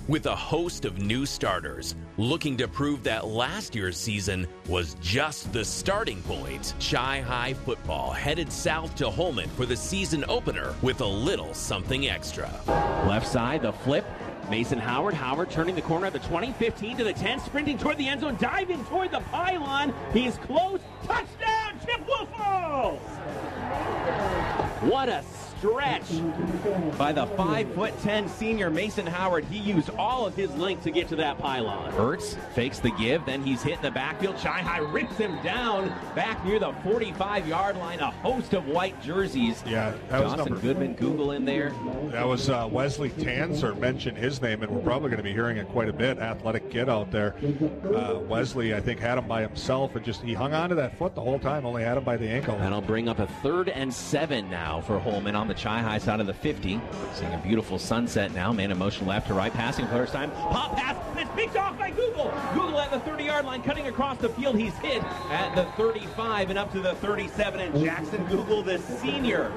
with a host of new starters looking to prove that last year's season was just the starting point. Chi-Hi football headed south to Holmen for the season opener with a little something extra. Left side, the flip. Mason Howard. Howard turning the corner at the 20, 15 to the 10, sprinting toward the end zone, diving toward the pylon. He's close. Touchdown, Chippewa Falls! What a stretch by the 5'10" senior Mason Howard. He used all of his length to get to that pylon. Ertz fakes the give, then he's hit in the backfield. Chi-Hi rips him down back near the 45-yard line. A host of white jerseys. Yeah, that was Dawson Goodman, Google in there. That was Wesley Tanzer mentioned his name, and we're probably going to be hearing it quite a bit. Athletic kid out there. Wesley, I think, had him by himself, and he hung on to that foot the whole time, only had him by the ankle. That'll bring up a 3rd and 7 now for Holmen on the Chi-Hi side of the 50. Seeing a beautiful sunset now. Man in motion left to right. Passing first time. Pop pass. It's picked off by Google. Google at the 30-yard line, cutting across the field. He's hit at the 35 and up to the 37. And Jackson Google, the senior.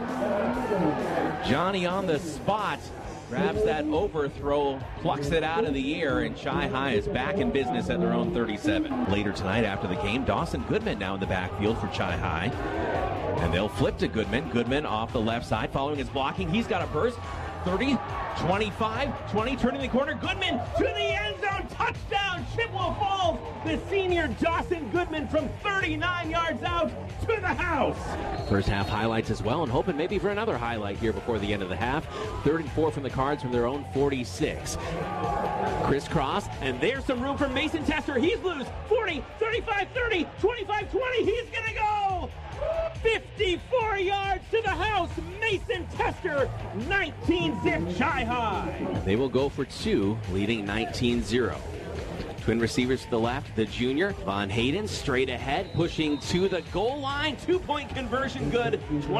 Johnny on the spot. Grabs that overthrow, plucks it out of the air, and Chi-Hi is back in business at their own 37. Later tonight after the game, Dawson Goodman now in the backfield for Chi-Hi. And they'll flip to Goodman. Goodman off the left side following his blocking. He's got a burst. 30, 25, 20, turning the corner. Goodman to the end zone. Touchdown, Chippewa Falls. The senior Dawson Goodman from 39 yards out to the house. First half highlights as well, and hoping maybe for another highlight here before the end of the half. 3rd and 4 from the Cards from their own 46. Crisscross, and there's some room for Mason Tester. He's loose. 40, 35, 30, 25, 20. He's going to go 54 yards to the house. Mason Tester, 19-zip Chi-Hi. They will go for 2, leading 19-0. Twin receivers to the left, the junior, Von Hayden, straight ahead, pushing to the goal line. 2-point conversion good.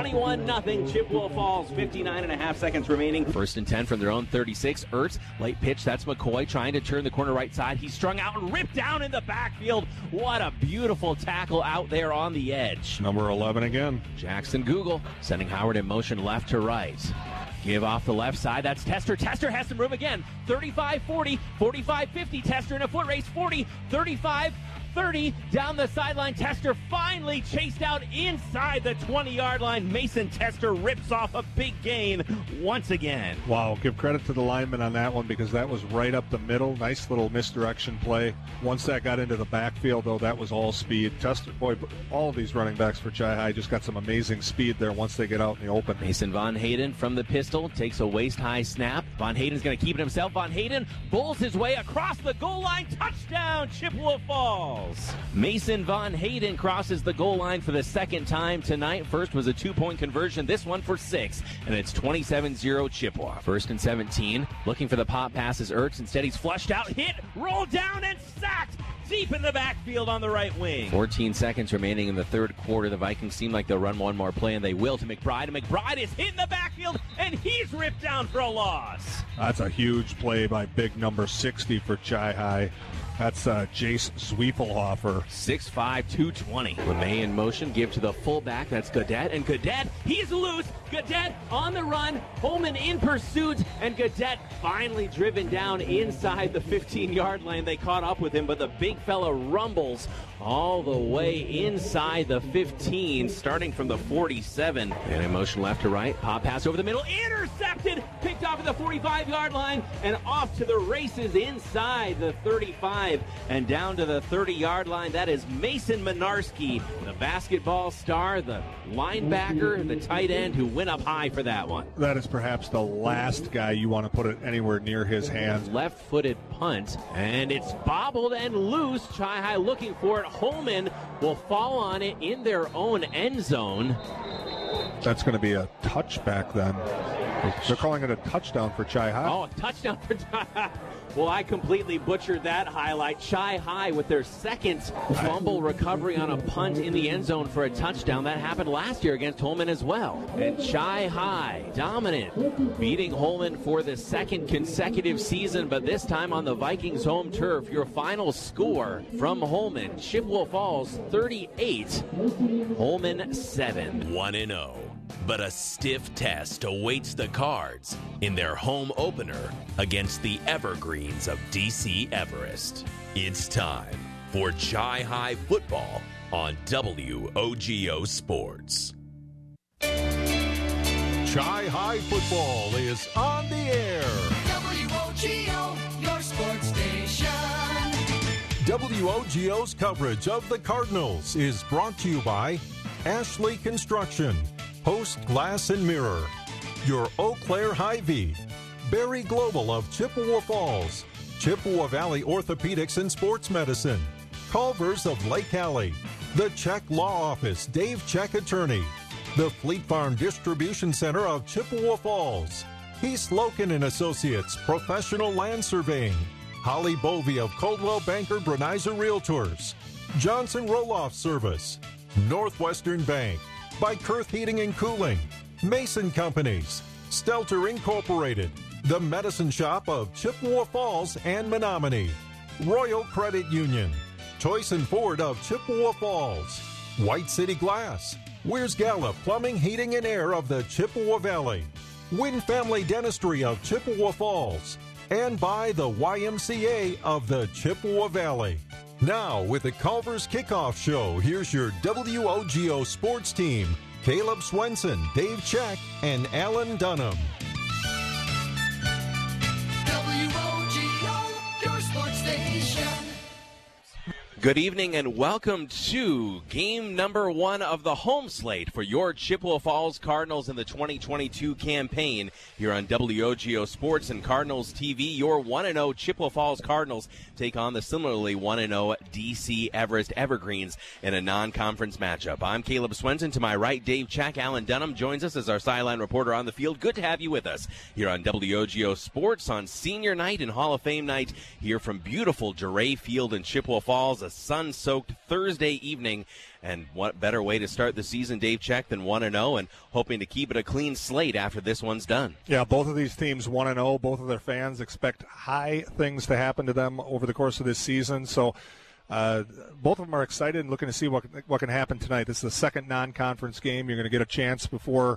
21-0. Chippewa Falls, 59.5 seconds remaining. 1st and 10 from their own 36. Ertz, late pitch. That's McCoy trying to turn the corner right side. He's strung out and ripped down in the backfield. What a beautiful tackle out there on the edge. Number 11 again. Jackson Google sending Howard in motion left to right. Give off the left side. That's Tester. Tester has some room again. 35-40, 45-50. Tester in a foot race. 40, 35, 30. Down the sideline. Tester finally chased out inside the 20-yard line. Mason Tester rips off a big gain once again. Wow, give credit to the lineman on that one because that was right up the middle. Nice little misdirection play. Once that got into the backfield, though, that was all speed. Tester, boy, all of these running backs for Chi-Hi just got some amazing speed there once they get out in the open. Mason Von Hayden from the pistol takes a waist-high snap. Von Hayden's going to keep it himself. Von Hayden bowls his way across the goal line. Touchdown, Chippewa Falls. Mason Von Hayden crosses the goal line for the 2nd time tonight. First was a 2-point conversion, this one for 6, and it's 27-0 Chippewa. 1st and 17, looking for the pop passes Ertz. Instead he's flushed out, hit, rolled down, and sacked deep in the backfield on the right wing. 14 seconds remaining in the 3rd quarter. The Vikings seem like they'll run one more play, and they will to McBride. And McBride is hit in the backfield, and he's ripped down for a loss. That's a huge play by big number 60 for Chi-Hi. That's Jace Zwiefelhofer. 6'5", 220. LeMay in motion, give to the fullback. That's Gaudette. And Gaudette, he's loose. Gaudette on the run. Holmen in pursuit. And Gaudette finally driven down inside the 15-yard line. They caught up with him, but the big fella rumbles all the way inside the 15, starting from the 47. And in motion left to right. Pop pass over the middle. Intercepted. Picked off at the 45-yard line. And off to the races inside the 35. And down to the 30-yard line. That is Mason Minarski, the basketball star, the linebacker, the tight end who went up high for that one. That is perhaps the last guy you want to put it anywhere near his hands. Left-footed punt, and it's bobbled and loose. Chi-Hi looking for it. Holmen will fall on it in their own end zone. That's going to be a touchback then. They're calling it a touchdown for Chi-Hi. Oh, a touchdown for Chi-Hi. Well, I completely butchered that highlight. Chi-Hi with their 2nd fumble recovery on a punt in the end zone for a touchdown. That happened last year against Holmen as well. And Chi-Hi, dominant, beating Holmen for the 2nd consecutive season, but this time on the Vikings' home turf. Your final score from Holmen, Chippewa Falls 38, Holmen 7. 1-0. But a stiff test awaits the Cards in their home opener against the Evergreen Evergreens of DC Everest. It's time for Chi-Hi Football on WOGO Sports. Chi-Hi Football is on the air. WOGO, your sports station. WOGO's coverage of the Cardinals is brought to you by Ashley Construction, Post Glass and Mirror, your Eau Claire Hy-Vee, Berry Global of Chippewa Falls, Chippewa Valley Orthopedics and Sports Medicine, Culver's of Lake Alley, the Check Law Office, Dave Check Attorney, the Fleet Farm Distribution Center of Chippewa Falls, East Loken and Associates, Professional Land Surveying, Holly Bovey of Coldwell Banker Brenizer Realtors, Johnson Roloff Service, Northwestern Bank, by Kurth Heating and Cooling, Mason Companies, Stelter Incorporated, the Medicine Shop of Chippewa Falls and Menominee, Royal Credit Union, Toyson Ford of Chippewa Falls, White City Glass, Weir's Gallup Plumbing, Heating and Air of the Chippewa Valley, Wynn Family Dentistry of Chippewa Falls, and by the YMCA of the Chippewa Valley. Now, with the Culver's Kickoff Show, here's your WOGO sports team, Caleb Swenson, Dave Check, and Alan Dunham. WOGO, your sports station. Good evening and welcome to game number 1 of the home slate for your Chippewa Falls Cardinals in the 2022 campaign here on WOGO Sports and Cardinals TV. Your 1-0 Chippewa Falls Cardinals take on the similarly 1-0 DC Everest Evergreens in a non-conference matchup. I'm Caleb Swenson. To my right, Dave Check. Alan Dunham joins us as our sideline reporter on the field. Good to have you with us here on WOGO Sports on senior night and Hall of Fame night here from beautiful Duray Field in Chippewa Falls. A sun-soaked Thursday evening, and what better way to start the season, Dave Check, than 1-0 and hoping to keep it a clean slate after this one's done. Yeah, both of these teams 1-0. Both of their fans expect high things to happen to them over the course of this season. So both of them are excited and looking to see what can happen tonight. This is the second non-conference game. You're going to get a chance before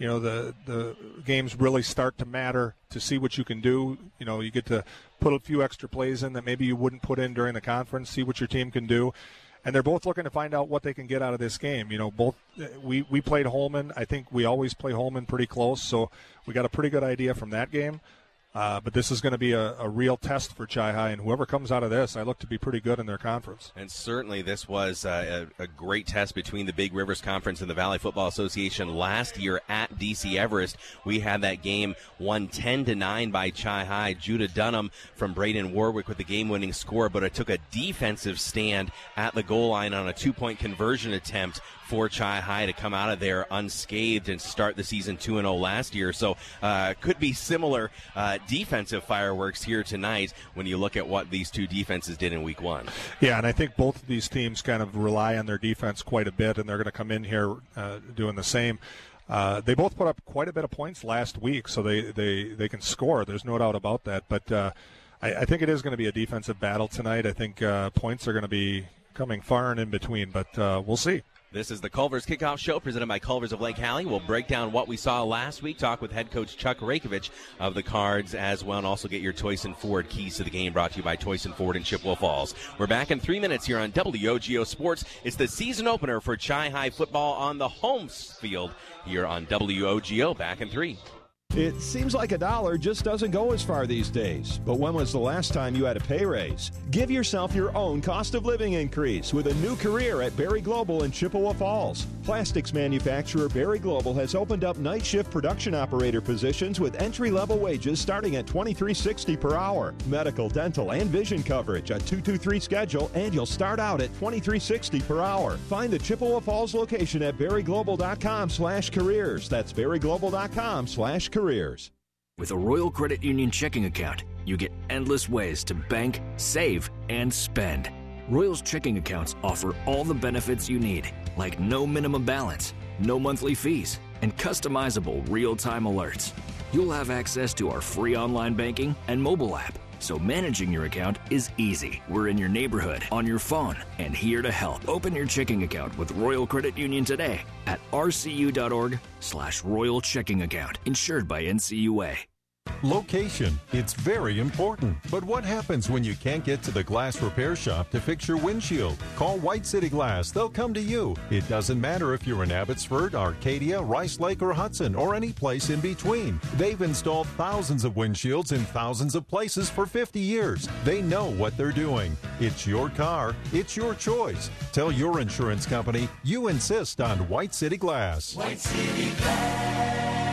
the games really start to matter to see what you can do. You get to put a few extra plays in that maybe you wouldn't put in during the conference, see what your team can do. And they're both looking to find out what they can get out of this game. Both we played Holman. I think we always play Holman pretty close, so we got a pretty good idea from that game. But this is going to be a real test for Chi-Hi, and whoever comes out of this, I look to be pretty good in their conference. And certainly this was a great test between the Big Rivers Conference and the Valley Football Association last year at DC Everest. We had that game won 10-9 by Chi-Hi. Judah Dunham from Braden Warwick with the game-winning score, but it took a defensive stand at the goal line on a 2-point conversion attempt for Chi-Hi to come out of there unscathed and start the season 2-0 last year. So could be similar defensive fireworks here tonight when you look at what these two defenses did in week 1. Yeah, and I think both of these teams kind of rely on their defense quite a bit, and they're going to come in here doing the same. They both put up quite a bit of points last week, so they can score. There's no doubt about that. But I think it is going to be a defensive battle tonight. I think points are going to be coming far and in between, but we'll see. This is the Culver's Kickoff Show presented by Culver's of Lake Hallie. We'll break down what we saw last week, talk with head coach Chuck Rakovich of the Cards as well, and also get your Toyson Ford keys to the game brought to you by Toyson Ford in Chippewa Falls. We're back in 3 minutes here on WOGO Sports. It's the season opener for Chi-Hi football on the home field here on WOGO. Back in 3. It seems like $1 just doesn't go as far these days. But when was the last time you had a pay raise? Give yourself your own cost of living increase with a new career at Berry Global in Chippewa Falls. Plastics manufacturer Berry Global has opened up night shift production operator positions with entry-level wages starting at $23.60 per hour. Medical, dental, and vision coverage, a 2-2-3 schedule, and you'll start out at $23.60 per hour. Find the Chippewa Falls location at berryglobal.com/careers. That's berryglobal.com/careers. With a Royal Credit Union checking account, you get endless ways to bank, save, and spend. Royal's checking accounts offer all the benefits you need, like no minimum balance, no monthly fees, and customizable real-time alerts. You'll have access to our free online banking and mobile app, so managing your account is easy. We're in your neighborhood, on your phone, and here to help. Open your checking account with Royal Credit Union today at rcu.org/Royal Checking Account, insured by NCUA. Location, it's very important. But what happens when you can't get to the glass repair shop to fix your windshield? Call White City Glass. They'll come to you. It doesn't matter if you're in Abbotsford, Arcadia, Rice Lake, or Hudson, or any place in between. They've installed thousands of windshields in thousands of places for 50 years. They know what they're doing. It's your car. It's your choice. Tell your insurance company you insist on White City Glass. White City Glass.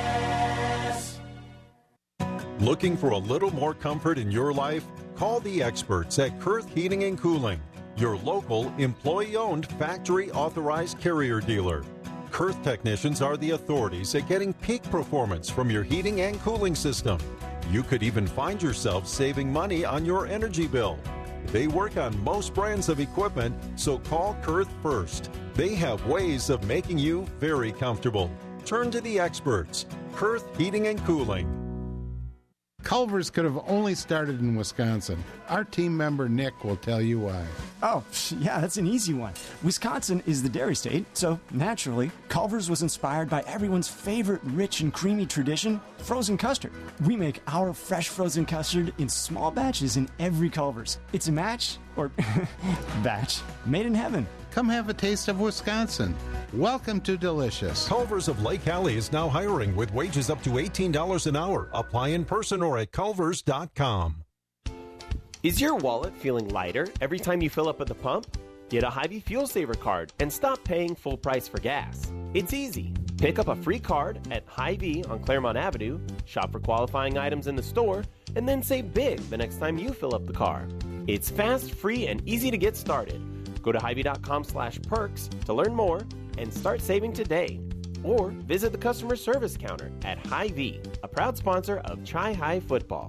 Looking for a little more comfort in your life? Call the experts at Kurth Heating and Cooling, your local, employee-owned, factory-authorized Carrier dealer. Kurth technicians are the authorities at getting peak performance from your heating and cooling system. You could even find yourself saving money on your energy bill. They work on most brands of equipment, so call Kurth first. They have ways of making you very comfortable. Turn to the experts. Kurth Heating and Cooling. Culver's could have only started in Wisconsin. Our team member Nick will tell you why. Oh, yeah, that's an easy one. Wisconsin is the dairy state, so naturally, Culver's was inspired by everyone's favorite rich and creamy tradition, frozen custard. We make our fresh frozen custard in small batches in every Culver's. It's a match, or batch, made in heaven. Come have a taste of Wisconsin. Welcome to Delicious. Culver's of Lake Alley is now hiring with wages up to $18 an hour. Apply in person or at culvers.com. Is your wallet feeling lighter every time you fill up at the pump? Get a Hy-Vee Fuel Saver card and stop paying full price for gas. It's easy. Pick up a free card at Hy-Vee on Claremont Avenue, shop for qualifying items in the store, and then save big the next time you fill up the car. It's fast, free, and easy to get started. Go to Hy-Vee.com/perks to learn more and start saving today. Or visit the customer service counter at Hy-Vee, a proud sponsor of Chi-Hi Football.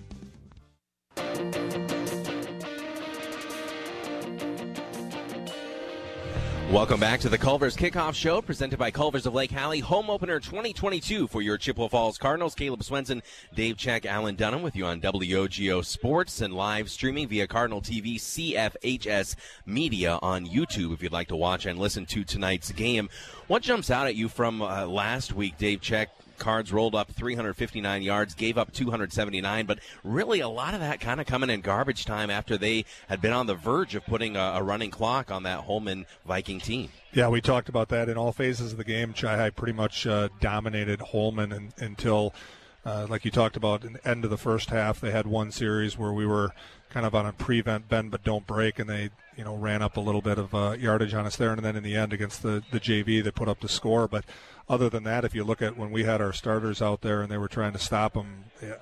Welcome back to the Culver's Kickoff Show, presented by Culver's of Lake Hallie. Home opener 2022 for your Chippewa Falls Cardinals. Caleb Swenson, Dave Check, Alan Dunham with you on WOGO Sports and live streaming via Cardinal TV, CFHS Media on YouTube if you'd like to watch and listen to tonight's game. What jumps out at you from last week, Dave Check? Cards rolled up 359 yards, gave up 279, but really a lot of that kind of coming in garbage time after they had been on the verge of putting a running clock on that Holman Viking team. Yeah, we talked about that in all phases of the game. Chi-Hi pretty much dominated Holman until, like you talked about, in the end of the first half, they had one series where we were kind of on a prevent bend but don't break, and they ran up a little bit of yardage on us there, and then in the end against the JV they put up the score. But other than that, if you look at when we had our starters out there and they were trying to stop them,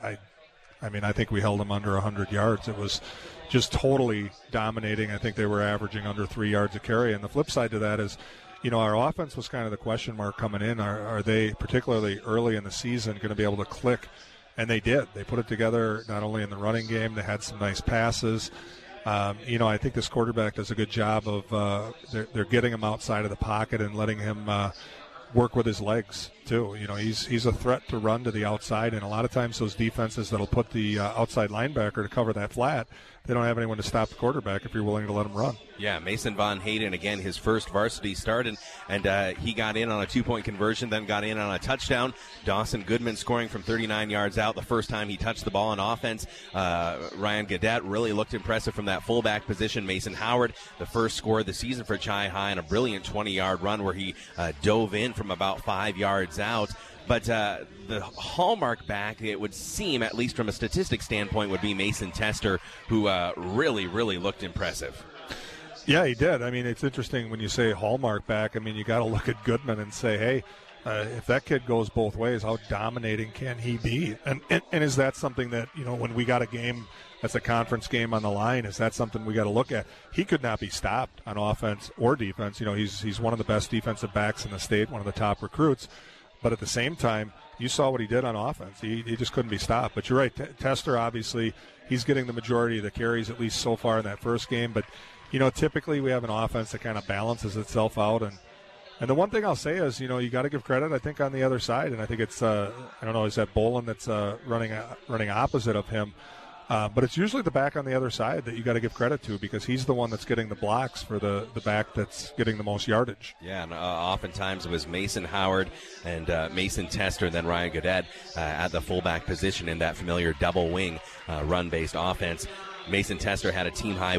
I think we held them under 100 yards. It was just totally dominating. I think they were averaging under 3 yards a carry. And the flip side to that is, our offense was kind of the question mark coming in. Are they, particularly early in the season, going to be able to click? And they did. They put it together not only in the running game, they had some nice passes. I think this quarterback does a good job of they're getting him outside of the pocket and letting him work with his legs too. He's a threat to run to the outside, and a lot of times those defenses that'll put the outside linebacker to cover that flat, they don't have anyone to stop the quarterback if you're willing to let him run. Yeah, Mason Von Hayden, again, his first varsity start, and he got in on a 2-point conversion, then got in on a touchdown. Dawson Goodman scoring from 39 yards out the first time he touched the ball on offense. Ryan Gadet really looked impressive from that fullback position. Mason Howard, the first score of the season for Chi-Hi, and a brilliant 20-yard run where he dove in from about 5 yards out. But the hallmark back, it would seem, at least from a statistics standpoint, would be Mason Tester, who really, really looked impressive. Yeah, he did. It's interesting when you say hallmark back. You got to look at Goodman and say, hey, if that kid goes both ways, how dominating can he be? And is that something that, when we got a game that's a conference game on the line, is that something we got to look at? He could not be stopped on offense or defense. He's one of the best defensive backs in the state, one of the top recruits. But at the same time, you saw what he did on offense. He just couldn't be stopped. But you're right, Tester, obviously, he's getting the majority of the carries, at least so far in that first game. But, typically we have an offense that kind of balances itself out. And the one thing I'll say is, you got to give credit, I think, on the other side. And I think it's, is that Bolin that's running opposite of him. But it's usually the back on the other side that you got to give credit to, because he's the one that's getting the blocks for the back that's getting the most yardage. Yeah, and oftentimes it was Mason Howard and Mason Tester, and then Ryan Godet at the fullback position in that familiar double wing run-based offense. Mason Tester had a team-high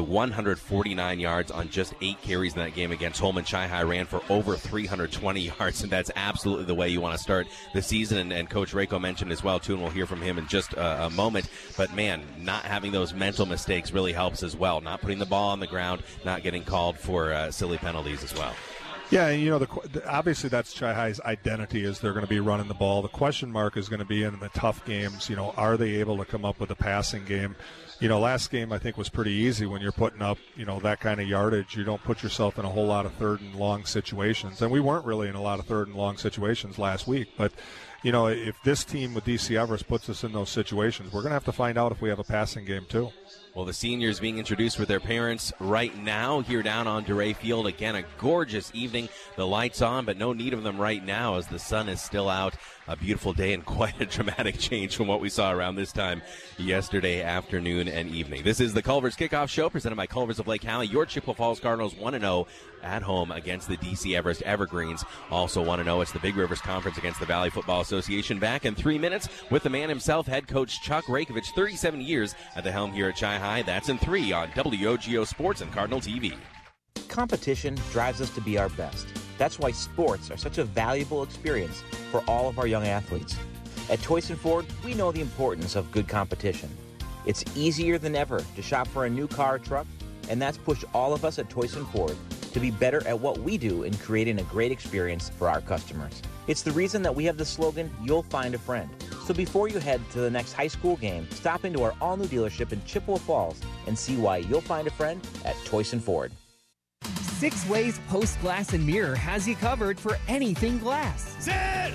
149 yards on just 8 carries in that game against Holman. Chi-High ran for over 320 yards, and that's absolutely the way you want to start the season. And Coach Rako mentioned as well, too, and we'll hear from him in just a moment. But, man, not having those mental mistakes really helps as well. Not putting the ball on the ground, not getting called for silly penalties as well. Yeah, you know, obviously that's Chi-High's identity, is they're going to be running the ball. The question mark is going to be in the tough games. You know, are they able to come up with a passing game? You know, last game I think was pretty easy when you're putting up, you know, that kind of yardage. You don't put yourself in a whole lot of third and long situations. And we weren't really in a lot of third and long situations last week. But, you know, if this team with DC Everest puts us in those situations, we're going to have to find out if we have a passing game too. Well, the seniors being introduced with their parents right now here down on DeRay Field. Again, a gorgeous evening. The lights on, but no need of them right now as the sun is still out. A beautiful day and quite a dramatic change from what we saw around this time yesterday afternoon and evening. This is the Culver's Kickoff Show presented by Culver's of Lake Hallie. Your Chippewa Falls Cardinals 1-0 at home against the DC Everest Evergreens. Also 1-0. It's the Big Rivers Conference against the Valley Football Association. Back in 3 minutes with the man himself, head coach Chuck Rakovich, 37 years at the helm here at Chi-High. That's in 3 on WOGO Sports and Cardinal TV. Competition drives us to be our best. That's why sports are such a valuable experience for all of our young athletes. At Toyson Ford, we know the importance of good competition. It's easier than ever to shop for a new car or truck, and that's pushed all of us at Toyson Ford to be better at what we do in creating a great experience for our customers. It's the reason that we have the slogan, "You'll find a friend." So before you head to the next high school game, stop into our all-new dealership in Chippewa Falls and see why you'll find a friend at Toyson Ford. 6 Ways Post Glass and Mirror has you covered for anything glass. Set!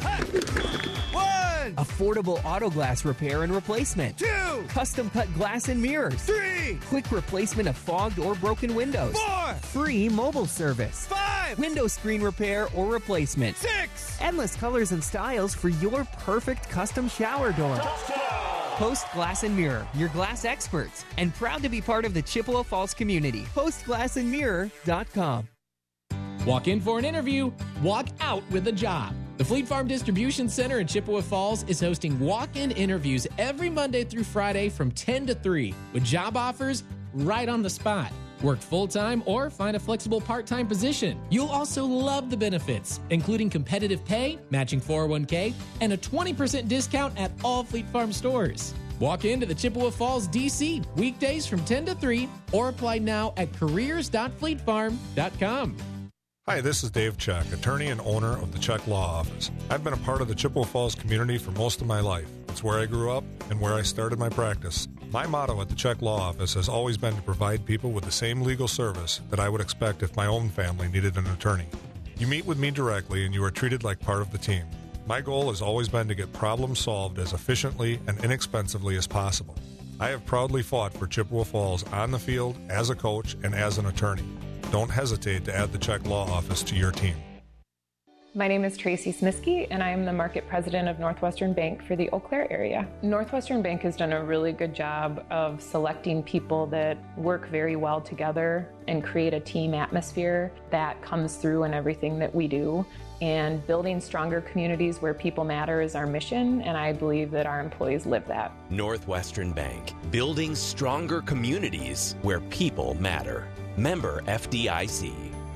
1! Affordable auto glass repair and replacement. 2! Custom cut glass and mirrors. 3! Quick replacement of fogged or broken windows. 4! Free mobile service. 5! Window screen repair or replacement. 6! Endless colors and styles for your perfect custom shower door. Post Glass and Mirror, your glass experts, and proud to be part of the Chippewa Falls community. PostGlassandMirror.com. Walk in for an interview, walk out with a job. The Fleet Farm Distribution Center in Chippewa Falls is hosting walk-in interviews every Monday through Friday from 10 to 3 with job offers right on the spot. Work full-time or find a flexible part-time position. You'll also love the benefits, including competitive pay, matching 401k, and a 20% discount at all Fleet Farm stores. Walk into the Chippewa Falls DC weekdays from 10 to 3 or apply now at careers.fleetfarm.com. Hi, this is Dave Chuck, attorney and owner of the Chuck Law Office. I've been a part of the Chippewa Falls community for most of my life. It's where I grew up and where I started my practice. My motto at the Chuck Law Office has always been to provide people with the same legal service that I would expect if my own family needed an attorney. You meet with me directly and you are treated like part of the team. My goal has always been to get problems solved as efficiently and inexpensively as possible. I have proudly fought for Chippewa Falls on the field, as a coach, and as an attorney. Don't hesitate to add the Chuck Law Office to your team. My name is Tracy Smiskey, and I am the market president of Northwestern Bank for the Eau Claire area. Northwestern Bank has done a really good job of selecting people that work very well together and create a team atmosphere that comes through in everything that we do. And building stronger communities where people matter is our mission, and I believe that our employees live that. Northwestern Bank, building stronger communities where people matter. Member FDIC.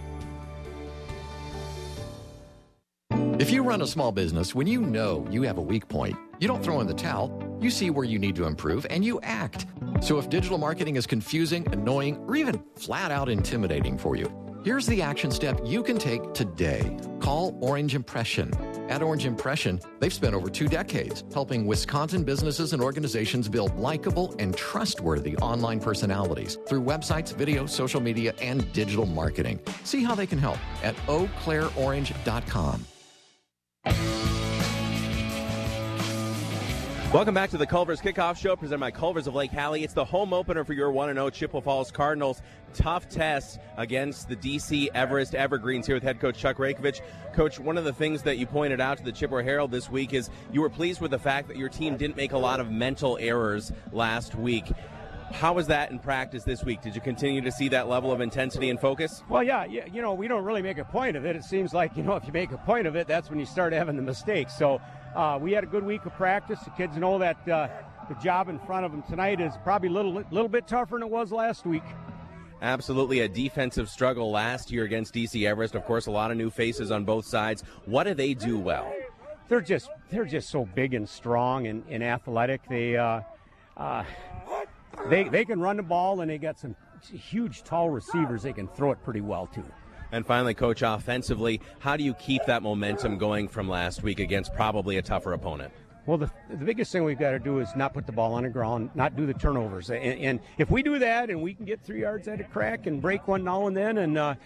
If you run a small business, when you know you have a weak point, you don't throw in the towel, you see where you need to improve, and you act. So if digital marketing is confusing, annoying, or even flat out intimidating for you, here's the action step you can take today. Call Orange Impression. At Orange Impression, they've spent over 2 decades helping Wisconsin businesses and organizations build likable and trustworthy online personalities through websites, video, social media, and digital marketing. See how they can help at eauclaireorange.com. Welcome back to the Culver's Kickoff Show, presented by Culver's of Lake Hallie. It's the home opener for your 1-0 Chippewa Falls Cardinals. Tough test against the DC Everest Evergreens here with head coach Chuck Rakovich. Coach, one of the things that you pointed out to the Chippewa Herald this week is you were pleased with the fact that your team didn't make a lot of mental errors last week. How was that in practice this week? Did you continue to see that level of intensity and focus? Well, yeah, we don't really make a point of it. It seems like, if you make a point of it, that's when you start having the mistakes. So we had a good week of practice. The kids know that the job in front of them tonight is probably a little bit tougher than it was last week. Absolutely a defensive struggle last year against DC Everest. Of course, a lot of new faces on both sides. What do they do well? They're just so big and strong and athletic. They can run the ball, and they got some huge, tall receivers. They can throw it pretty well, too. And finally, Coach, offensively, how do you keep that momentum going from last week against probably a tougher opponent? Well, the biggest thing we've got to do is not put the ball on the ground, not do the turnovers. And if we do that and we can get 3 yards at a crack and break one now and then and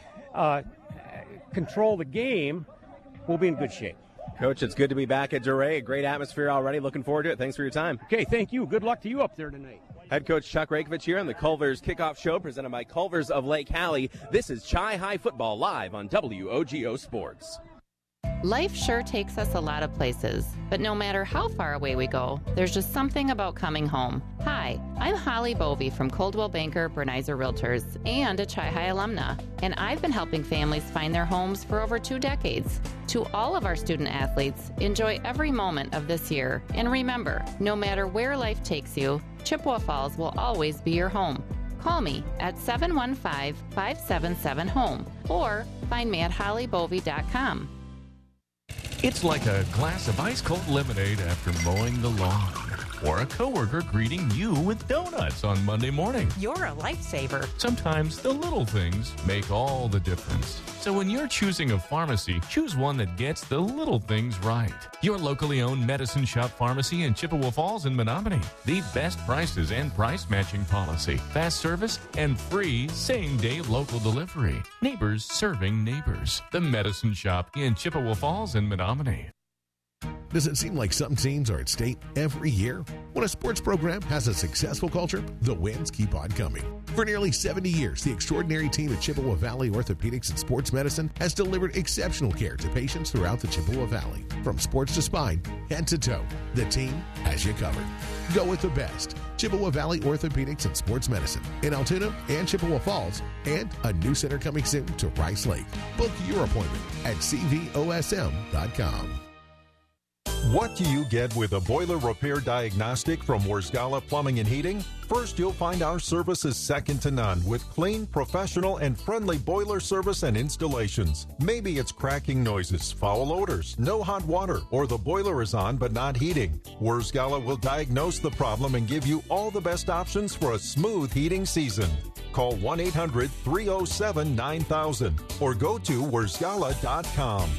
control the game, we'll be in good shape. Coach, it's good to be back at Duray. A great atmosphere already. Looking forward to it. Thanks for your time. Okay, thank you. Good luck to you up there tonight. Head coach Chuck Rakovich here on the Culver's Kickoff Show, presented by Culver's of Lake Hallie. This is Chi High Football live on WOGO Sports. Life sure takes us a lot of places, but no matter how far away we go, there's just something about coming home. Hi, I'm Holly Bovey from Coldwell Banker Bernizer Realtors and a Chi High alumna, and I've been helping families find their homes for over 2 decades. To all of our student athletes, enjoy every moment of this year, and remember, no matter where life takes you, Chippewa Falls will always be your home. Call me at 715-577-HOME or find me at hollybovey.com. It's like a glass of ice-cold lemonade after mowing the lawn, or a coworker greeting you with donuts on Monday morning. You're a lifesaver. Sometimes the little things make all the difference. So when you're choosing a pharmacy, choose one that gets the little things right. Your locally owned Medicine Shop Pharmacy in Chippewa Falls and Menominee. The best prices and price matching policy, fast service, and free same-day local delivery. Neighbors serving neighbors. The Medicine Shop in Chippewa Falls and Menominee. Does it seem like some teams are at state every year? When a sports program has a successful culture, the wins keep on coming. For nearly 70 years, the extraordinary team at Chippewa Valley Orthopedics and Sports Medicine has delivered exceptional care to patients throughout the Chippewa Valley. From sports to spine, head to toe, the team has you covered. Go with the best. Chippewa Valley Orthopedics and Sports Medicine in Altoona and Chippewa Falls, and a new center coming soon to Rice Lake. Book your appointment at cvosm.com. What do you get with a boiler repair diagnostic from Wurzgala Plumbing and Heating? First, you'll find our service is second to none with clean, professional, and friendly boiler service and installations. Maybe it's cracking noises, foul odors, no hot water, or the boiler is on but not heating. Wurzgala will diagnose the problem and give you all the best options for a smooth heating season. Call 1-800-307-9000 or go to wurzgala.com.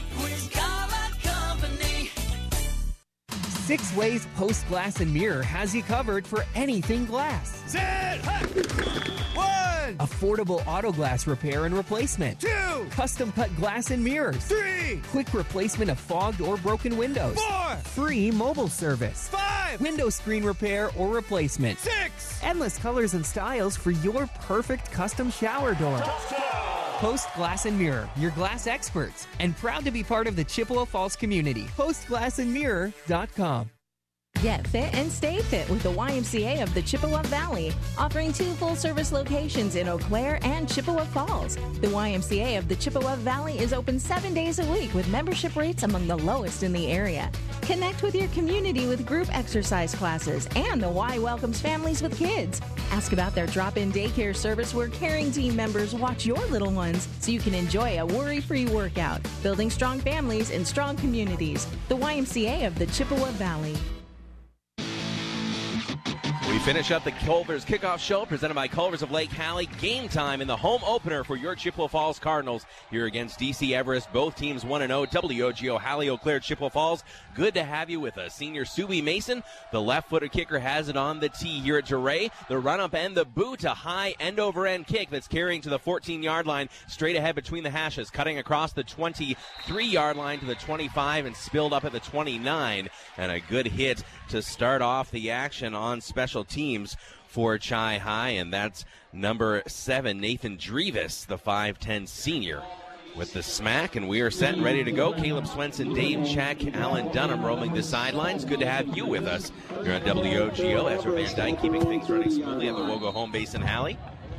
6 Ways Post Glass and Mirror has you covered for anything glass. Set! 1! Affordable auto glass repair and replacement. 2! Custom cut glass and mirrors. 3! Quick replacement of fogged or broken windows. 4! Free mobile service. 5! Window screen repair or replacement. 6! Endless colors and styles for your perfect custom shower door. Post Glass and Mirror, your glass experts, and proud to be part of the Chippewa Falls community. PostGlassandMirror.com. Get fit and stay fit with the YMCA of the Chippewa Valley, offering 2 full-service locations in Eau Claire and Chippewa Falls. The YMCA of the Chippewa Valley is open 7 days a week with membership rates among the lowest in the area. Connect with your community with group exercise classes, and the Y welcomes families with kids. Ask about their drop-in daycare service where caring team members watch your little ones so you can enjoy a worry-free workout. Building strong families and strong communities. The YMCA of the Chippewa Valley. We finish up the Culver's Kickoff Show presented by Culver's of Lake Hallie. Game time in the home opener for your Chippewa Falls Cardinals here against DC Everest. Both teams 1-0. WOGO Hallie, Eau Claire, Chippewa Falls. Good to have you with us. Senior Subi Mason, the left-footed kicker, has it on the tee here at Duray. The run-up and the boot, a high end-over-end kick that's carrying to the 14-yard line, straight ahead between the hashes, cutting across the 23-yard line to the 25 and spilled up at the 29. And a good hit to start off the action on special teams for Chi High, and that's number 7, Nathan Drevis, the 5'10 senior, with the smack, and we are set and ready to go. Caleb Swenson, Dave Check, Alan Dunham roaming the sidelines. Good to have you with us here on WOGO. Ezra Van Dyke keeping things running smoothly at the Wogo home base in Hallie.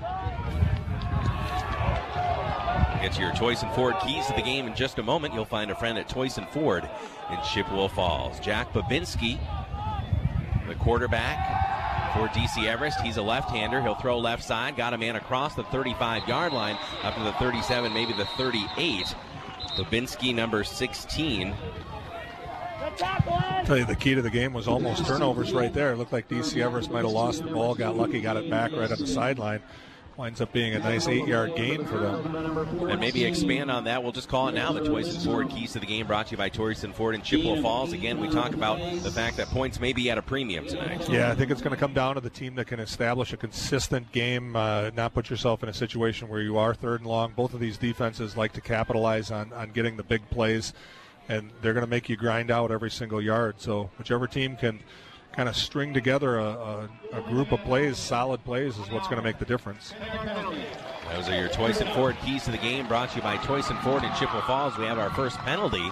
Get your Toyson Ford keys to the game in just a moment. You'll find a friend at Toyson Ford in Chippewa Falls. Jack Babinski, the quarterback for DC Everest. He's a left-hander. He'll throw left side. Got a man across the 35-yard line up to the 37, maybe the 38. Babinski, number 16. I'll tell you, the key to the game was almost turnovers right there. It looked like DC Everest might have lost the ball, got lucky, got it back right on the sideline. Winds up being a nice 8-yard gain for them. And maybe expand on that. We'll just call it now the Toyson Ford keys to the game, brought to you by Toyson Ford in Chippewa Falls. Again, we talk about the fact that points may be at a premium tonight. Yeah, I think it's going to come down to the team that can establish a consistent game, not put yourself in a situation where you are third and long. Both of these defenses like to capitalize on getting the big plays, and they're going to make you grind out every single yard. So whichever team can kind of string together a group of plays, solid plays, is what's going to make the difference. Those are your Toyson Ford keys to the game, brought to you by Toyson Ford in Chippewa Falls. We have our first penalty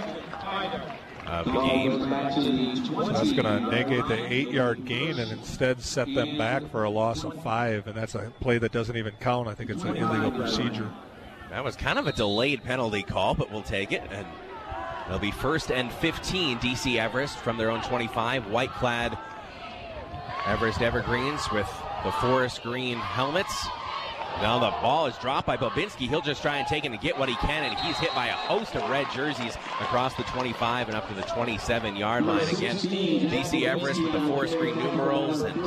of the game. So that's going to negate the 8-yard gain and instead set them back for a loss of 5, and that's a play that doesn't even count. I think it's an illegal procedure. That was kind of a delayed penalty call, but we'll take it. And it'll be 1st and 15, DC Everest from their own 25. White-clad Everest Evergreens with the forest green helmets. Now the ball is dropped by Babinski. He'll just try and take it and get what he can, and he's hit by a host of red jerseys across the 25 and up to the 27-yard line. Again, DC Everest with the forest green numerals and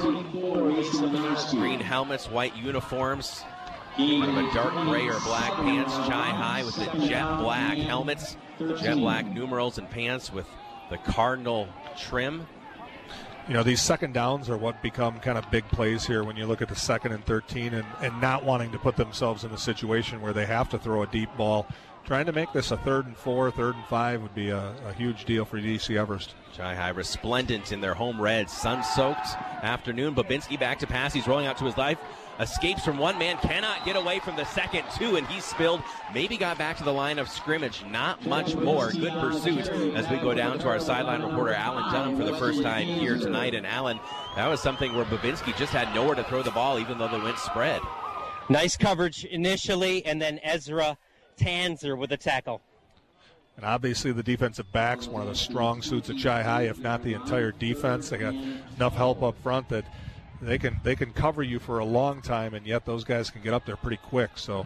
green helmets, white uniforms. Kind of a dark gray or black pants. Chi High with the jet black helmets, jet black numerals and pants with the cardinal trim. You know, these second downs are what become kind of big plays here when you look at the 2nd and 13 and not wanting to put themselves in a situation where they have to throw a deep ball. Trying to make this a 3rd and 4, 3rd and 5 would be a huge deal for DC Everest. Chi High resplendent in their home red, sun-soaked afternoon. Babinski back to pass. He's rolling out to his left. Escapes from one man, cannot get away from the second two, and he's spilled. Maybe got back to the line of scrimmage. Not much more. Good pursuit as we go down to our sideline reporter, Alan Dunham, for the first time here tonight. And Alan, that was something where Babinski just had nowhere to throw the ball, even though they went spread. Nice coverage initially, and then Ezra Tanzer with a tackle. And obviously the defensive backs, one of the strong suits of Chi High, if not the entire defense. They got enough help up front that they can cover you for a long time, and yet those guys can get up there pretty quick. So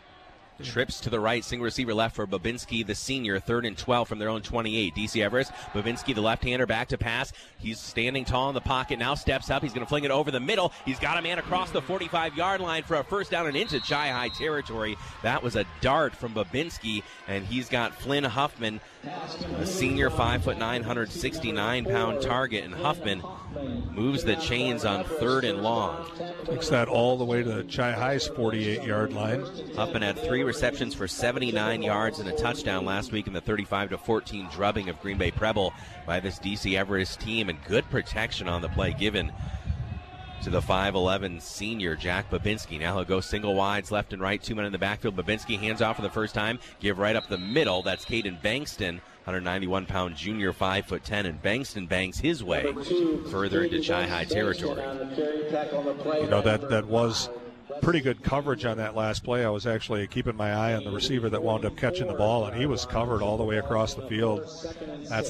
trips to the right, single receiver left for Babinski, the senior, 3rd and 12 from their own 28. DC Everest, Babinski, the left-hander, back to pass. He's standing tall in the pocket now, steps up. He's going to fling it over the middle. He's got a man across the 45-yard line for a first down and into Chi High territory. That was a dart from Babinski, and he's got Flynn Huffman, a senior, 5'9", 169-pound target, and Huffman moves the chains on 3rd and long. Takes that all the way to Chi High's 48-yard line. Huffman had 3 receptions for 79 yards and a touchdown last week in the 35-14 drubbing of Green Bay Preble by this DC Everest team, and good protection on the play given to the 5'11 senior Jack Babinski. Now he'll go single wides left and right, 2 men in the backfield. Babinski hands off for the first time, give right up the middle. That's Caden Bankston, 191-pound junior, 5'10", and Bankston bangs his way further into Chi High territory. You know, that was pretty good coverage on that last play. I was actually keeping my eye on the receiver that wound up catching the ball, and he was covered all the way across the field. That's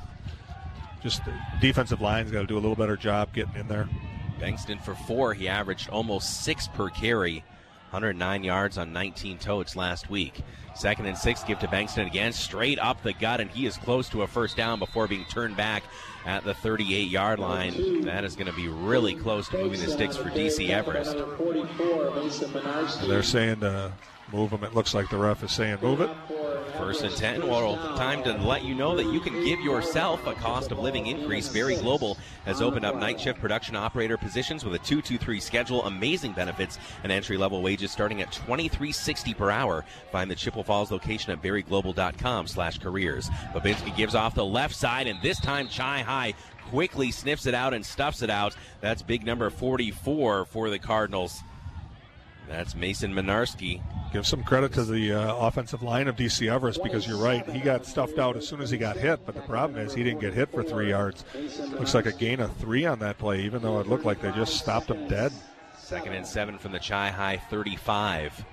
just defensive line's got to do a little better job getting in there. Bankston for 4. He averaged almost 6 per carry 109 yards on 19 totes last week. 2nd and 6, give to Bankston again, straight up the gut, and he is close to a first down before being turned back at the 38-yard line. That is going to be really close to moving the sticks for DC Everest. They're saying to move him. It looks like the ref is saying move it. 1st and 10. Well, time to let you know that you can give yourself a cost of living increase. Berry Global has opened up night shift production operator positions with a 2-2-3 schedule, amazing benefits, and entry-level wages starting at $23.60 per hour. Find the Chippewa Falls location at berryglobal.com/careers. Babinski gives off the left side, and this time Chi High quickly sniffs it out and stuffs it out. That's big number 44 for the Cardinals. That's Mason Minarski. Give some credit to the offensive line of DC Everest, because you're right, he got stuffed out as soon as he got hit, but the problem is he didn't get hit for 3 yards. Looks like a gain of 3 on that play, even though it looked like they just stopped him dead. 2nd and 7 from the Chi High 35.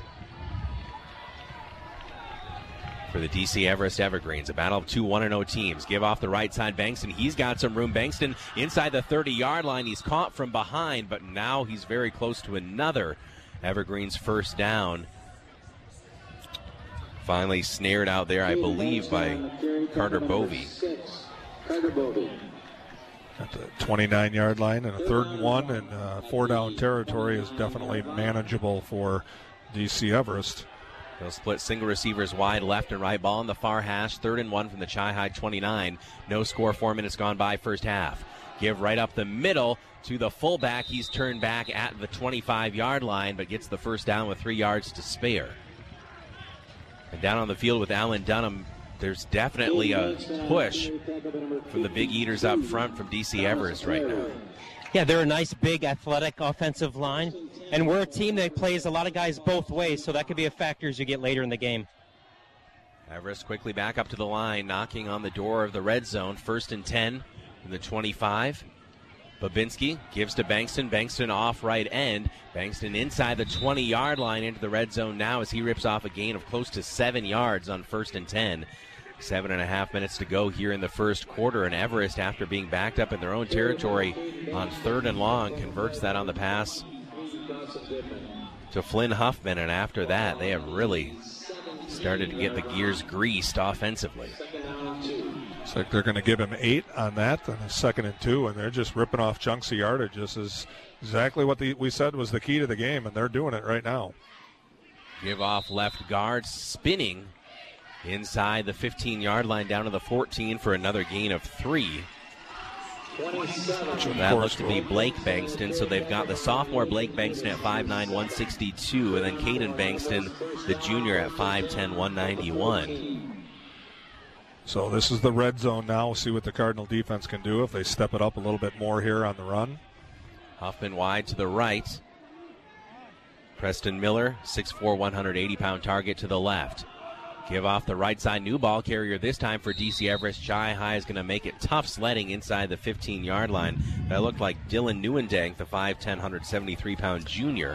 For the DC Everest Evergreens, a battle of two 1-0 teams. Give off the right side, Bankston. He's got some room. Bankston inside the 30-yard line. He's caught from behind, but now he's very close to another Evergreens first down. Finally snared out there, I believe, by Carter Bovey. At the 29-yard line, and a 3rd and 1, and 4-down territory is definitely manageable for DC Everest. They'll split single receivers wide, left and right. Ball on the far hash. 3rd and 1 from the Chi High 29. No score, 4 minutes gone by first half. Give right up the middle to the fullback. He's turned back at the 25-yard line, but gets the first down with 3 yards to spare. And down on the field with Alan Dunham, there's definitely a push from the big eaters up front from DC Everest right now. Yeah, they're a nice, big, athletic offensive line, and we're a team that plays a lot of guys both ways, so that could be a factor as you get later in the game. Everest quickly back up to the line, knocking on the door of the red zone. 1st and 10 from the 25. Babinski gives to Bankston. Bankston off right end. Bankston inside the 20-yard line into the red zone now as he rips off a gain of close to 7 yards on 1st and 10. 7.5 minutes to go here in the first quarter, and Everest, after being backed up in their own territory on 3rd and long, converts that on the pass to Flynn Huffman, and after that they have really started to get the gears greased offensively. Looks like they're going to give him 8 on that on a 2nd and 2, and they're just ripping off chunks of yardage. This is exactly what we said was the key to the game, and they're doing it right now. Give off left guard, spinning inside the 15-yard line down to the 14 for another gain of 3. So that looks to be Blake Bankston. So they've got the sophomore Blake Bankston at 5'9", 162, and then Caden Bankston, the junior, at 5'10", 191. So this is the red zone now. We'll see what the Cardinal defense can do if they step it up a little bit more here on the run. Huffman wide to the right. Preston Miller, 6'4", 180-pound target to the left. Give off the right side, new ball carrier this time for DC Everest. Chi High is going to make it tough sledding inside the 15-yard line. That looked like Dylan Neuendang, the 5'10", 173-pound junior.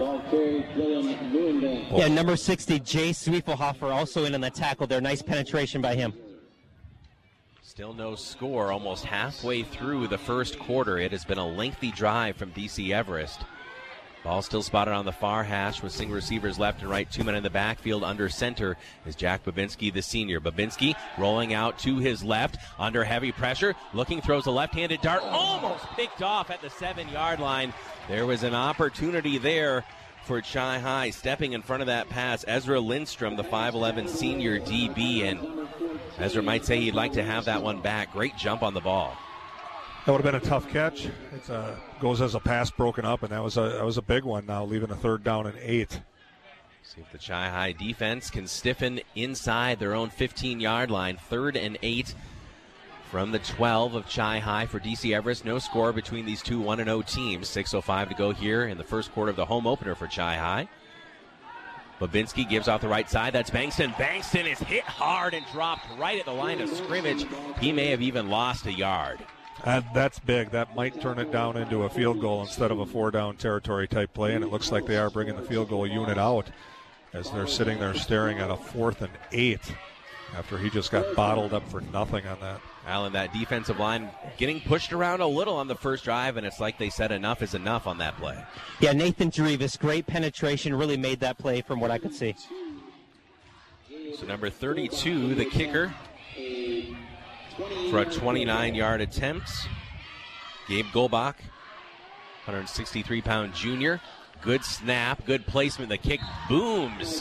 Yeah, number 60, Jay Zwiefelhofer, also in on the tackle there. Nice penetration by him. Still no score, almost halfway through the first quarter. It has been a lengthy drive from DC Everest. Ball still spotted on the far hash with single receivers left and right. 2 men in the backfield. Under center is Jack Babinski, the senior. Babinski rolling out to his left under heavy pressure. Looking, throws a left-handed dart. Almost picked off at the 7-yard line. There was an opportunity there for Chi High. Stepping in front of that pass, Ezra Lindstrom, the 5'11 senior DB. And Ezra might say he'd like to have that one back. Great jump on the ball. That would have been a tough catch. It goes as a pass broken up, and that was a big one now, leaving a 3rd down and 8. See if the Chi High defense can stiffen inside their own 15-yard line. 3rd and 8 from the 12 of Chi High for DC Everest. No score between these two 1-0 teams. 6:05 to go here in the first quarter of the home opener for Chi High. Babinski gives off the right side. That's Bankston. Bankston is hit hard and dropped right at the line of scrimmage. He may have even lost a yard. That's big. That might turn it down into a field goal instead of a 4-down territory type play, and it looks like they are bringing the field goal unit out as they're sitting there staring at a 4th and 8 after he just got bottled up for nothing on that Alan, that defensive line getting pushed around a little on the first drive, and it's like they said enough is enough on that play. Yeah, Nathan Jarivas, great penetration, really made that play from what I could see. So number 32, the kicker, for a 29-yard attempt. Gabe Golbach, 163-pound junior. Good snap, good placement. The kick booms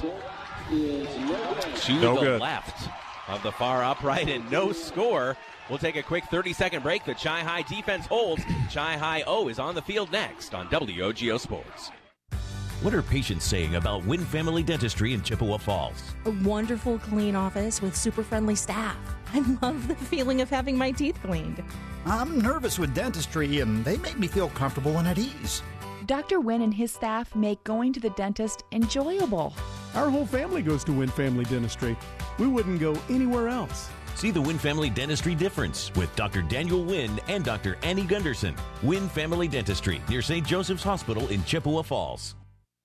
to the left of the far upright, and no score. We'll take a quick 30-second break. The Chi-Hi defense holds. Chi-Hi-O is on the field next on WOGO Sports. What are patients saying about Wynn Family Dentistry in Chippewa Falls? A wonderful, clean office with super friendly staff. I love the feeling of having my teeth cleaned. I'm nervous with dentistry, and they make me feel comfortable and at ease. Dr. Wynn and his staff make going to the dentist enjoyable. Our whole family goes to Wynn Family Dentistry. We wouldn't go anywhere else. See the Wynn Family Dentistry difference with Dr. Daniel Wynn and Dr. Annie Gunderson. Wynn Family Dentistry near St. Joseph's Hospital in Chippewa Falls.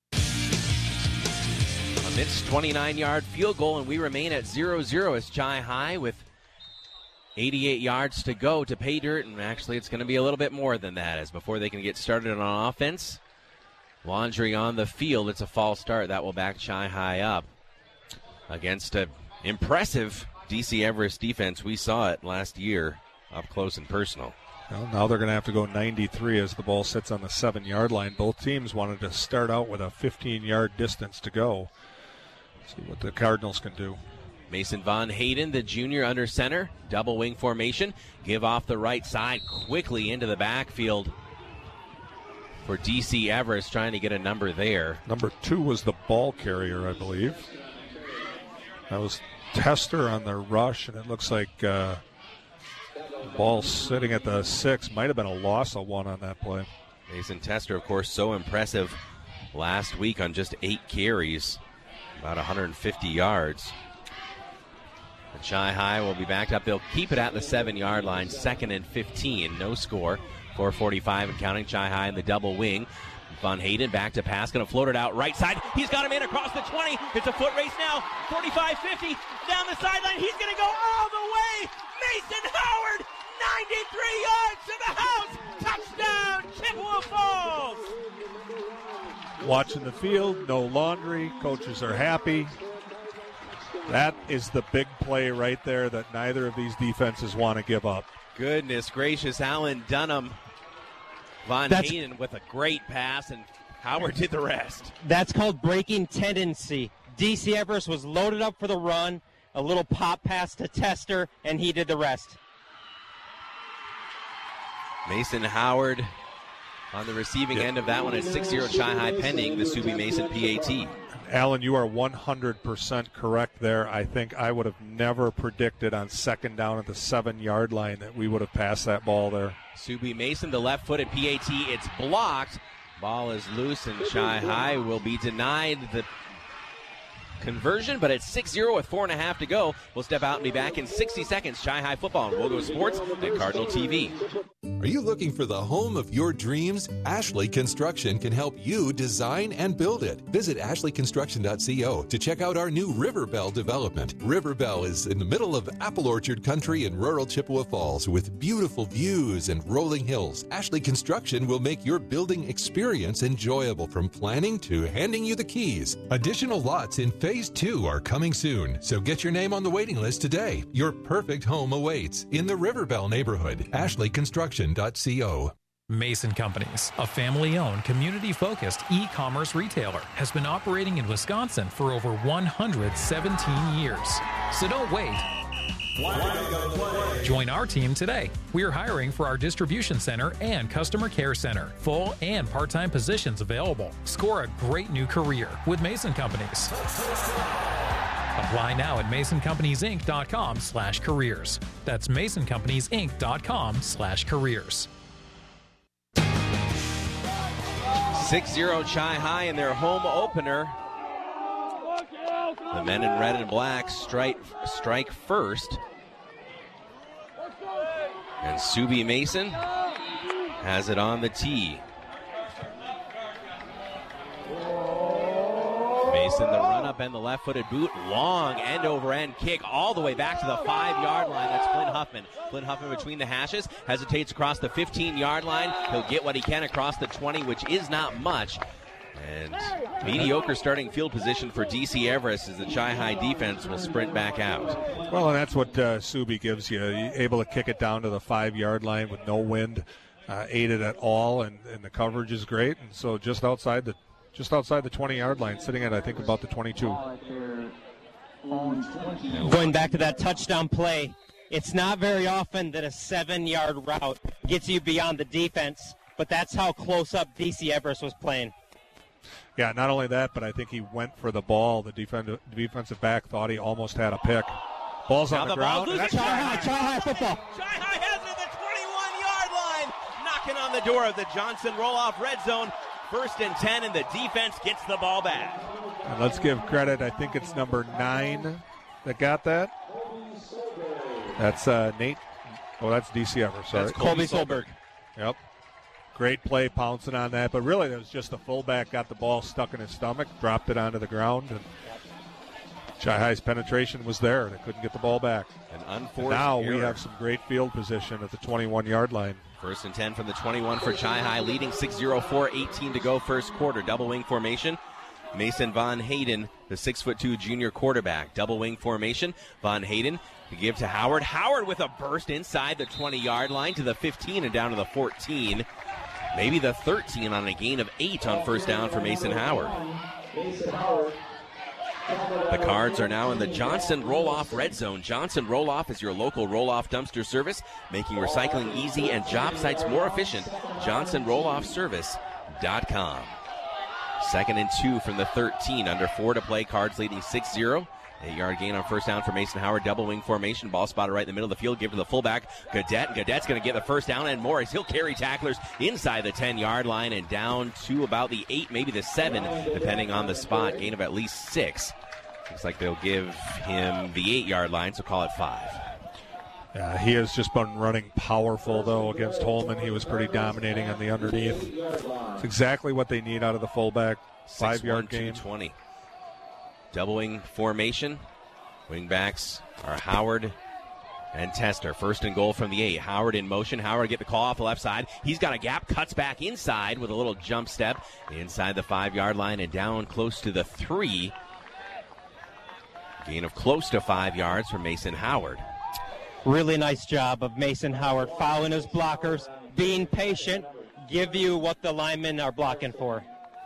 A missed 29-yard field goal, and we remain at 0-0 as Chi-Hi with 88 yards to go to pay dirt, and actually it's going to be a little bit more than that as before they can get started on offense. Laundry on the field. It's a false start. That will back Chi-Hi up against an impressive DC Everest defense. We saw it last year up close and personal. Well, now they're going to have to go 93 as the ball sits on the 7-yard line. Both teams wanted to start out with a 15-yard distance to go. See what the Cardinals can do. Mason Von Hayden, the junior under center. Double wing formation. Give off the right side quickly into the backfield for DC Everest, trying to get a number there. Number 2 was the ball carrier, I believe. That was Tester on the rush, and it looks like ball sitting at the 6. Might have been a loss of 1 on that play. Mason Tester, of course, so impressive last week on just 8 carries, about 150 yards. The Chi-Hi will be backed up. They'll keep it at the 7-yard line, 2nd and 15, no score. 4:45 and counting. Chi-Hi in the double wing. Von Hayden back to pass, going to float it out right side. He's got him in across the 20. It's a foot race now. 45-50 down the sideline. He's going to go all the way. Mason Howard, 93 yards to the house. Touchdown, Chippewa Falls. Watching the field, no laundry. Coaches are happy. That is the big play right there that neither of these defenses want to give up. Goodness gracious, Alan Dunham. Von Hayden with a great pass, and Howard did the rest. That's called breaking tendency. DC Everest was loaded up for the run, a little pop pass to Tester, and he did the rest. Mason Howard on the receiving end of that one at 6-0 Chi-Hi pending the Subi Mason PAT. Alan, you are 100% correct there. I think I would have never predicted on 2nd down at the 7-yard line that we would have passed that ball there. Subi Mason, the left-footed PAT, it's blocked. Ball is loose, and Chi-Hi will be denied the conversion, but it's 6-0 with 4.5 to go. We'll step out and be back in 60 seconds. Chi-Hi football on WOGO Sports and Cardinal TV. Are you looking for the home of your dreams? Ashley Construction can help you design and build it. Visit ashleyconstruction.co to check out our new Riverbell development. Riverbell is in the middle of apple orchard country in rural Chippewa Falls with beautiful views and rolling hills. Ashley Construction will make your building experience enjoyable from planning to handing you the keys. Additional lots in Phase 2 are coming soon, so get your name on the waiting list today. Your perfect home awaits in the Riverbell neighborhood. ashleyconstruction.co. Mason Companies, a family-owned, community-focused e-commerce retailer, has been operating in Wisconsin for over 117 years. So don't wait. Join our team today. We are hiring for our distribution center and customer care center. Full and part-time positions available. Score a great new career with Mason Companies. Apply now at MasonCompaniesInc.com/careers. That's MasonCompaniesInc.com/careers. 6-0 Chi-Hi in their home opener. The men in red and black strike first. And Subi Mason has it on the tee. Mason, the run-up and the left-footed boot. Long end-over-end kick all the way back to the 5-yard line. That's Flynn Huffman. Flynn Huffman between the hashes. Hesitates across the 15-yard line. He'll get what he can across the 20, which is not much. And mediocre starting field position for D.C. Everest as the Chi-High defense will sprint back out. Well, and that's what Subi gives you. You're able to kick it down to the 5-yard line with no wind, aided at all, and the coverage is great. And so just outside the 20-yard line, sitting at, I think, about the 22. Going back to that touchdown play, it's not very often that a 7-yard route gets you beyond the defense, but that's how close up D.C. Everest was playing. Yeah, not only that, but I think he went for the ball. The defensive back thought he almost had a pick. Ball's on the ground. That's Chi-High football. Chi-High has it at the 21-yard line. Knocking on the door of the Johnson roll-off red zone. 1st and 10, and the defense gets the ball back. And let's give credit. I think it's number 9 that got that. That's Nate. Oh, that's D.C. Everest. That's Colby Solberg. Yep. Great play pouncing on that, but really it was just the fullback got the ball stuck in his stomach, dropped it onto the ground, and Chi-High's penetration was there. They couldn't get the ball back. An unforced now error. We have some great field position at the 21-yard line. 1st and 10 from the 21 for Chi-High, leading 6-0, 4:18 to go first quarter. Double wing formation. Mason Von Hayden, the 6'2" junior quarterback. Double wing formation. Von Hayden to give to Howard. Howard with a burst inside the 20-yard line to the 15 and down to the 14. Maybe the 13 on a gain of 8 on first down for Mason Howard. The Cards are now in the Johnson Roll-Off red zone. Johnson Roll-Off is your local roll-off dumpster service, making recycling easy and job sites more efficient. JohnsonRollOffService.com. 2nd and 2 from the 13. Under 4 to play. Cards leading 6-0. 8-yard gain on first down for Mason Howard. Double wing formation. Ball spotted right in the middle of the field. Give to the fullback, Gadet. Gadet's going to get the first down and more as he'll carry tacklers inside the 10-yard line and down to about the 8, maybe the 7, depending on the spot. Gain of at least 6. Looks like they'll give him the 8-yard line, so call it 5. He has just been running powerful, though, against Holman. He was pretty dominating on the underneath. It's exactly what they need out of the fullback. 5-yard gain. 220. Double wing formation. Wingbacks are Howard and Tester. 1st and goal from the 8. Howard in motion. Howard get the call off the left side. He's got a gap. Cuts back inside with a little jump step inside the 5-yard line and down close to the 3. Gain of close to 5 yards for Mason Howard. Really nice job of Mason Howard following his blockers, being patient, give you what the linemen are blocking for.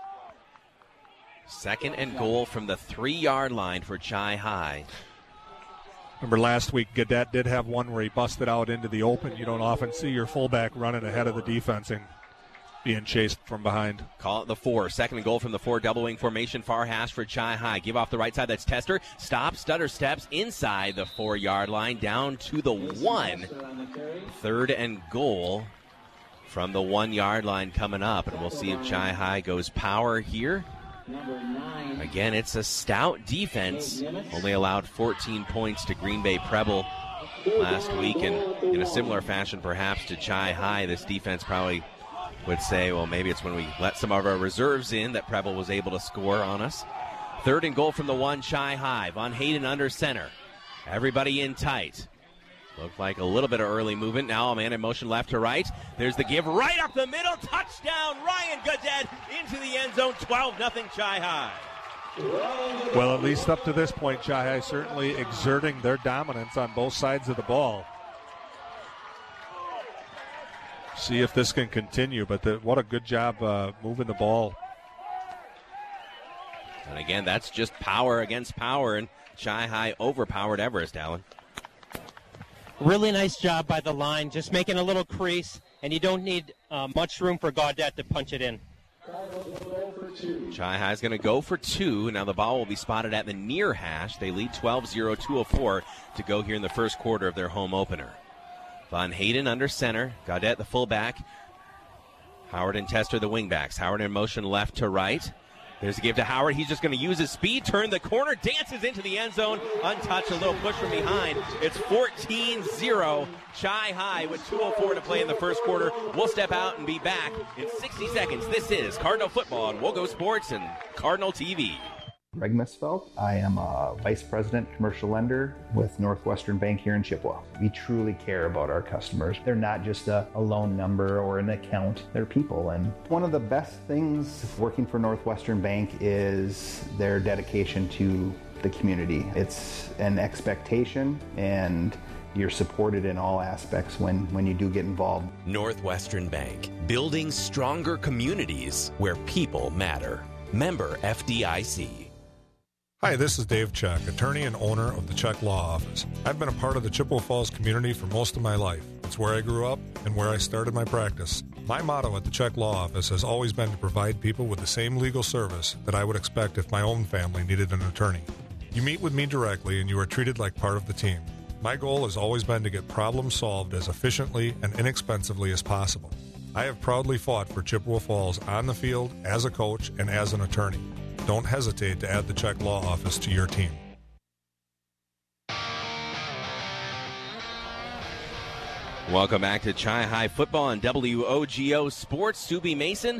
2nd and goal from the 3-yard line for Chi-High. Remember last week, Gadet did have one where he busted out into the open. You don't often see your fullback running ahead of the defense and being chased from behind. Call it the 4. 2nd and goal from the 4. Double wing formation. Far hash for Chi-High. Give off the right side. That's Tester. Stops, stutter steps inside the 4-yard line down to the 1. 3rd and goal from the 1-yard line coming up. And we'll see if Chi-High goes power here. Again, it's a stout defense. Only allowed 14 points to Green Bay Preble last week. And in a similar fashion perhaps to Chi-High, this defense probably would say, well, maybe it's when we let some of our reserves in that Preble was able to score on us. 3rd and goal from the 1, Chi-High. Von Hayden under center. Everybody in tight. Looked like a little bit of early movement. Now a man in motion left to right. There's the give right up the middle. Touchdown, Ryan Gadet into the end zone. 12-0 Chi-High. Well, at least up to this point, Chi-High certainly exerting their dominance on both sides of the ball. See if this can continue, but what a good job moving the ball. And again, that's just power against power, and Chi-High overpowered Everest, Alan. Really nice job by the line, just making a little crease, and you don't need much room for Gaudette to punch it in. Chi-High's going to go for 2. Now the ball will be spotted at the near hash. They lead 12-0, 2:04 to go here in the first quarter of their home opener. Von Hayden under center. Gaudette the fullback. Howard and Tester the wingbacks. Howard in motion left to right. There's a give to Howard. He's just going to use his speed, turn the corner, dances into the end zone, untouched, a little push from behind. It's 14-0, Chi-High with 2:04 to play in the first quarter. We'll step out and be back in 60 seconds. This is Cardinal Football on Wogo Sports and Cardinal TV. Greg Misfeld. I am a Vice President Commercial Lender with Northwestern Bank here in Chippewa. We truly care about our customers. They're not just a loan number or an account. They're people. And one of the best things working for Northwestern Bank is their dedication to the community. It's an expectation, and you're supported in all aspects when you do get involved. Northwestern Bank, building stronger communities where people matter. Member FDIC. Hi, this is Dave Check, attorney and owner of the Check Law Office. I've been a part of the Chippewa Falls community for most of my life. It's where I grew up and where I started my practice. My motto at the Check Law Office has always been to provide people with the same legal service that I would expect if my own family needed an attorney. You meet with me directly and you are treated like part of the team. My goal has always been to get problems solved as efficiently and inexpensively as possible. I have proudly fought for Chippewa Falls on the field, as a coach, and as an attorney. Don't hesitate to add the Check Law Office to your team. Welcome back to Chi-Hi Football on WOGO Sports. Subi Mason,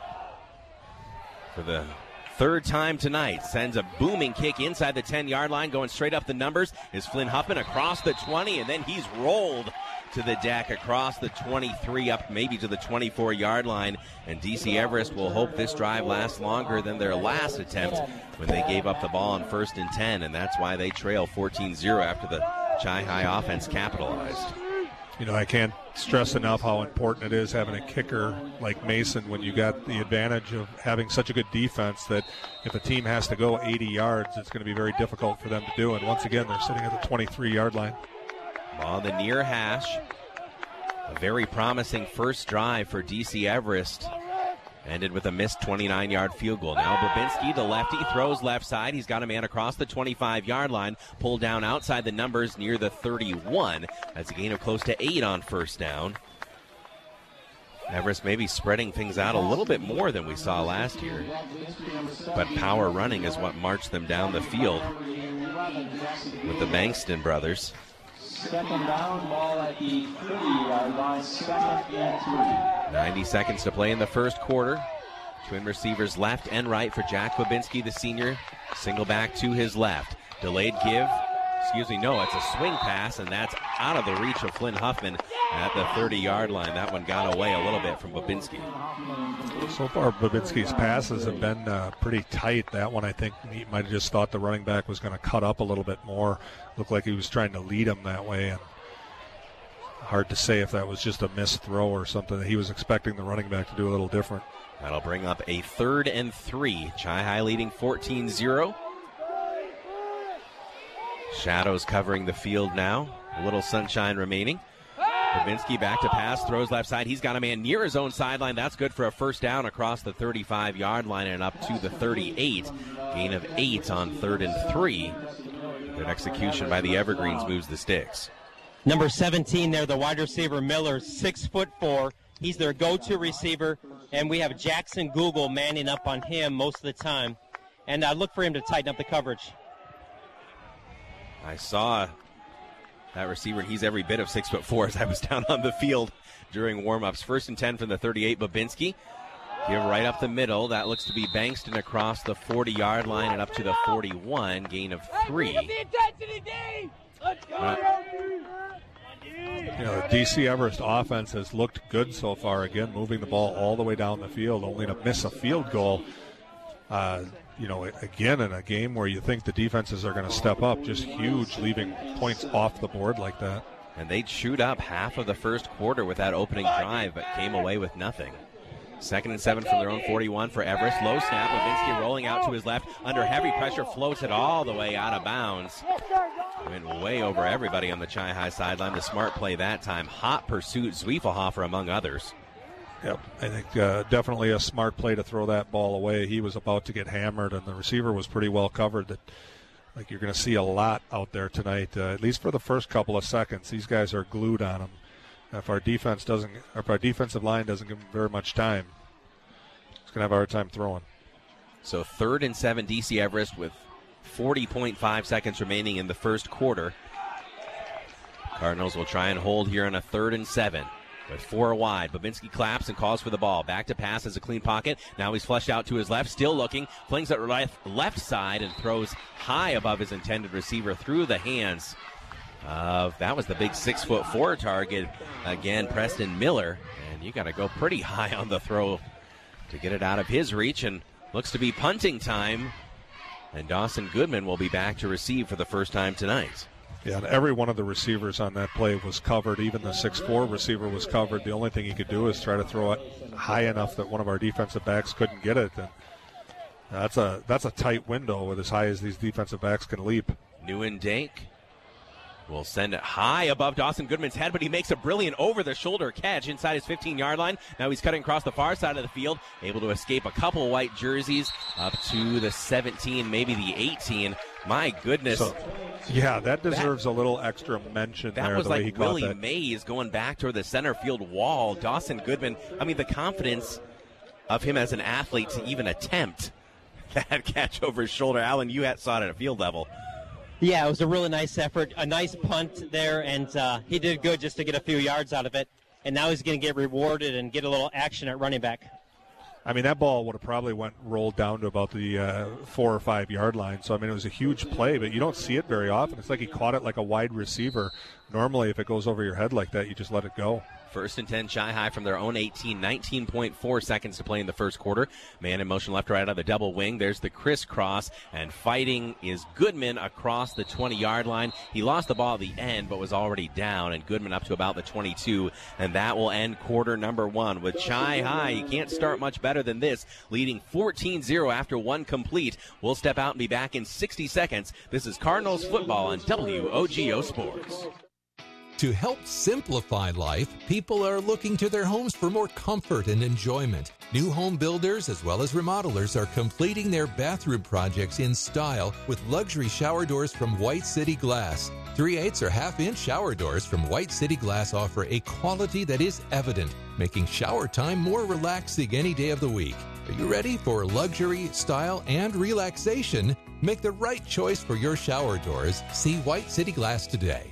for the third time tonight, sends a booming kick inside the 10-yard line, going straight up the numbers, is Flynn Huffman across the 20, and then he's rolled to the deck across the 23 up maybe to the 24-yard line, and DC Everest will hope this drive lasts longer than their last attempt when they gave up the ball on 1st and 10, and that's why they trail 14-0 after the Chi-Hi offense capitalized. You know, I can't stress enough how important it is having a kicker like Mason when you got the advantage of having such a good defense that if a team has to go 80 yards, it's going to be very difficult for them to do. And once again, they're sitting at the 23-yard line. On the near hash, a very promising first drive for DC Everest. Ended with a missed 29-yard field goal. Now Babinski, the lefty, throws left side. He's got a man across the 25-yard line. Pulled down outside the numbers near the 31. That's a gain of close to 8 on first down. Everest maybe spreading things out a little bit more than we saw last year. But power running is what marched them down the field with the Bankston brothers. Second down, ball at the 30-yard line, 2nd and 3. 90 seconds to play in the first quarter. Twin receivers left and right for Jack Babinski, the senior. Single back to his left. Delayed give. It's a swing pass, and that's out of the reach of Flynn Huffman at the 30-yard line. That one got away a little bit from Babinski. So far, Babinski's passes have been pretty tight. That one, I think, he might have just thought the running back was going to cut up a little bit more. Looked like he was trying to lead him that way, and hard to say if that was just a missed throw or something that he was expecting the running back to do a little different. That'll bring up a 3rd and 3. Chi-Hi leading 14-0. Shadows covering the field now. A little sunshine remaining. Babinski back to pass, throws left side. He's got a man near his own sideline. That's good for a first down across the 35-yard line and up to the 38. Gain of 8 on 3rd and 3. Good execution by the Evergreens moves the sticks. Number 17 there, the wide receiver Miller, 6'4". He's their go-to receiver, and we have Jackson Google manning up on him most of the time. And look for him to tighten up the coverage. I saw that receiver, and he's every bit of 6'4" as I was down on the field during warm-ups. 1st and 10 from the 38, Babinski. Give right up the middle. That looks to be Bankston across the 40-yard line and up to the 41. Gain of 3. The DC Everest offense has looked good so far, again, moving the ball all the way down the field, only to miss a field goal. Again, in a game where you think the defenses are going to step up, just huge, leaving points off the board like that. And they chewed up half of the first quarter with that opening drive, but came away with nothing. 2nd and 7 from their own 41 for Everest. Low snap, Babinski rolling out to his left. Under heavy pressure, floats it all the way out of bounds. Went way over everybody on the Chi-Hi sideline. The smart play that time. Hot pursuit, Zwiefelhofer among others. Yep, I think definitely a smart play to throw that ball away. He was about to get hammered, and the receiver was pretty well covered. Like you're going to see a lot out there tonight, at least for the first couple of seconds. These guys are glued on him. If our defensive line doesn't give him very much time, he's going to have a hard time throwing. So 3rd and 7, DC Everest with 40.5 seconds remaining in the first quarter. Cardinals will try and hold here on a 3rd and 7. with 4 wide. Babinski claps and calls for the ball. Back to pass as a clean pocket. Now he's flushed out to his left, still looking. Flings it left side and throws high above his intended receiver through the hands of, that was the big 6'4" target. Again, Preston Miller. And you got to go pretty high on the throw to get it out of his reach. And looks to be punting time. And Dawson Goodman will be back to receive for the first time tonight. Yeah, and every one of the receivers on that play was covered. Even the 6'4" receiver was covered. The only thing he could do is try to throw it high enough that one of our defensive backs couldn't get it. And that's a tight window with as high as these defensive backs can leap. Neuendijk will send it high above Dawson Goodman's head, but he makes a brilliant over-the-shoulder catch inside his 15-yard line. Now he's cutting across the far side of the field, able to escape a couple white jerseys up to the 17, maybe the 18. My goodness. Yeah, that deserves a little extra mention there. That was the way like he caught Willie that. Mays going back toward the center field wall. Dawson Goodman, I mean, the confidence of him as an athlete to even attempt that catch over his shoulder. Alan, you saw it at a field level. Yeah, it was a really nice effort, a nice punt there, and he did good just to get a few yards out of it. And now he's going to get rewarded and get a little action at running back. I mean, that ball would have probably rolled down to about the 4 or 5 yard line. So, I mean, it was a huge play, but you don't see it very often. It's like he caught it like a wide receiver. Normally, if it goes over your head like that, you just let it go. 1st and 10, Chi-Hi from their own 18, 19.4 seconds to play in the first quarter. Man in motion left to right on the double wing. There's the crisscross, and fighting is Goodman across the 20-yard line. He lost the ball at the end, but was already down, and Goodman up to about the 22, and that will end quarter number 1. With Chi-Hi, you can't start much better than this, leading 14-0 after 1 complete. We'll step out and be back in 60 seconds. This is Cardinals football on WOGO Sports. To help simplify life, people are looking to their homes for more comfort and enjoyment. New home builders as well as remodelers are completing their bathroom projects in style with luxury shower doors from White City Glass. 3/8 or half-inch shower doors from White City Glass offer a quality that is evident, making shower time more relaxing any day of the week. Are you ready for luxury, style, and relaxation? Make the right choice for your shower doors. See White City Glass today.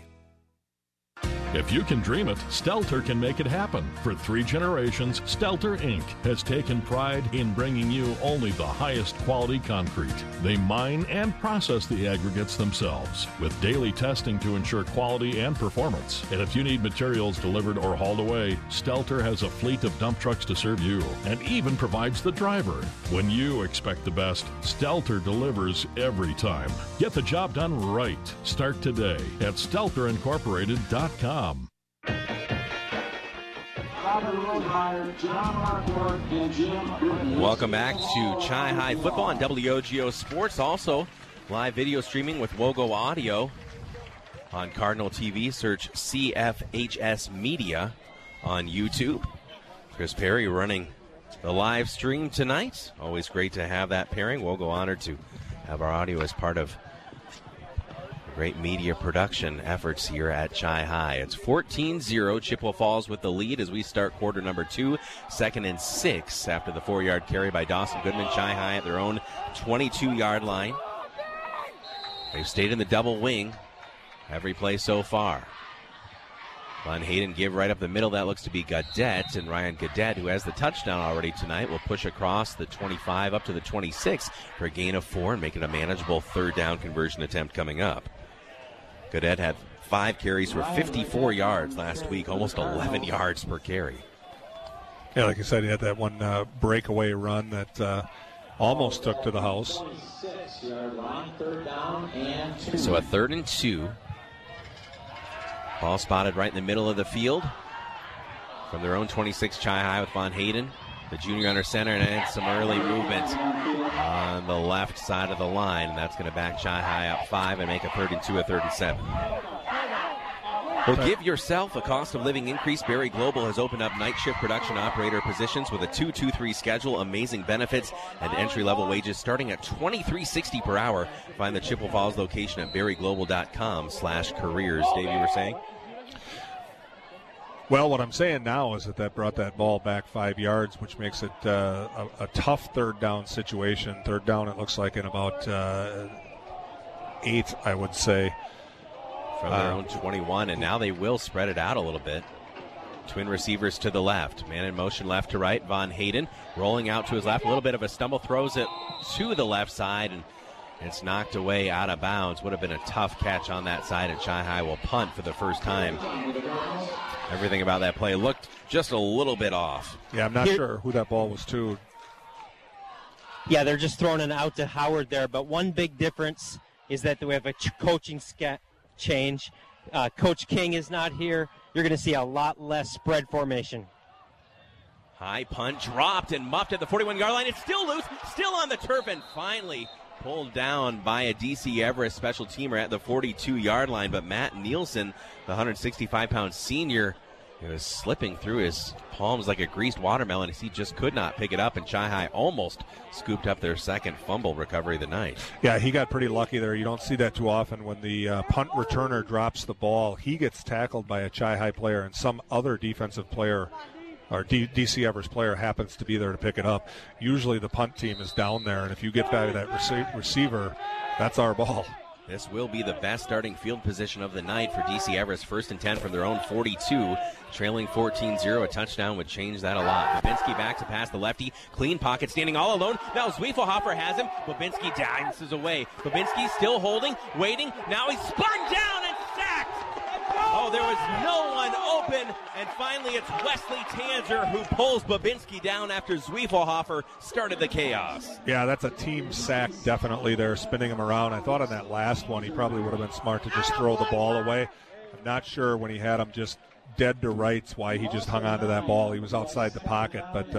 If you can dream it, Stelter can make it happen. For 3 generations, Stelter Inc. has taken pride in bringing you only the highest quality concrete. They mine and process the aggregates themselves with daily testing to ensure quality and performance. And if you need materials delivered or hauled away, Stelter has a fleet of dump trucks to serve you and even provides the driver. When you expect the best, Stelter delivers every time. Get the job done right. Start today at StelterIncorporated.com. Welcome back to Chi-Hi football on WOGO Sports. Also, live video streaming with Wogo Audio on Cardinal TV. Search CFHS Media on YouTube. Chris Perry running the live stream tonight. Always great to have that pairing. Wogo honored to have our audio as part of great media production efforts here at Chi-Hi. It's 14-0. Chippewa Falls with the lead as we start quarter number 2. 2nd and 6 after the 4-yard carry by Dawson Goodman. Chi-Hi at their own 22-yard line. They've stayed in the double wing every play so far. Von Hayden give right up the middle. That looks to be Gadet. And Ryan Gadet, who has the touchdown already tonight, will push across the 25 up to the 26 for a gain of 4 and make it a manageable 3rd down conversion attempt coming up. Gadet had 5 carries for 54 yards last week, almost 11 yards per carry. Yeah, like I said, he had that one breakaway run that almost took to the house. So a 3rd and 2. Ball spotted right in the middle of the field. From their own 26, Chi-Hi with Von Hayden, the junior under center, and some early movement on the left side of the line. And that's going to back Chi-Hi up 5 and make a 3rd and 2, a 3rd and 7. Well, give yourself a cost of living increase. Berry Global has opened up night shift production operator positions with a 2-2-3 schedule, amazing benefits, and entry-level wages starting at $23.60 per hour. Find the Chippewa Falls location at berryglobal.com/careers. Dave, you were saying? Well, what I'm saying now is that brought that ball back 5 yards, which makes it a tough 3rd down situation. 3rd down, it looks like, in about 8, I would say. From their own 21, and now they will spread it out a little bit. Twin receivers to the left. Man in motion left to right. Von Hayden rolling out to his left. A little bit of a stumble. Throws it to the left side, and it's knocked away out of bounds. Would have been a tough catch on that side, and Chi-Hi will punt for the first time. Everything about that play looked just a little bit off. Yeah, I'm not sure who that ball was to. Yeah, they're just throwing it out to Howard there. But one big difference is that we have a coaching change. Coach King is not here. You're going to see a lot less spread formation. High punt dropped and muffed at the 41-yard line. It's still loose, still on the turf, and finally pulled down by a DC Everest special teamer at the 42-yard line. But Matt Nielsen, the 165-pound senior, was slipping through his palms like a greased watermelon as he just could not pick it up, and Chi-Hi almost scooped up their second fumble recovery of the night. Yeah, he got pretty lucky there. You don't see that too often. When the punt returner drops the ball, he gets tackled by a Chi-Hi player, and some other defensive player or DC Everest player happens to be there to pick it up. Usually the punt team is down there, and if you get by that receiver, that's our ball. This will be the best starting field position of the night for DC Everest. 1st and 10 from their own 42. Trailing 14-0. A touchdown would change that a lot. Babinski back to pass the lefty. Clean pocket, standing all alone. Now Zwiefelhofer has him. Babinski dances away. Babinski still holding, waiting. Now he's spun down and sacked. Oh, there was no one open. And finally it's Wesley Tanzer who pulls Babinski down after Zwiefelhofer started the chaos. Yeah, that's a team sack definitely there, spinning him around. I thought on that last one he probably would have been smart to just throw the ball away. I'm not sure when he had him just dead to rights why he just hung on to that ball. He was outside the pocket, but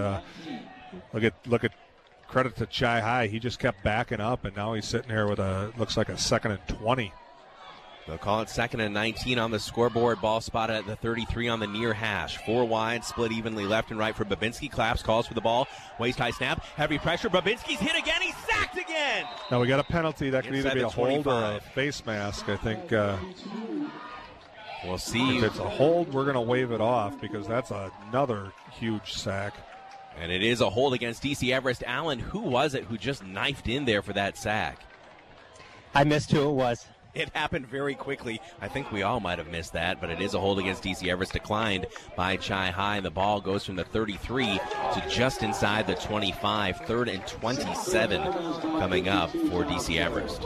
look at credit to Chi-Hi. He just kept backing up, and now he's sitting here with looks like a 2nd and 20. They'll call it 2nd and 19 on the scoreboard. Ball spotted at the 33 on the near hash. 4 wide, split evenly left and right for Babinski. Claps, calls for the ball. Waist-high snap, heavy pressure. Babinski's hit again. He's sacked again. Now we got a penalty. That could Inside either be a hold 25. or a face mask. I think we'll see. If it's a hold, we're going to wave it off because that's another huge sack. And it is a hold against DC Everest. Allen, who was it who just knifed in there for that sack? I missed who it was. It happened very quickly. I think we all might have missed that, but it is a hold against DC Everest, declined by Chi-Hi. The ball goes from the 33 to just inside the 25. 3rd and 27 coming up for DC Everest.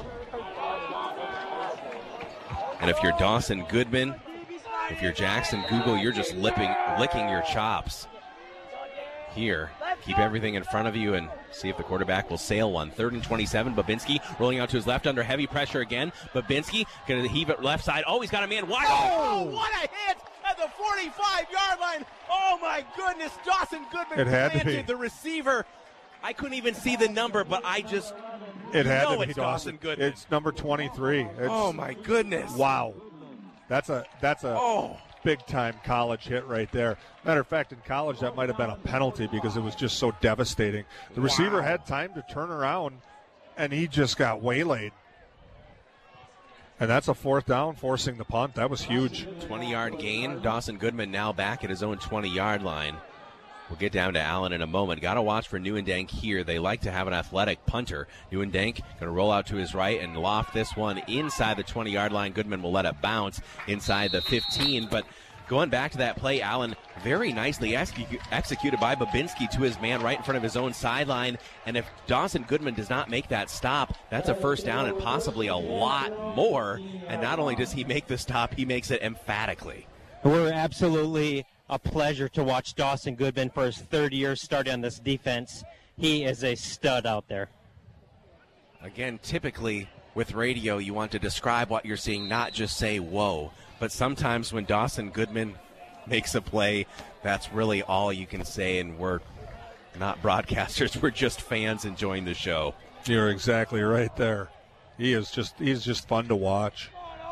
And if you're Dawson Goodman, if you're Jackson Google, you're just licking your chops. Here, keep everything in front of you and see if the quarterback will sail one. 3rd and 27, Babinski rolling out to his left under heavy pressure again. Babinski going to heave it left side. Oh, he's got a man wide. Oh, what a hit at the 45-yard line. Oh, my goodness. Dawson Goodman it had to be the receiver. I couldn't even see the number, but I just it had to be it's Dawson Goodman. It's number 23. Oh, my goodness. Wow. That's a big-time college hit right there. Matter of fact, in college, that might have been a penalty because it was just so devastating. The receiver had time to turn around, and he just got waylaid. And that's a 4th down, forcing the punt. That was huge. 20-yard gain. Dawson Goodman now back at his own 20-yard line. We'll get down to Allen in a moment. Got to watch for Nieuwendank here. They like to have an athletic punter. Nieuwendank going to roll out to his right and loft this one inside the 20-yard line. Goodman will let it bounce inside the 15. But going back to that play, Allen, very nicely executed by Babinski to his man right in front of his own sideline. And if Dawson Goodman does not make that stop, that's a 1st down and possibly a lot more. And not only does he make the stop, he makes it emphatically. We're absolutely a pleasure to watch Dawson Goodman for his 3rd year starting on this defense. He is a stud out there. Again, typically with radio, you want to describe what you're seeing, not just say, whoa. But sometimes when Dawson Goodman makes a play, that's really all you can say, and we're not broadcasters. We're just fans enjoying the show. You're exactly right there. He's just fun to watch.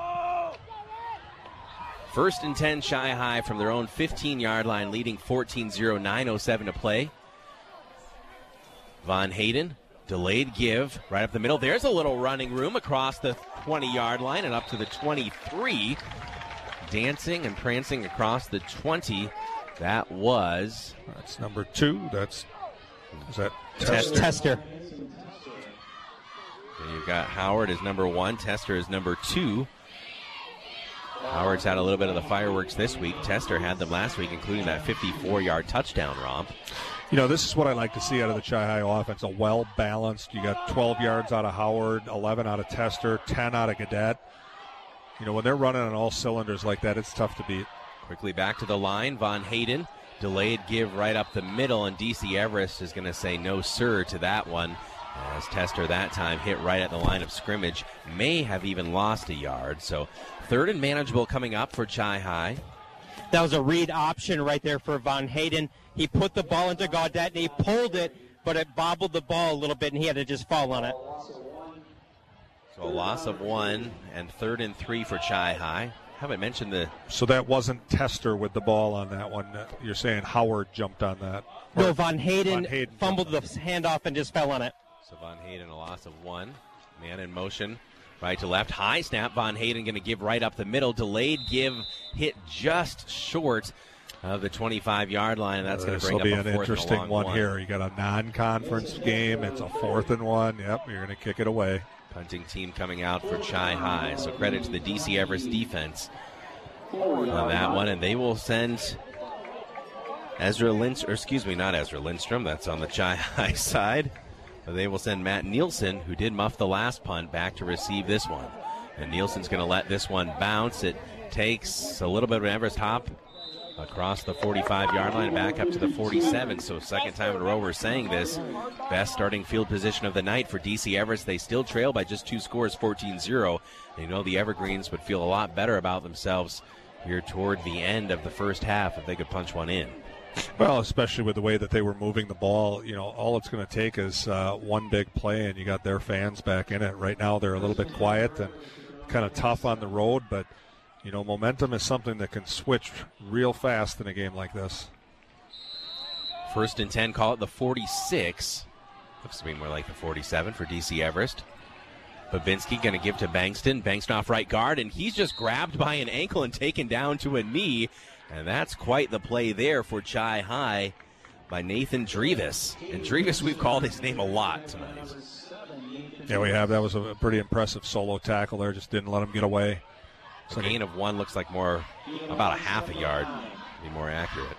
1st and 10, Chi-Hi from their own 15-yard line, leading 14-0, 9:07 to play. Von Hayden, delayed give, right up the middle. There's a little running room across the 20-yard line and up to the 23. Dancing and prancing across the 20. That's number 2. Is that Tester? You've got Howard as number 1. Tester is number 2. Howard's had a little bit of the fireworks this week. Tester had them last week, including that 54-yard touchdown romp. You know, this is what I like to see out of the Chi-High offense, a well-balanced. You got 12 yards out of Howard, 11 out of Tester, 10 out of Gaudette. You know, when they're running on all cylinders like that, it's tough to beat. Quickly back to the line. Von Hayden, delayed give right up the middle, and D.C. Everest is going to say no, sir, to that one. As Tester that time hit right at the line of scrimmage, may have even lost a yard. So third and manageable coming up for Chi-High. That was a read option right there for Von Hayden. He put the ball into Gaudette, and he pulled it, but it bobbled the ball a little bit, and he had to just fall on it. So a loss of 1 and 3rd and 3 for Chi-High. Haven't mentioned the... So that wasn't Tester with the ball on that one. You're saying Howard jumped on that. No, Von Hayden fumbled the handoff and just fell on it. So Von Hayden, a loss of 1. Man in motion. Right to left. High snap. Von Hayden going to give right up the middle. Delayed give. Hit just short of the 25-yard line, and that's going to bring up a 4th and a long one. This will be an interesting one here. You got a non-conference game. It's a 4th and 1. Yep, you're going to kick it away. Punting team coming out for Chi-High. So credit to the D.C. Everest defense on that one, and they will send Ezra Lindstrom. Not Ezra Lindstrom. That's on the Chi-High side. They will send Matt Nielsen, who did muff the last punt, back to receive this one. And Nielsen's going to let this one bounce. It takes a little bit of an Everest hop across the 45-yard line, back up to the 47. So second time in a row we're saying this. Best starting field position of the night for D.C. Everest. They still trail by just 2 scores, 14-0. They know the Evergreens would feel a lot better about themselves here toward the end of the first half if they could punch one in. Well, especially with the way that they were moving the ball, you know, all it's going to take is one big play, and you got their fans back in it. Right now they're a little bit quiet and kind of tough on the road, but, you know, momentum is something that can switch real fast in a game like this. 1st and 10, call it the 46. Looks to be more like the 47 for D.C. Everest. Babinski going to give to Bankston. Bankston off right guard, and he's just grabbed by an ankle and taken down to a knee. And that's quite the play there for Chi-High by Nathan Drevis. And Drevis, we've called his name a lot tonight. Yeah, we have. That was a pretty impressive solo tackle there. Just didn't let him get away. So gain of 1 looks like more, about a half a yard, to be more accurate.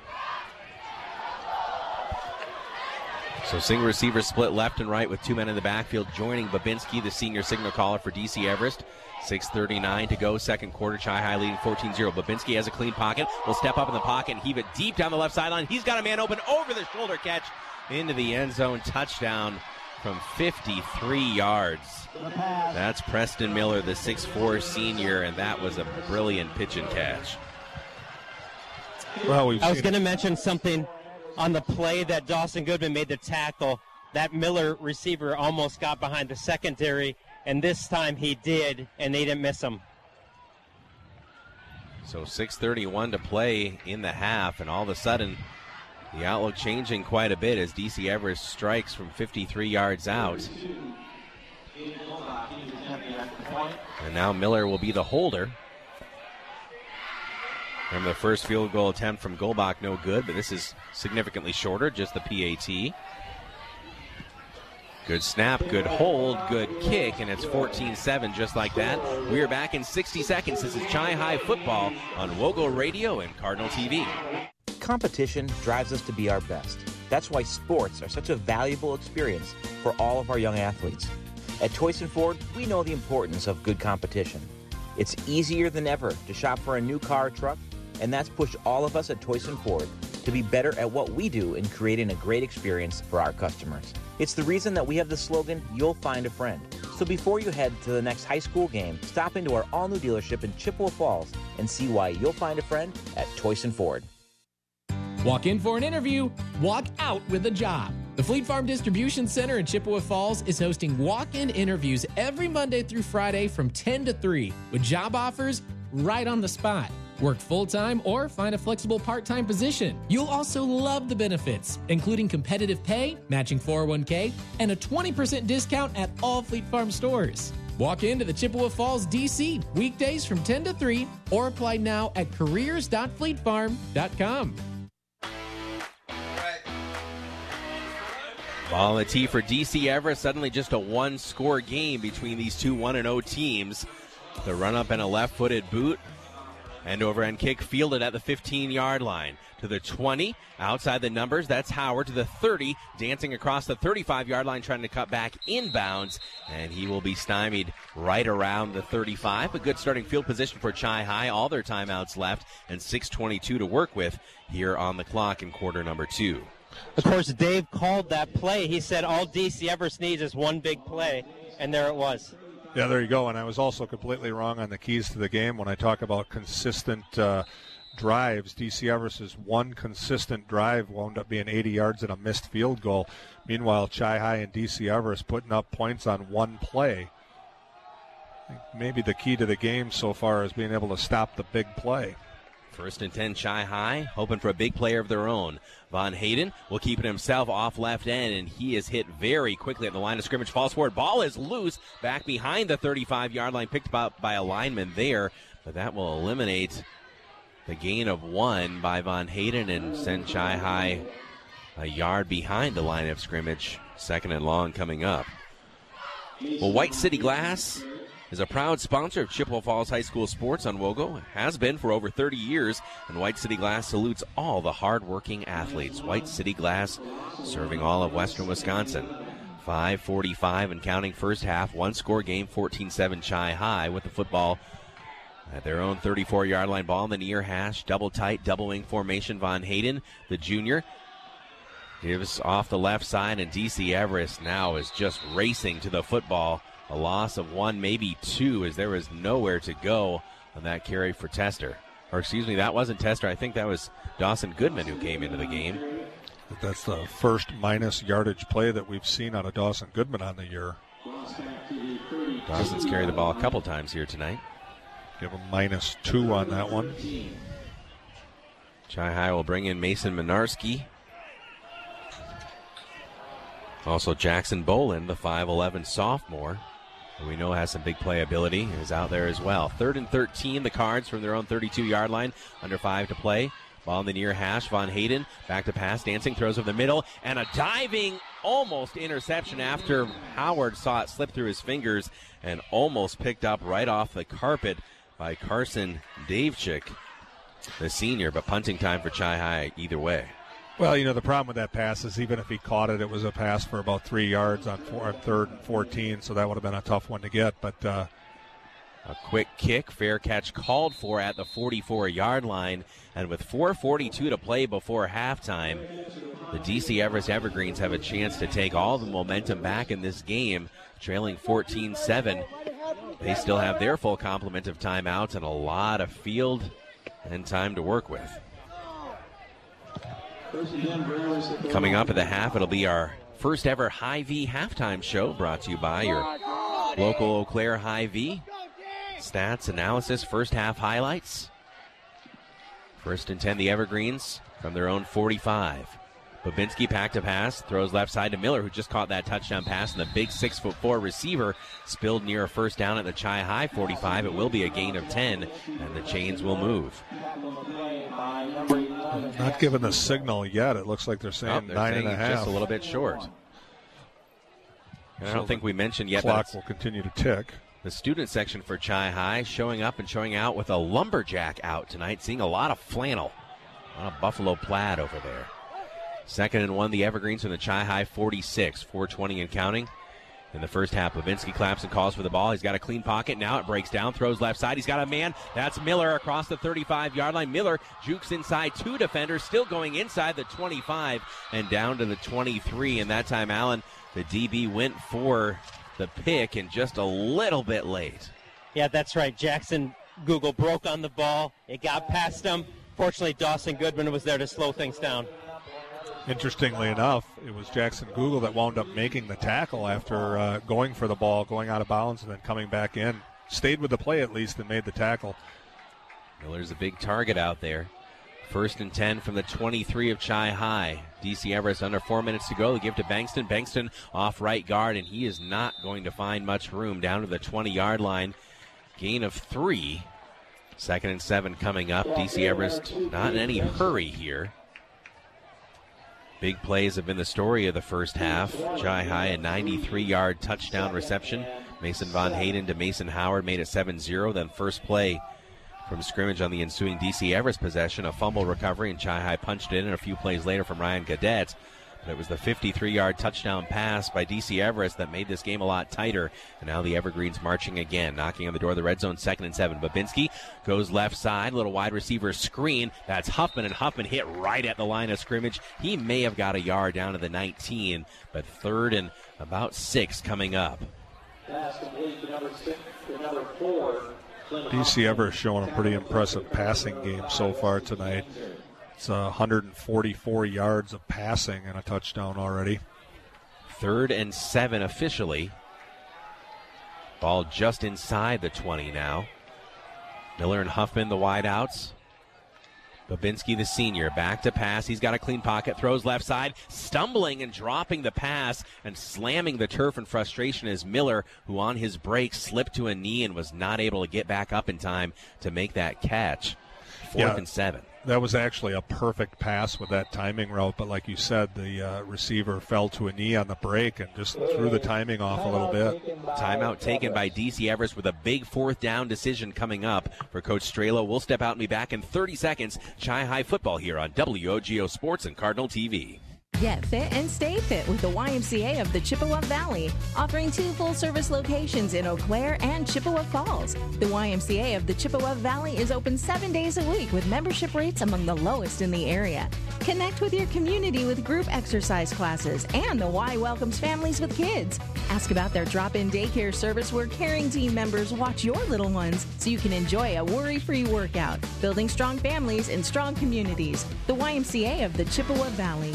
So single receiver split left and right with 2 men in the backfield, joining Babinski, the senior signal caller for D.C. Everest. 6:39 to go, second quarter. Chi-High leading 14-0. Babinski has a clean pocket. Will step up in the pocket and heave it deep down the left sideline. He's got a man open over the shoulder catch into the end zone. Touchdown from 53 yards. That's Preston Miller, the 6'4 senior, and that was a brilliant pitch and catch. Well, I was going to mention something on the play that Dawson Goodman made the tackle. That Miller receiver almost got behind the secondary, and this time he did, and they didn't miss him. So 6:31 to play in the half, and all of a sudden the outlook changing quite a bit as D.C. Everest strikes from 53 yards out. And now Miller will be the holder. Remember, the first field goal attempt from Golbach, no good, but this is significantly shorter, just the PAT. Good snap, good hold, good kick, and it's 14-7 just like that. We are back in 60 seconds. This is Chi-High football on Wogo Radio and Cardinal TV. Competition drives us to be our best. That's why sports are such a valuable experience for all of our young athletes. At Toyson Ford, we know the importance of good competition. It's easier than ever to shop for a new car or truck, and that's pushed all of us at Toyson Ford to be better at what we do in creating a great experience for our customers. It's the reason that we have the slogan, "You'll find a friend." So before you head to the next high school game, stop into our all-new dealership in Chippewa Falls and see why you'll find a friend at Toyson Ford. Walk in for an interview, walk out with a job. The Fleet Farm Distribution Center in Chippewa Falls is hosting walk-in interviews every Monday through Friday from 10 to 3 with job offers right on the spot. Work full-time or find a flexible part-time position. You'll also love the benefits, including competitive pay, matching 401k, and a 20% discount at all Fleet Farm stores. Walk into the Chippewa Falls, D.C. weekdays from 10 to 3 or apply now at careers.fleetfarm.com. Ball on the tee for D.C. Everest. Suddenly just a one-score game between these two 1-0 teams. The run-up and a left-footed boot. End over end kick fielded at the 15-yard line. To the 20, outside the numbers, that's Howard. To the 30, dancing across the 35-yard line, trying to cut back inbounds, and he will be stymied right around the 35. A good starting field position for Chi High. All their timeouts left, and 6:22 to work with here on the clock in quarter number 2. Of course, Dave called that play. He said all DC Everest needs is one big play, and there it was. Yeah, there you go. And I was also completely wrong on the keys to the game when I talk about consistent drives. DC Everest's one consistent drive wound up being 80 yards and a missed field goal. Meanwhile, Chi High and DC Everest putting up points on one play. I think maybe the key to the game so far is being able to stop the big play. 1st and 10, Chi High, hoping for a big player of their own. Von Hayden will keep it himself off left end, and he is hit very quickly at the line of scrimmage. Falls forward. Ball is loose back behind the 35-yard line, picked up by a lineman there, but that will eliminate the gain of 1 by Von Hayden and send Chi High a yard behind the line of scrimmage. 2nd and long coming up. Well, White City Glass is a proud sponsor of Chippewa Falls High School sports on WOGO. Has been for over 30 years, and White City Glass salutes all the hard-working athletes. White City Glass serving all of western Wisconsin. 5:45 and counting first half. One-score game, 14-7 Chi High with the football at their own 34-yard line. Ball in the near hash, double tight, double wing formation. Von Hayden, the junior, gives off the left side, and DC Everest now is just racing to the football. A loss of 1, maybe 2, as there was nowhere to go on that carry for Tester. Or excuse me, that wasn't Tester. I think that was Dawson Goodman who came into the game. That's the first minus yardage play that we've seen out of Dawson Goodman on the year. Dawson's carried the ball a couple times here tonight. Give him -2 on that one. Chi High will bring in Mason Minarski. Also Jackson Bolin, the 5'11 sophomore, who we know has some big playability, is out there as well. 3rd and 13, the Cards from their own 32-yard line, under 5 to play. Ball in the near hash. Von Hayden back to pass, dancing, throws over the middle, and a diving almost interception after Howard saw it slip through his fingers and almost picked up right off the carpet by Carson Davechik, the senior, but punting time for Chi High either way. Well, you know, the problem with that pass is even if he caught it, it was a pass for about 3 yards on 3rd and 14, so that would have been a tough one to get. But a quick kick, fair catch called for at the 44-yard line, and with 4:42 to play before halftime, the DC Everest Evergreens have a chance to take all the momentum back in this game, trailing 14-7. They still have their full complement of timeouts and a lot of field and time to work with. Coming up at the half, it'll be our first ever Hy-Vee halftime show, brought to you by your local Eau Claire Hy-Vee. Stats, analysis, first half highlights. 1st and 10, the Evergreens from their own 45. Babinski packed a pass, throws left side to Miller, who just caught that touchdown pass, and the big 6'4" receiver spilled near a first down at the Chi High 45. It will be a gain of 10, and the chains will move. Not given the signal yet. It looks like they're saying 9.5. Just a little bit short. And I don't think we mentioned yet. The clock will continue to tick. The student section for Chi High showing up and showing out with a lumberjack out tonight, seeing a lot of flannel. A lot of buffalo plaid over there. 2nd and 1, the Evergreens from the Chi High 46, 4:20 and counting. In the first half, Babinski claps and calls for the ball. He's got a clean pocket. Now it breaks down, throws left side. He's got a man. That's Miller across the 35-yard line. Miller jukes inside 2 defenders, still going inside the 25 and down to the 23. And that time, Allen, the DB went for the pick and just a little bit late. Yeah, that's right. Jackson Google broke on the ball. It got past him. Fortunately, Dawson Goodman was there to slow things down. Interestingly enough, it was Jackson Google that wound up making the tackle after going for the ball, going out of bounds, and then coming back in. Stayed with the play at least and made the tackle. Miller's a big target out there. 1st and 10 from the 23 of Chi High. DC Everest under 4 minutes to go. They give to Bankston. Bankston off right guard, and he is not going to find much room down to the 20-yard line. Gain of 3. 2nd and 7 coming up. DC Everest not in any hurry here. Big plays have been the story of the first half. Chi High, a 93-yard touchdown reception Mason Von Hayden to Mason Howard made it 7-0. Then first play from scrimmage on the ensuing D.C. Everest possession, a fumble recovery, and Chi High punched it in a few plays later from Ryan Gadet. But it was the 53-yard touchdown pass by D.C. Everest that made this game a lot tighter. And now the Evergreens marching again, knocking on the door of the red zone, 2nd and 7. Babinski goes left side, little wide receiver screen. That's Huffman, and Huffman hit right at the line of scrimmage. He may have got a yard down to the 19, but 3rd and about 6 coming up. DC Everest showing a pretty impressive passing game so far tonight. It's 144 yards of passing and a touchdown already. 3rd and 7 officially. Ball just inside the 20 now. Miller and Huffman, the wideouts. Babinski, the senior, back to pass. He's got a clean pocket, throws left side, stumbling and dropping the pass and slamming the turf in frustration is Miller, who on his break slipped to a knee and was not able to get back up in time to make that catch. 4th and 7. That was actually a perfect pass with that timing route, but like you said, the receiver fell to a knee on the break and just threw the timing off a little bit. Timeout taken by D.C. Everest with a big 4th down decision coming up for Coach Strelo. We'll step out and be back in 30 seconds. Chi High football here on WOGO Sports and Cardinal TV. Get fit and stay fit with the YMCA of the Chippewa Valley, offering 2 full-service locations in Eau Claire and Chippewa Falls. The YMCA of the Chippewa Valley is open 7 days a week with membership rates among the lowest in the area. Connect with your community with group exercise classes, and the Y welcomes families with kids. Ask about their drop-in daycare service where caring team members watch your little ones so you can enjoy a worry-free workout. Building strong families and strong communities. The YMCA of the Chippewa Valley.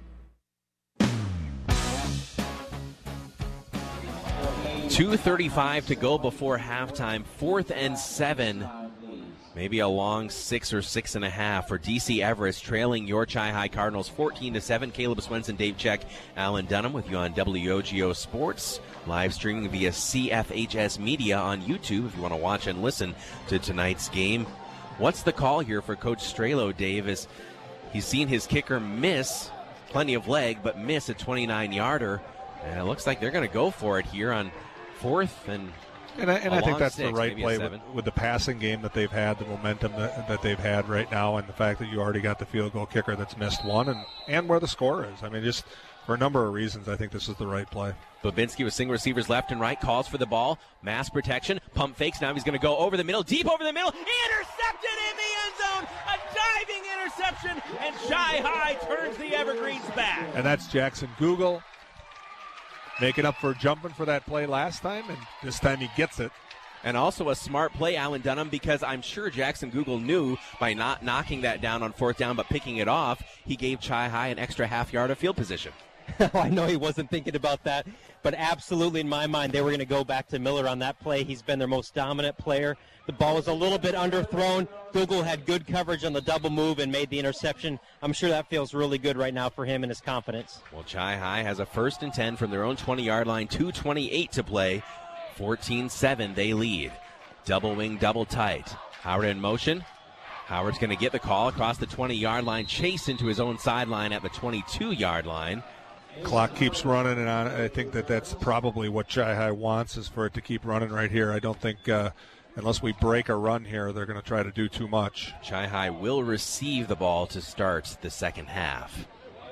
2:35 to go before halftime. 4th and 7. Maybe a long 6 or 6.5 for D.C. Everest, trailing your Chi High Cardinals 14-7. Caleb Swenson, Dave Check, Alan Dunham with you on WOGO Sports. Live streaming via CFHS Media on YouTube if you want to watch and listen to tonight's game. What's the call here for Coach Strelo, Dave? Is he's seen his kicker miss, plenty of leg, but miss a 29-yarder. And it looks like they're going to go for it here on 4th and I think that's 6, the right play with the passing game that they've had, the momentum that they've had right now, and the fact that you already got the field goal kicker that's missed one, and where the score is. I mean, just for a number of reasons, I think this is the right play. Babinski with single receivers left and right, calls for the ball, mass protection, pump fakes. Now he's going to go over the middle, deep over the middle, intercepted in the end zone, a diving interception, and Chi High turns the Evergreens back. And that's Jackson Google making up for jumping for that play last time, and this time he gets it. And also a smart play, Alan Dunham, because I'm sure Jackson Google knew by not knocking that down on 4th down but picking it off, he gave Chi High an extra half yard of field position. I know he wasn't thinking about that, but absolutely in my mind they were going to go back to Miller on that play. He's been their most dominant player. The ball was a little bit underthrown. Google had good coverage on the double move and made the interception. I'm sure that feels really good right now for him and his confidence. Well, Chi High has a 1st and 10 from their own 20-yard line, 2:28 to play. 14-7 they lead. Double wing, double tight. Howard in motion. Howard's going to get the call across the 20-yard line, chase into his own sideline at the 22-yard line. Clock keeps running, and I think that's probably what Chi High wants, is for it to keep running right here. I don't think, unless we break a run here, they're going to try to do too much. Chi High will receive the ball to start the second half.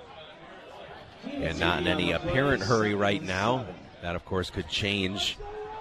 And not in any apparent hurry right now. That, of course, could change.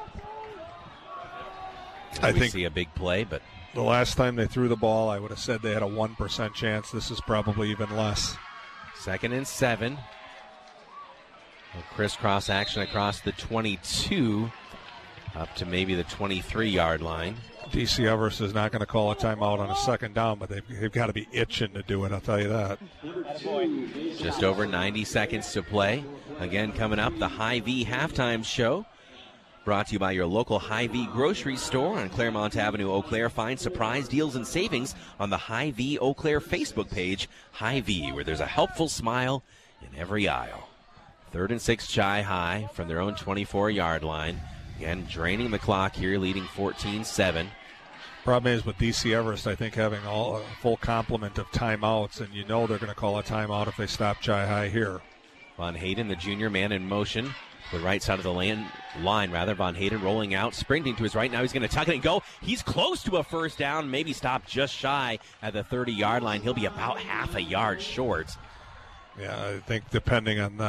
I think see a big play, but the last time they threw the ball, I would have said they had a 1% chance. This is probably even less. 2nd and 7. Crisscross action across the 22 up to maybe the 23-yard line. DC Everest is not going to call a timeout on a 2nd down, but they've got to be itching to do it, I'll tell you that. Just over 90 seconds to play. Again, coming up, the Hy-Vee halftime show. Brought to you by your local Hy-Vee grocery store on Claremont Avenue, Eau Claire. Find surprise deals and savings on the Hy-Vee Eau Claire Facebook page, Hy-Vee, where there's a helpful smile in every aisle. 3rd and 6 Chi High from their own 24-yard line. Again, draining the clock here, leading 14-7. Problem is with DC Everest, I think, having a full complement of timeouts, and you know they're going to call a timeout if they stop Chi High here. Von Hayden, the junior man in motion. The right side of the line, Von Hayden rolling out, sprinting to his right. Now he's going to tuck it and go. He's close to a first down, maybe stopped just shy at the 30-yard line. He'll be about half a yard short. Yeah, I think depending on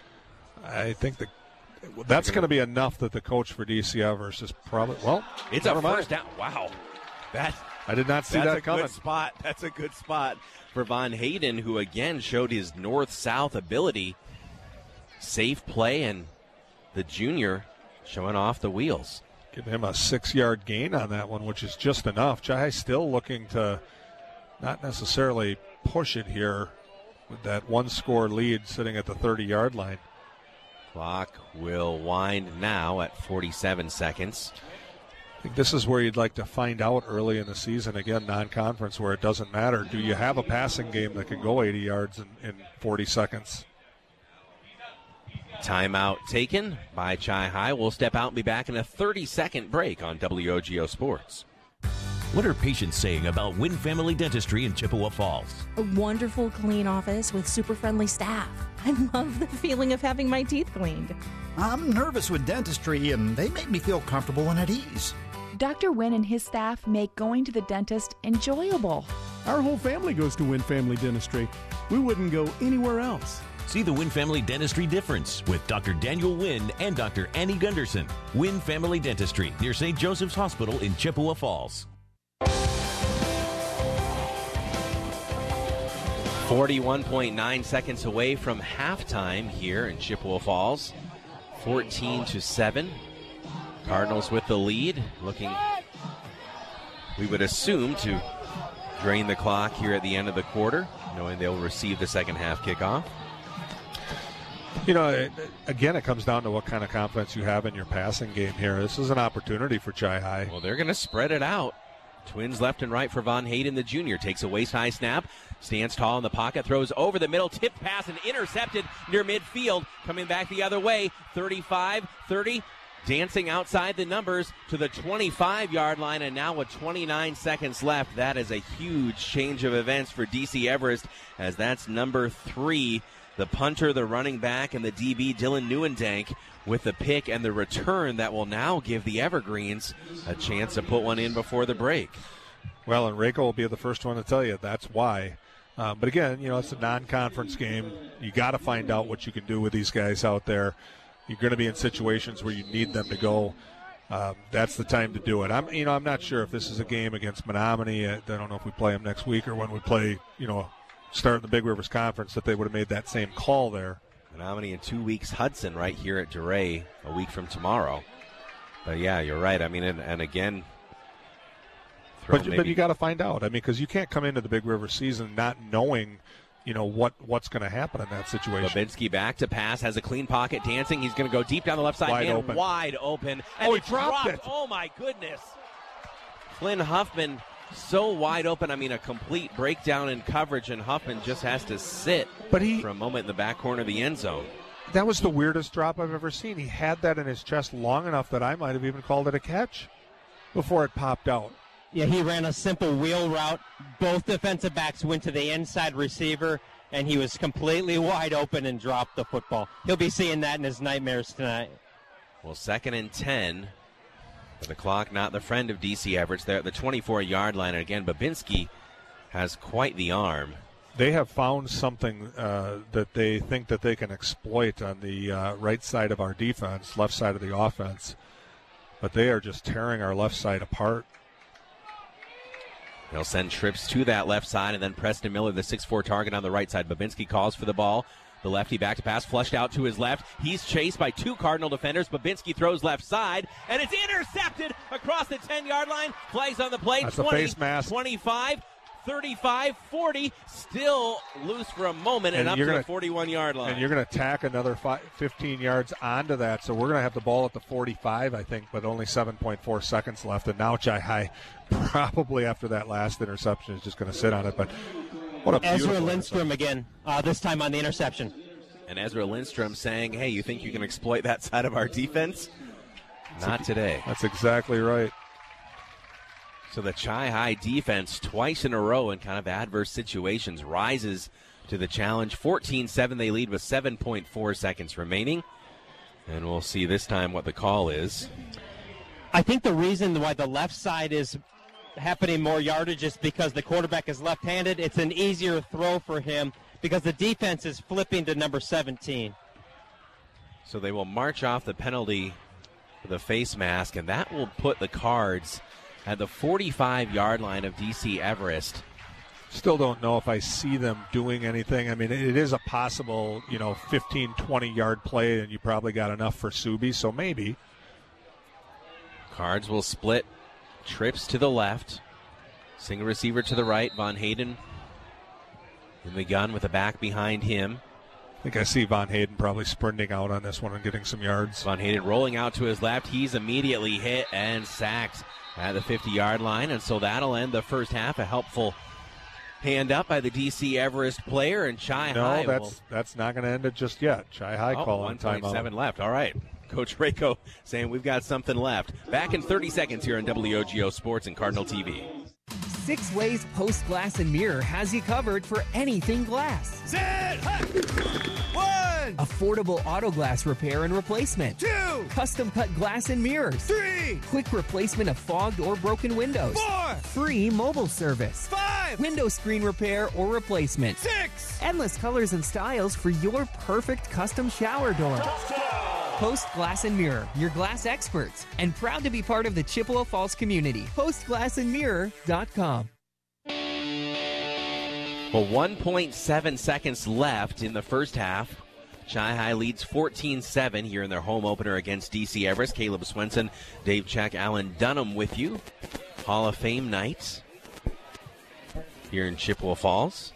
that's going to be enough that the coach for DC Everest is probably, it's a first down. Wow. I did not see that coming. That's a good spot for Von Hayden, who again showed his north-south ability. Safe play, and the junior showing off the wheels. Give him a 6-yard gain on that one, which is just enough. Jai still looking to not necessarily push it here with that one-score lead sitting at the 30-yard line. Clock will wind now at 47 seconds. I think this is where you'd like to find out early in the season, again, non-conference, where it doesn't matter. Do you have a passing game that can go 80 yards in 40 seconds? Timeout taken by Chi High. We'll step out and be back in a 30-second break on WOGO Sports. What are patients saying about Wynn Family Dentistry in Chippewa Falls? A wonderful, clean office with super friendly staff. I love the feeling of having my teeth cleaned. I'm nervous with dentistry, and they make me feel comfortable and at ease. Dr. Wynn and his staff make going to the dentist enjoyable. Our whole family goes to Wynn Family Dentistry. We wouldn't go anywhere else. See the Wynn Family Dentistry difference with Dr. Daniel Wynn and Dr. Annie Gunderson. Wynn Family Dentistry near St. Joseph's Hospital in Chippewa Falls. 41.9 seconds away from halftime here in Chippewa Falls. 14-7. Cardinals with the lead, looking, we would assume, to drain the clock here at the end of the quarter, knowing they'll receive the second half kickoff. You know, again, it comes down to what kind of confidence you have in your passing game here. This is an opportunity for Chi High. Well, they're going to spread it out. Twins left and right for Von Hayden, the junior. Takes a waist-high snap, stands tall in the pocket, throws over the middle, tipped pass and intercepted near midfield. Coming back the other way, 35, 30, dancing outside the numbers to the 25-yard line, and now with 29 seconds left, that is a huge change of events for DC Everest, as that's number 3. The punter, the running back, and the DB, Dylan Neuendank, with the pick and the return that will now give the Evergreens a chance to put one in before the break. Well, and Reiko will be the first one to tell you that's why. But again, you know, it's a non-conference game. You got to find out what you can do with these guys out there. You're going to be in situations where you need them to go. That's the time to do it. I'm not sure if this is a game against Menominee. I don't know if we play them next week or when we play, start in the Big Rivers Conference, that they would have made that same call there. Menominee in 2 weeks, Hudson right here at DeRay a week from tomorrow. But yeah, you're right. I mean, and again, but you got to find out. I mean, because you can't come into the Big River season not knowing, what's going to happen in that situation. Babinski back to pass, has a clean pocket, dancing. He's going to go deep down the left side, wide open. And he dropped it. Oh my goodness! Flynn Huffman. So wide open. I mean, a complete breakdown in coverage, and Huffman just has to sit for a moment in the back corner of the end zone. That was the weirdest drop I've ever seen. He had that in his chest long enough that I might have even called it a catch before it popped out. Yeah, he ran a simple wheel route. Both defensive backs went to the inside receiver, and he was completely wide open and dropped the football. He'll be seeing that in his nightmares tonight. Well, 2nd and 10. But the clock not the friend of DC Everest. They're at the 24-yard line. And again, Babinski has quite the arm. They have found something that they think that they can exploit on the right side of our defense, left side of the offense. But they are just tearing our left side apart. They'll send trips to that left side, and then Preston Miller, the 6'4" target on the right side. Babinski calls for the ball. The lefty back to pass, flushed out to his left. He's chased by 2 Cardinal defenders. Babinski throws left side, and it's intercepted across the 10-yard line. Flags on the play. That's 20, a face mask. 25, 35, 40. Still loose for a moment and up to the 41-yard line. And you're going to tack another 15 yards onto that. So we're going to have the ball at the 45, I think, but only 7.4 seconds left. And now Chi High, probably after that last interception, is just going to sit on it. But what a Ezra Lindstrom again, this time on the interception. And Ezra Lindstrom saying, hey, you think you can exploit that side of our defense? Not today. That's exactly right. So the Chi High defense, twice in a row in kind of adverse situations, rises to the challenge. 14-7 they lead with 7.4 seconds remaining. And we'll see this time what the call is. I think the reason why the left side is happening more yardage is because the quarterback is left-handed. It's an easier throw for him because the defense is flipping to number 17. So they will march off the penalty for the face mask, and that will put the Cards at the 45-yard line of DC Everest. Still don't know if I see them doing anything. I mean, it is a possible, 15, 20-yard play, and you probably got enough for Subi, so maybe. Cards will split. Trips to the left. Single receiver to the right. Von Hayden in the gun with the back behind him. I think I see Von Hayden probably sprinting out on this one and getting some yards. Von Hayden rolling out to his left. He's immediately hit and sacked at the 50-yard line, and so that'll end the first half. A helpful hand up by the DC Everest player, and Chi High. No, that's not going to end it just yet. Chi High calling timeout. 1.7 left. All right. Coach Rako saying we've got something left. Back in 30 seconds here on WOGO Sports and Cardinal TV. 6 Ways Post Glass and Mirror has you covered for anything glass. Set! 1! Affordable auto glass repair and replacement. 2! Custom cut glass and mirrors. 3! Quick replacement of fogged or broken windows. 4! Free mobile service. 5! Window screen repair or replacement. 6! Endless colors and styles for your perfect custom shower door. Post Glass and Mirror, your glass experts, and proud to be part of the Chippewa Falls community. PostGlassandMirror.com. Well, 1.7 seconds left in the first half. Chi High leads 14-7 here in their home opener against DC Everest. Caleb Swenson, Dave Check, Alan Dunham with you. Hall of Fame night here in Chippewa Falls.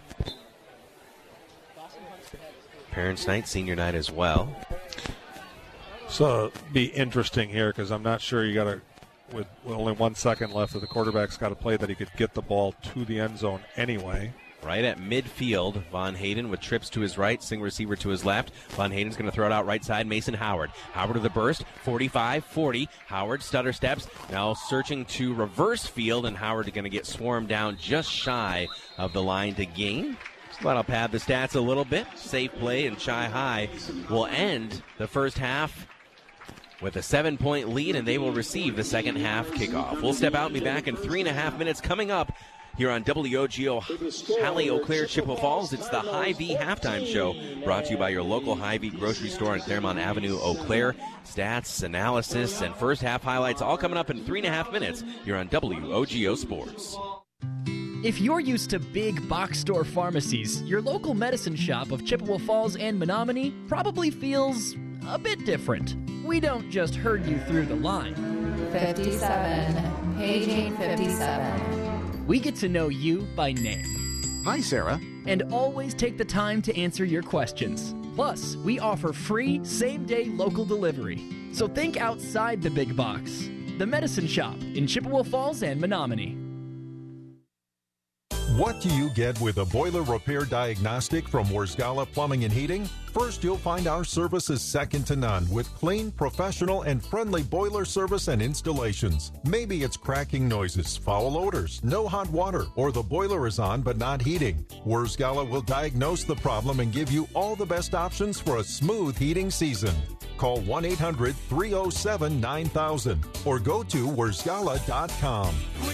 Parents' night, senior night as well. So it'll be interesting here because I'm not sure you got to, with only 1 second left, that the quarterback's got to play that he could get the ball to the end zone anyway. Right at midfield, Von Hayden with trips to his right, single receiver to his left. Von Hayden's going to throw it out right side, Mason Howard. Howard to the burst, 45-40. Howard stutter steps, now searching to reverse field, and Howard going to get swarmed down just shy of the line to gain. So that'll pad the stats a little bit. Safe play, and Chi High will end the first half with a 7-point lead, and they will receive the second half kickoff. We'll step out and be back in 3.5 minutes coming up here on WOGO Halley, Eau Claire, Chippewa Falls. It's the Hy-Vee Halftime Show, brought to you by your local Hy-Vee grocery store on Claremont Avenue, Eau Claire. Stats, analysis, and first half highlights all coming up in 3.5 minutes here on WOGO Sports. If you're used to big box store pharmacies, your local medicine shop of Chippewa Falls and Menominee probably feels a bit different. We don't just herd you through the line. 57, paging 57. We get to know you by name. Hi, Sarah. And always take the time to answer your questions. Plus, we offer free same-day local delivery. So think outside the big box. The Medicine Shop in Chippewa Falls and Menominee. What do you get with a boiler repair diagnostic from Warsgala Plumbing and Heating? First, you'll find our service is second to none with clean, professional, and friendly boiler service and installations. Maybe it's cracking noises, foul odors, no hot water, or the boiler is on but not heating. Warsgala will diagnose the problem and give you all the best options for a smooth heating season. Call 1-800-307-9000 or go to warsgala.com.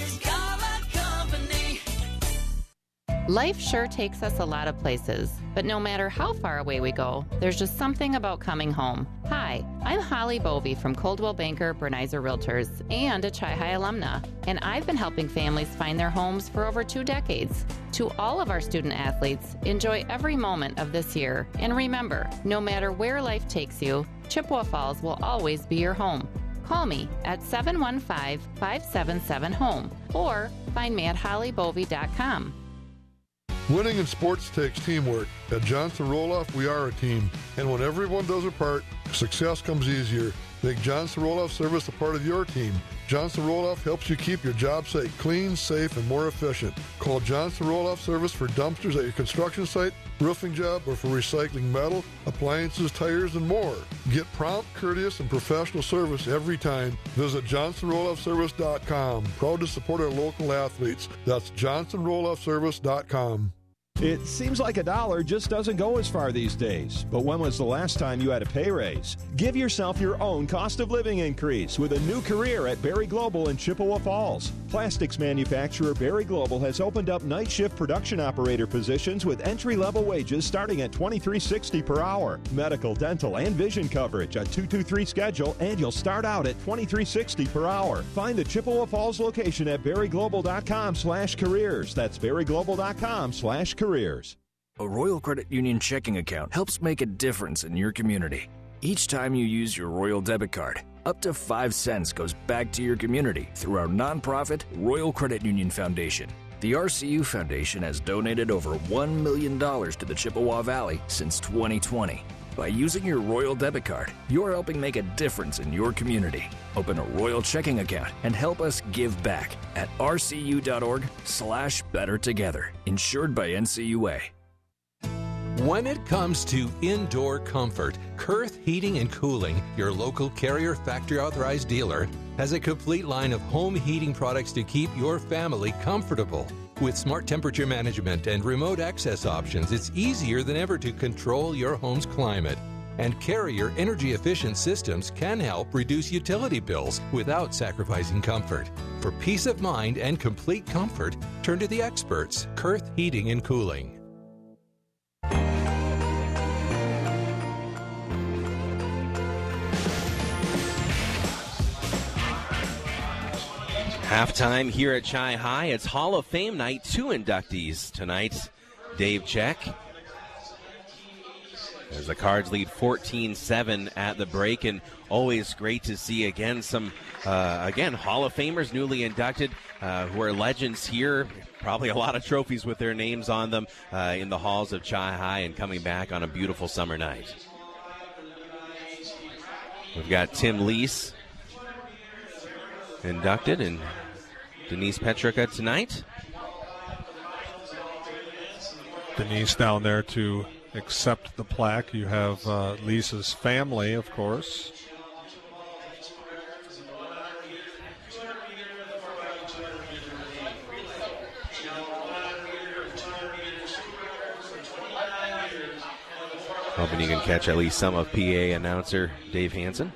Life sure takes us a lot of places, but no matter how far away we go, there's just something about coming home. Hi, I'm Holly Bovey from Coldwell Banker Bernizer Realtors and a Chi High alumna, and I've been helping families find their homes for over 2 decades. To all of our student athletes, enjoy every moment of this year, and remember, no matter where life takes you, Chippewa Falls will always be your home. Call me at 715-577-HOME or find me at hollybovey.com. Winning in sports takes teamwork. At Johnson Roloff, we are a team. And when everyone does their part, success comes easier. Make Johnson Roloff service a part of your team. Johnson Roloff helps you keep your job site clean, safe, and more efficient. Call Johnson Roloff service for dumpsters at your construction site, roofing job, or for recycling metal, appliances, tires, and more. Get prompt, courteous, and professional service every time. Visit JohnsonRoloffService.com. Proud to support our local athletes. That's JohnsonRoloffService.com. It seems like $1 just doesn't go as far these days. But when was the last time you had a pay raise? Give yourself your own cost of living increase with a new career at Berry Global in Chippewa Falls. Plastics manufacturer Berry Global has opened up night shift production operator positions with entry-level wages starting at $23.60 per hour. Medical, dental, and vision coverage, a 223 schedule, and you'll start out at $23.60 per hour. Find the Chippewa Falls location at berryglobal.com/careers. That's berryglobal.com/careers. A Royal Credit Union checking account helps make a difference in your community. Each time you use your Royal debit card, up to 5 cents goes back to your community through our nonprofit Royal Credit Union Foundation. The RCU Foundation has donated over $1 million to the Chippewa Valley since 2020. By using your Royal debit card, you're helping make a difference in your community. Open a Royal checking account and help us give back at rcu.org/bettertogether. Insured by NCUA. When it comes to indoor comfort, Kurth Heating and Cooling, your local Carrier factory authorized dealer, has a complete line of home heating products to keep your family comfortable. With smart temperature management and remote access options, it's easier than ever to control your home's climate. And Carrier energy-efficient systems can help reduce utility bills without sacrificing comfort. For peace of mind and complete comfort, turn to the experts, Kurth Heating and Cooling. Halftime here at Chi High. It's Hall of Fame night. 2 inductees tonight. Dave Check, as the Cards lead 14-7 at the break, and always great to see again some Hall of Famers newly inducted who are legends here. Probably a lot of trophies with their names on them in the halls of Chi High, and coming back on a beautiful summer night. We've got Tim Lease inducted, and Denise Petrica tonight. Denise down there to accept the plaque. You have Lisa's family, of course. Hoping you can catch at least some of PA announcer Dave Hansen.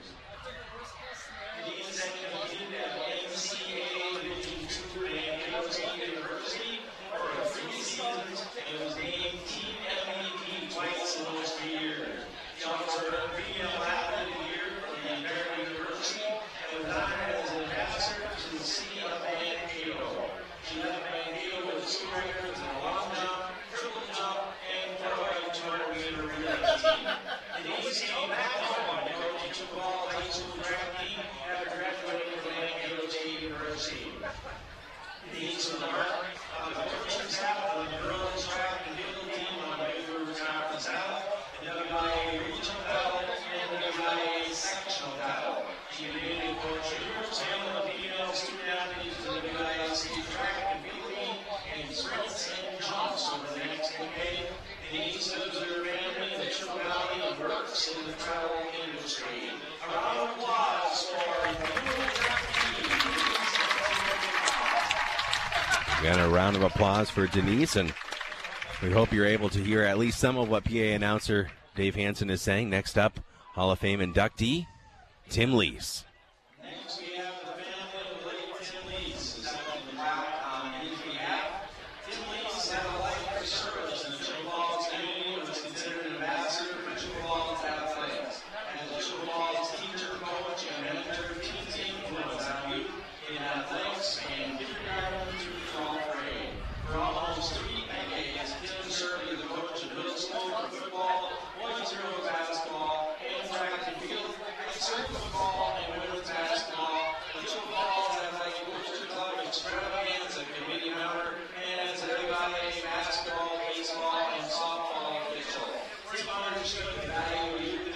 Got a round of applause for Denise, and we hope you're able to hear at least some of what PA announcer Dave Hansen is saying. Next up, Hall of Fame inductee Tim Lease. Next, we have the family of late Tim Lease, who's up in the back on his behalf. Tim Lease had a life of service in the Chippewa Falls community and was considered an ambassador for Chippewa Falls athletics. As a Chippewa Falls teacher, coach, and mentor, teams influence on youth in athletics and kindergarten through 12th grade. For almost 3 decades, Tim served as the coach of middle school for football, boys and girls basketball, and track and field, circle football, and women's basketball. The Chippewa Falls Athletic Booster Club extravaganza committee member, and as a WIA basketball, baseball, and softball official. Tim understood the value of youth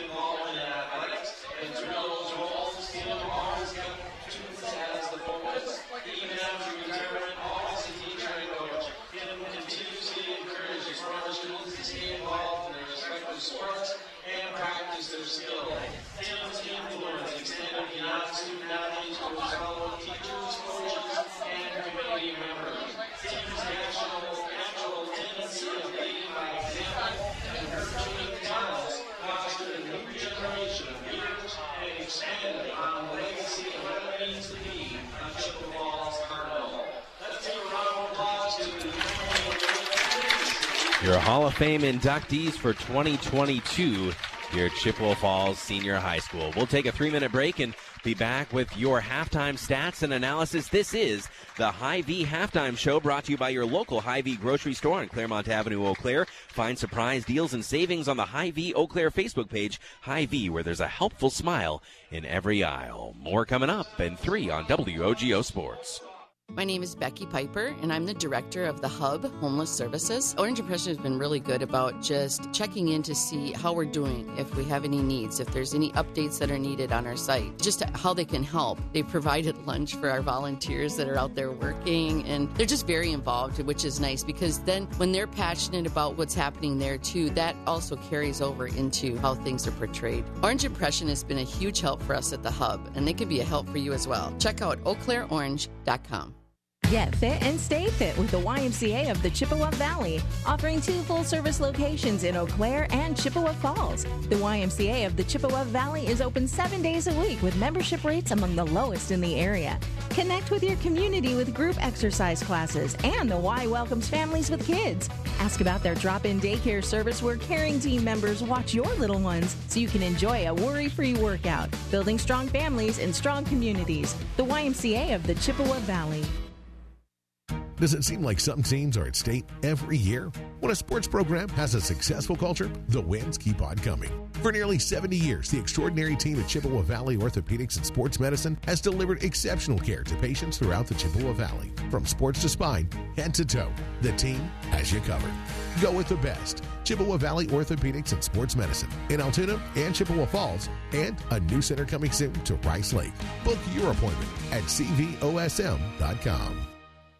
Your Hall of Fame inductees for 2022 here at Chippewa Falls Senior High School. We'll take a 3-minute break and be back with your halftime stats and analysis. This is the Hy-Vee Halftime Show, brought to you by your local Hy-Vee grocery store on Claremont Avenue, Eau Claire. Find surprise deals and savings on the Hy-Vee Eau Claire Facebook page, Hy-Vee, where there's a helpful smile in every aisle. More coming up in 3 on WOGO Sports. My name is Becky Piper, and I'm the director of the Hub Homeless Services. Orange Impression has been really good about just checking in to see how we're doing, if we have any needs, if there's any updates that are needed on our site, just how they can help. They provided lunch for our volunteers that are out there working, and they're just very involved, which is nice, because then when they're passionate about what's happening there too, that also carries over into how things are portrayed. Orange Impression has been a huge help for us at the Hub, and they can be a help for you as well. Check out eauclaireorange.com. Get fit and stay fit with the YMCA of the Chippewa Valley, offering 2 full-service locations in Eau Claire and Chippewa Falls. The YMCA of the Chippewa Valley is open 7 days a week with membership rates among the lowest in the area. Connect with your community with group exercise classes, and the Y welcomes families with kids. Ask about their drop-in daycare service where caring team members watch your little ones so you can enjoy a worry-free workout, building strong families and strong communities. The YMCA of the Chippewa Valley. Does it seem like some teams are at state every year? When a sports program has a successful culture, the wins keep on coming. For nearly 70 years, the extraordinary team at Chippewa Valley Orthopedics and Sports Medicine has delivered exceptional care to patients throughout the Chippewa Valley. From sports to spine, head to toe, the team has you covered. Go with the best. Chippewa Valley Orthopedics and Sports Medicine in Altoona and Chippewa Falls, and a new center coming soon to Rice Lake. Book your appointment at cvosm.com.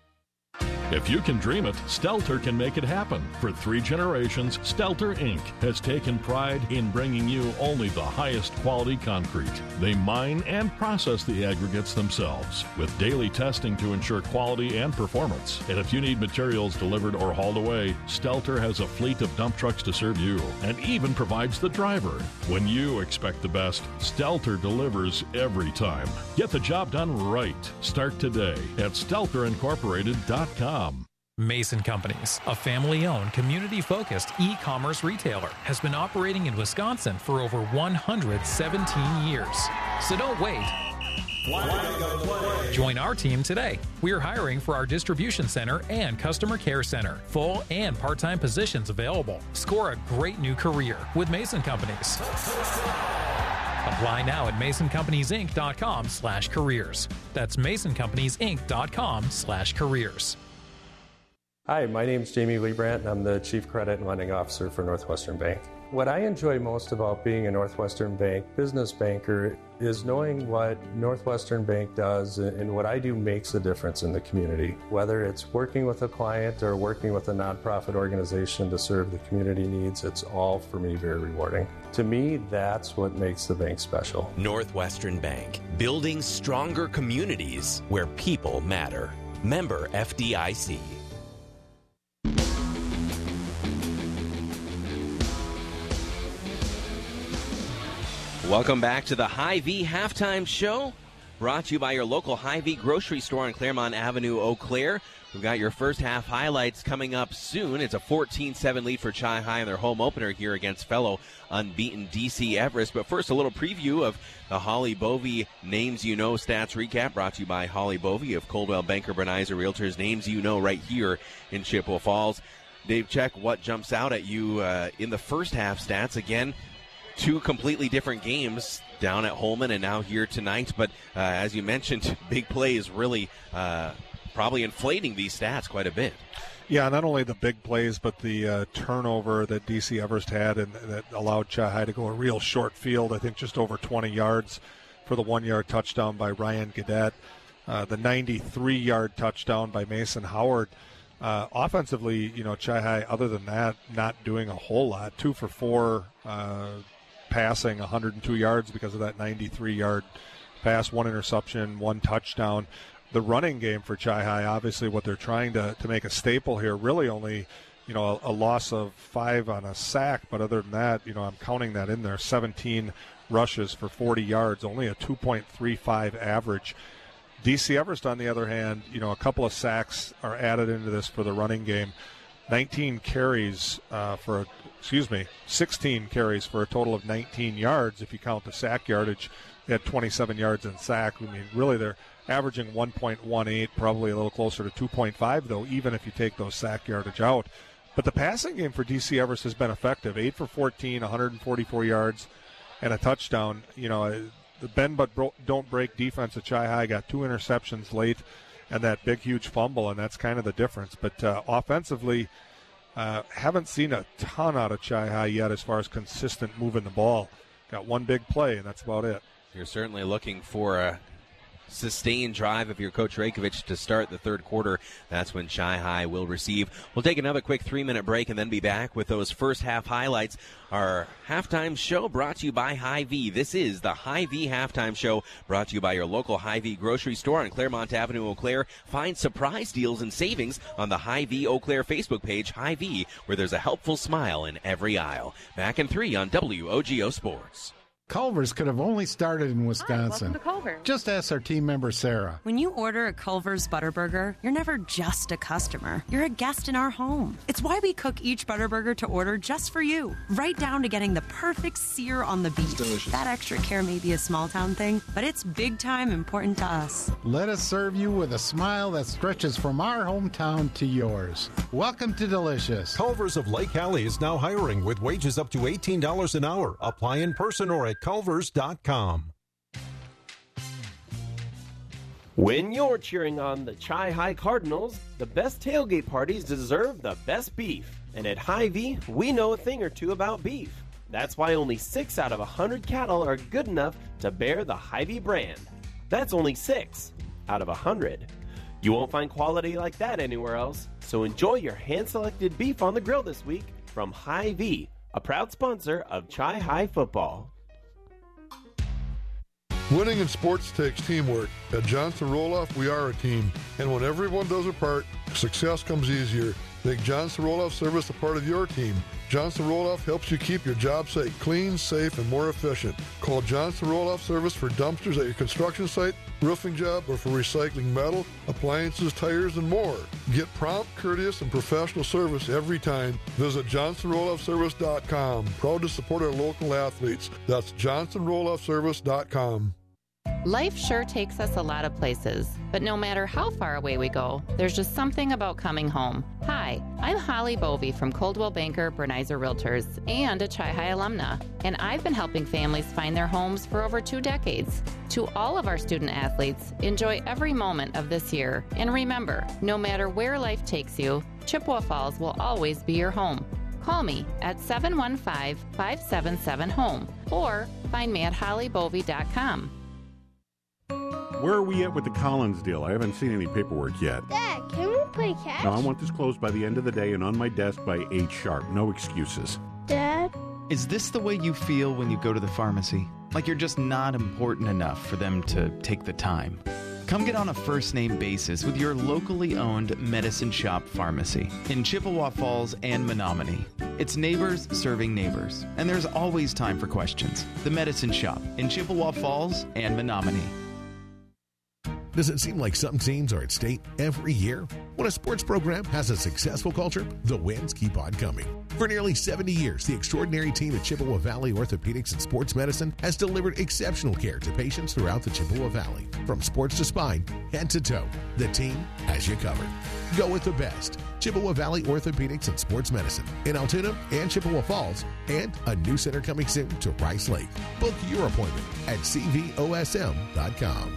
If you can dream it, Stelter can make it happen. For 3 generations, Stelter Inc. has taken pride in bringing you only the highest quality concrete. They mine and process the aggregates themselves, with daily testing to ensure quality and performance. And if you need materials delivered or hauled away, Stelter has a fleet of dump trucks to serve you, and even provides the driver. When you expect the best, Stelter delivers every time. Get the job done right. Start today at StelterIncorporated.com. Mason Companies, a family-owned, community-focused e-commerce retailer, has been operating in Wisconsin for over 117 years. So don't wait. Join our team today. We are hiring for our distribution center and customer care center. Full and part-time positions available. Score a great new career with Mason Companies. Apply now at MasonCompaniesInc.com/careers. That's MasonCompaniesInc.com/careers. Hi, my name is Jamie Liebrandt, and I'm the Chief Credit and Lending Officer for Northwestern Bank. What I enjoy most about being a Northwestern Bank business banker is knowing what Northwestern Bank does, and what I do makes a difference in the community. Whether it's working with a client or working with a nonprofit organization to serve the community needs, it's all for me very rewarding. To me, that's what makes the bank special. Northwestern Bank, building stronger communities where people matter. Member FDIC. Welcome back to the Hy-Vee Halftime Show, brought to you by your local Hy-Vee grocery store on Claremont Avenue, Eau Claire. We've got your first half highlights coming up soon. It's a 14-7 lead for Chi-Hi in their home opener here against fellow unbeaten DC Everest. But first, a little preview of the Holly Bovey Names You Know stats recap, brought to you by Holly Bovey of Coldwell Banker Berneiser Realtors. Names you know right here in Chippewa Falls. Dave, check what jumps out at you in the first half stats. Again, 2 completely different games down at Holman and now here tonight. But as you mentioned, big plays really probably inflating these stats quite a bit. Yeah, not only the big plays, but the turnover that DC Everest had and that allowed Chi-Hi to go a real short field, I think just over 20 yards for the 1-yard touchdown by Ryan Gadet. The 93-yard touchdown by Mason Howard. Offensively, Chi-Hi, other than that, not doing a whole lot. 2 for 4 passing, 102 yards because of that 93-yard pass, 1 interception, 1 touchdown. The running game for Chi-Hi, obviously what they're trying to make a staple here, really only, a loss of 5 on a sack, but other than that, I'm counting that in there, 17 rushes for 40 yards, only a 2.35 average. DC Everest, on the other hand, a couple of sacks are added into this for the running game. 16 carries for a total of 19 yards if you count the sack yardage. They had 27 yards in sack. I mean, really, they're averaging 1.18, probably a little closer to 2.5, though, even if you take those sack yardage out. But the passing game for DC Everest has been effective. 8 for 14, 144 yards, and a touchdown. You know, the bend but don't break defense at Chi-Hi got 2 interceptions late and that big, huge fumble, and that's kind of the difference. But offensively, haven't seen a ton out of Chi-Hi yet as far as consistent moving the ball. Got one big play, and that's about it. You're certainly looking for a sustained drive of your Coach Rajkovic to start the third quarter. That's when Chi-Hi will receive. We'll take another quick 3-minute break and then be back with those first half highlights. Our halftime show brought to you by Hy-Vee. This is the Hy-Vee halftime show brought to you by your local Hy-Vee grocery store on Claremont Avenue, Eau Claire. Find surprise deals and savings on the Hy-Vee Eau Claire Facebook page, Hy-Vee, where there's a helpful smile in every aisle. Back in 3 on WOGO Sports. Culver's could have only started in Wisconsin. Hi, welcome to Culver's. Just ask our team member, Sarah. When you order a Culver's Butterburger, you're never just a customer. You're a guest in our home. It's why we cook each Butterburger to order just for you, right down to getting the perfect sear on the beef. It's delicious. That extra care may be a small town thing, but it's big time important to us. Let us serve you with a smile that stretches from our hometown to yours. Welcome to Delicious. Culver's of Lake Hallie is now hiring with wages up to $18 an hour. Apply in person or at culvers.com. When you're cheering on the Chi-Hi Cardinals, the best tailgate parties deserve the best beef. And at Hy-Vee, we know a thing or two about beef. That's why only 6 out of 100 cattle are good enough to bear the Hy-Vee brand. That's only 6 out of 100. You won't find quality like that anywhere else, so enjoy your hand-selected beef on the grill this week from Hy-Vee, a proud sponsor of Chi-Hi football. Winning in sports takes teamwork. At Johnson Roloff, we are a team. And when everyone does their part, success comes easier. Make Johnson Roloff service a part of your team. Johnson Roloff helps you keep your job site clean, safe, and more efficient. Call Johnson Roloff service for dumpsters at your construction site, roofing job, or for recycling metal, appliances, tires, and more. Get prompt, courteous, and professional service every time. Visit JohnsonRoloffService.com. Proud to support our local athletes. That's JohnsonRoloffService.com. Life sure takes us a lot of places, but no matter how far away we go, there's just something about coming home. Hi, I'm Holly Bovey from Coldwell Banker Bernizer Realtors and a Chi-Hi alumna, and I've been helping families find their homes for over 2 decades. To all of our student athletes, enjoy every moment of this year, and remember, no matter where life takes you, Chippewa Falls will always be your home. Call me at 715-577-HOME or find me at hollybovey.com. Where are we at with the Collins deal? I haven't seen any paperwork yet. Dad, can we play catch? No, I want this closed by the end of the day and on my desk by 8 sharp. No excuses. Dad? Is this the way you feel when you go to the pharmacy? Like you're just not important enough for them to take the time? Come get on a first-name basis with your locally owned Medicine Shop Pharmacy in Chippewa Falls and Menominee. It's neighbors serving neighbors, and there's always time for questions. The Medicine Shop in Chippewa Falls and Menominee. Does it seem like some teams are at state every year? When a sports program has a successful culture, the wins keep on coming. For nearly 70 years, the extraordinary team at Chippewa Valley Orthopedics and Sports Medicine has delivered exceptional care to patients throughout the Chippewa Valley. From sports to spine, head to toe, the team has you covered. Go with the best. Chippewa Valley Orthopedics and Sports Medicine in Altoona and Chippewa Falls, and a new center coming soon to Rice Lake. Book your appointment at cvosm.com.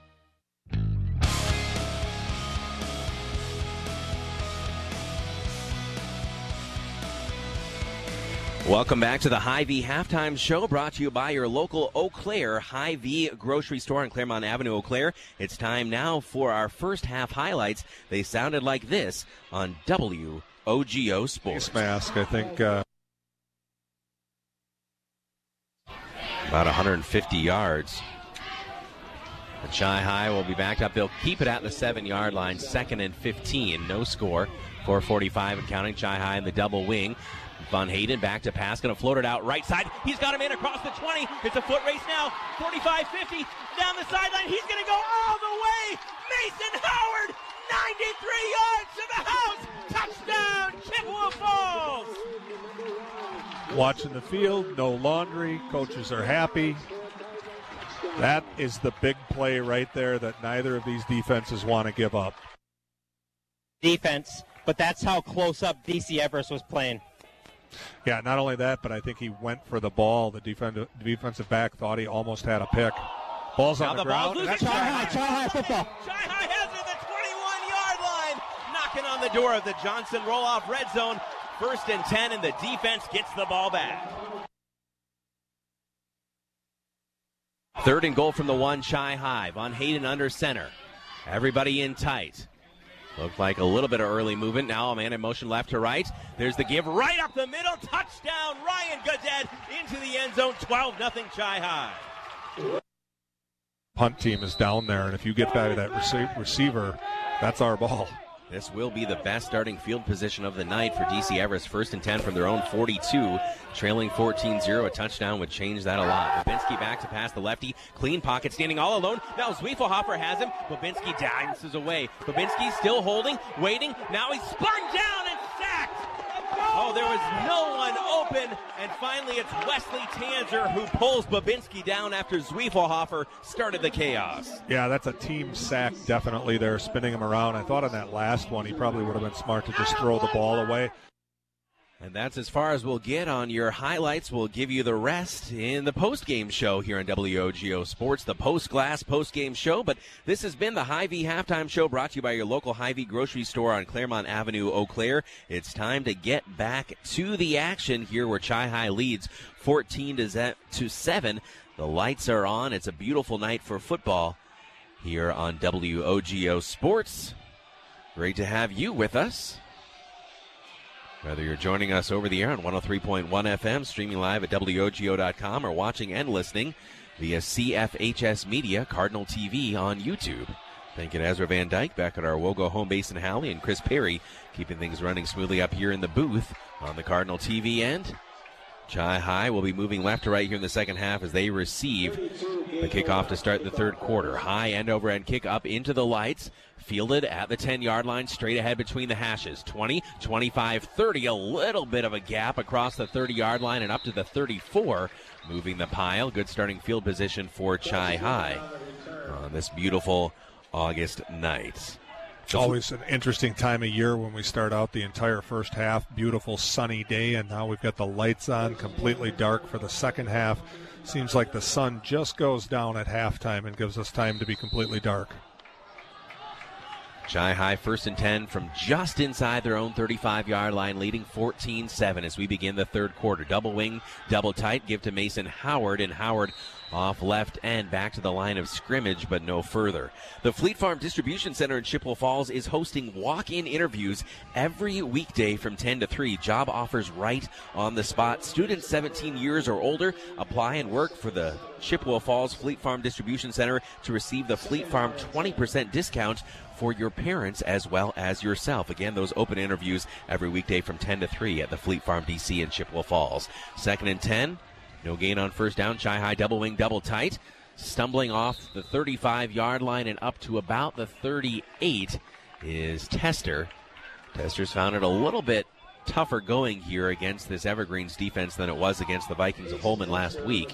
Welcome back to the Hy-Vee halftime show, brought to you by your local Eau Claire Hy-Vee grocery store on Claremont Avenue, Eau Claire. It's time now for our first half highlights. They sounded like this on WOGO Sports. Face mask, I think. About 150 yards. The Chi-Hi will be backed up. They'll keep it at the 7-yard line, 2nd and 15. No score. 4:45 and counting. Chi-Hi in the double wing. Von Hayden back to pass, going to float it out right side. He's got him in across the 20. It's a foot race now. 45-50 down the sideline. He's going to go all the way. Mason Howard, 93 yards to the house. Touchdown, watching the field, no laundry, coaches are happy. That is the big play right there that neither of these defenses want to give up. Defense, but that's how close up DC Everest was playing. Yeah, not only that, but I think he went for the ball. The defensive back thought he almost had a pick. Ball's on the ground. That's Chi-Hi football. Chi-Hi has it at the 21-yard line. Knocking on the door of the Johnson roll-off red zone. 1st and 10, and the defense gets the ball back. 3rd and goal from the 1, Chi-Hi. Von Hayden under center. Everybody in tight. Looked like a little bit of early movement. Now a man in motion left to right. There's the give right up the middle. Touchdown, Ryan Godet into the end zone. 12-0 Chi-Hi. Punt team is down there, and if you get back to that receiver, that's our ball. This will be the best starting field position of the night for DC Everest. 1st and 10 from their own 42. Trailing 14-0. A touchdown would change that a lot. Babinski back to pass the lefty. Clean pocket, standing all alone. Now Zwiefelhofer has him. Babinski dances away. Babinski still holding, waiting. Now he's spun down and sacked. Oh, there was no one open. And finally it's Wesley Tanzer who pulls Babinski down after Zwiefelhofer started the chaos. Yeah, that's a team sack definitely there, spinning him around. I thought on that last one he probably would have been smart to just throw the ball away. And that's as far as we'll get on your highlights. We'll give you the rest in the post-game show here on WOGO Sports, the post-glass post-game show. But this has been the Hy-Vee Halftime Show, brought to you by your local Hy-Vee grocery store on Claremont Avenue, Eau Claire. It's time to get back to the action here where Chi-Hi leads 14-7. The lights are on. It's a beautiful night for football here on WOGO Sports. Great to have you with us. Whether you're joining us over the air on 103.1 FM, streaming live at WOGO.com, or watching and listening via CFHS Media, Cardinal TV on YouTube. Thank you to Ezra Van Dyke back at our Wogo home base in Halley, and Chris Perry keeping things running smoothly up here in the booth on the Cardinal TV end. Chi-Hi will be moving left to right here in the second half as they receive the kickoff to start the third quarter. High end over end kick up into the lights. Fielded at the 10-yard line, straight ahead between the hashes. 20, 25, 30, a little bit of a gap across the 30-yard line and up to the 34, moving the pile. Good starting field position for Chi-Hi on this beautiful August night. It's always an interesting time of year when we start out the entire first half. Beautiful sunny day, and now we've got the lights on, completely dark for the second half. Seems like the sun just goes down at halftime and gives us time to be completely dark. Chi-Hi 1st and 10 from just inside their own 35-yard line, leading 14-7 as we begin the third quarter. Double wing, double tight, give to Mason Howard, and Howard off left end, back to the line of scrimmage, but no further. The Fleet Farm Distribution Center in Chippewa Falls is hosting walk-in interviews every weekday from 10 to 3. Job offers right on the spot. Students 17 years or older apply and work for the Chippewa Falls Fleet Farm Distribution Center to receive the Fleet Farm 20% discount for your parents as well as yourself. Again, those open interviews every weekday from 10 to 3 at the Fleet Farm DC in Chippewa Falls. 2nd and 10. No gain on first down. Chi-Hi double wing, double tight. Stumbling off the 35-yard line and up to about the 38 is Tester. Tester's found it a little bit tougher going here against this Evergreens defense than it was against the Vikings of Holman last week.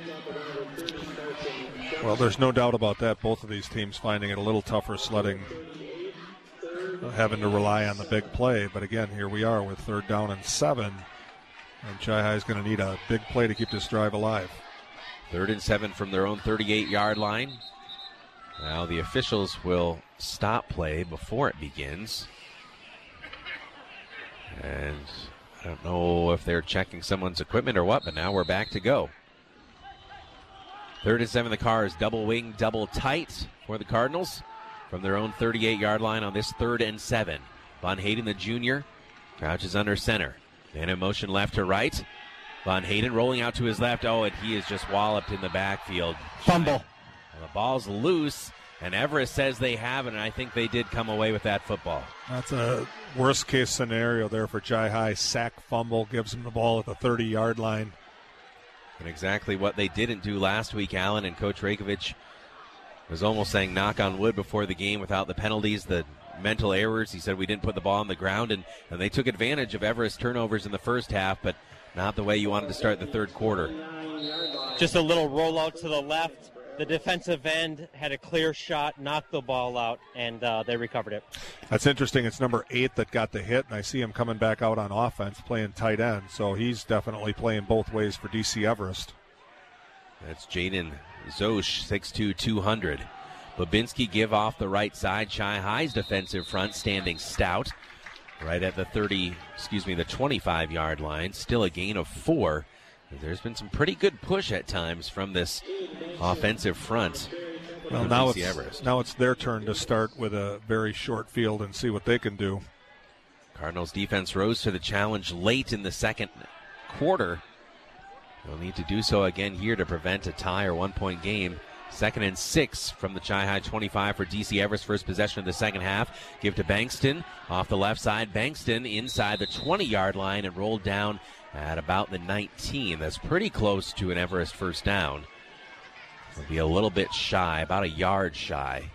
Well, there's no doubt about that. Both of these teams finding it a little tougher sledding, having to rely on the big play. But again, here we are with 3rd down and 7. And Chi-Hi is going to need a big play to keep this drive alive. 3rd and 7 from their own 38-yard line. Now the officials will stop play before it begins. And I don't know if they're checking someone's equipment or what, but now we're back to go. 3rd and 7, the Cars double wing, double tight for the Cardinals from their own 38-yard line on this 3rd and 7. Von Hayden, the junior, crouches under center. Man in motion left to right. Von Hayden rolling out to his left. Oh, and he is just walloped in the backfield. Fumble. The ball's loose, and Everest says they have it, and I think they did come away with that football. That's a worst-case scenario there for Chi-Hi. Sack, fumble, gives him the ball at the 30-yard line. And exactly what they didn't do last week, Allen, and Coach Rajkovic was almost saying knock on wood before the game without the penalties, the mental errors. He said we didn't put the ball on the ground, and they took advantage of Everest turnovers in the first half, but Not the way you wanted to start the third quarter. Just a little rollout to the left. The defensive end had a clear shot, knocked the ball out, and they recovered it. That's interesting. It's number 8 that got the hit, and I see him coming back out on offense, playing tight end. So he's definitely playing both ways for DC Everest. That's Jaden Zosh, 6'2", 200. Babinski give off the right side. Chi High's defensive front standing stout. Right at the 25-yard line. Still a gain of 4. There's been some pretty good push at times from this offensive front. Well, now it's their turn to start with a very short field and see what they can do. Cardinals defense rose to the challenge late in the second quarter. They'll need to do so again here to prevent a tie or 1-point game. 2nd and 6 from the Chi High 25 for DC Everest. First possession of the second half. Give to Bankston off the left side. Bankston inside the 20-yard line and rolled down at about the 19. That's pretty close to an Everest first down. It'll be a little bit shy, about a yard shy.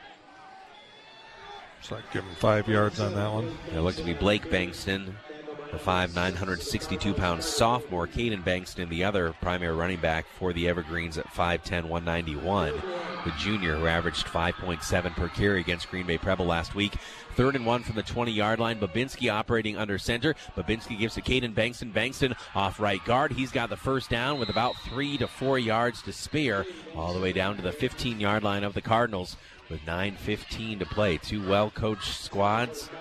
Looks like give him 5 yards on that one. It looked to be Blake Bankston, the 5'9", 162-pound sophomore. Caden Bankston, the other primary running back for the Evergreens at 5'10", 191. The junior who averaged 5.7 per carry against Green Bay Preble last week. 3rd and 1 from the 20-yard line. Babinski operating under center. Babinski gives to Caden Bankston. Bankston off right guard. He's got the first down with about 3 to 4 yards to spare, all the way down to the 15-yard line of the Cardinals with 9:15 to play. Two well-coached squads.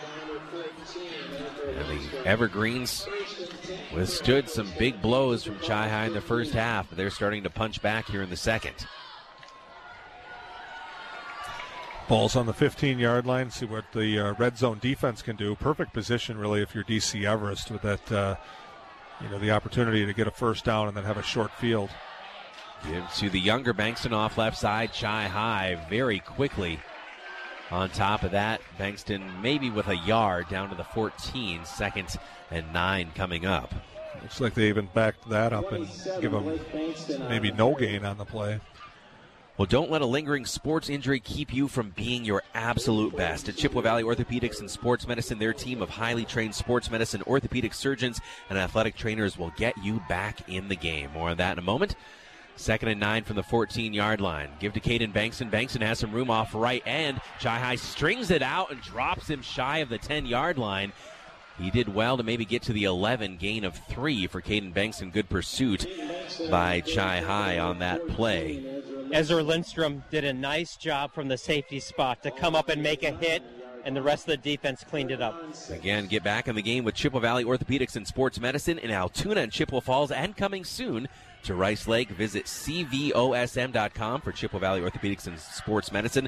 And the Evergreens withstood some big blows from Chi High in the first half, but they're starting to punch back here in the second. Ball's on the 15-yard line. See what the red zone defense can do. Perfect position, really, if you're DC Everest with that, the opportunity to get a first down and then have a short field. Give to the younger Bankston off left side. Chi High very quickly on top of that. Bankston maybe with a yard down to the 14. 2nd and 9 coming up. Looks like they even backed that up and give them maybe no gain on the play. Well, don't let a lingering sports injury keep you from being your absolute best. At Chippewa Valley Orthopedics and Sports Medicine, their team of highly trained sports medicine, orthopedic surgeons, and athletic trainers will get you back in the game. More on that in a moment. 2nd and 9 from the 14-yard line. Give to Caden Bankston. Bankston has some room off right end. Chi High strings it out and drops him shy of the 10-yard line. He did well to maybe get to the 11, gain of 3 for Caden Bankston. Good pursuit by Chi High on that play. Ezra Lindstrom did a nice job from the safety spot to come up and make a hit, and the rest of the defense cleaned it up. Again, get back in the game with Chippewa Valley Orthopedics and Sports Medicine in Altoona and Chippewa Falls, and coming soon to Rice Lake. Visit cvosm.com for Chippewa Valley Orthopedics and Sports Medicine,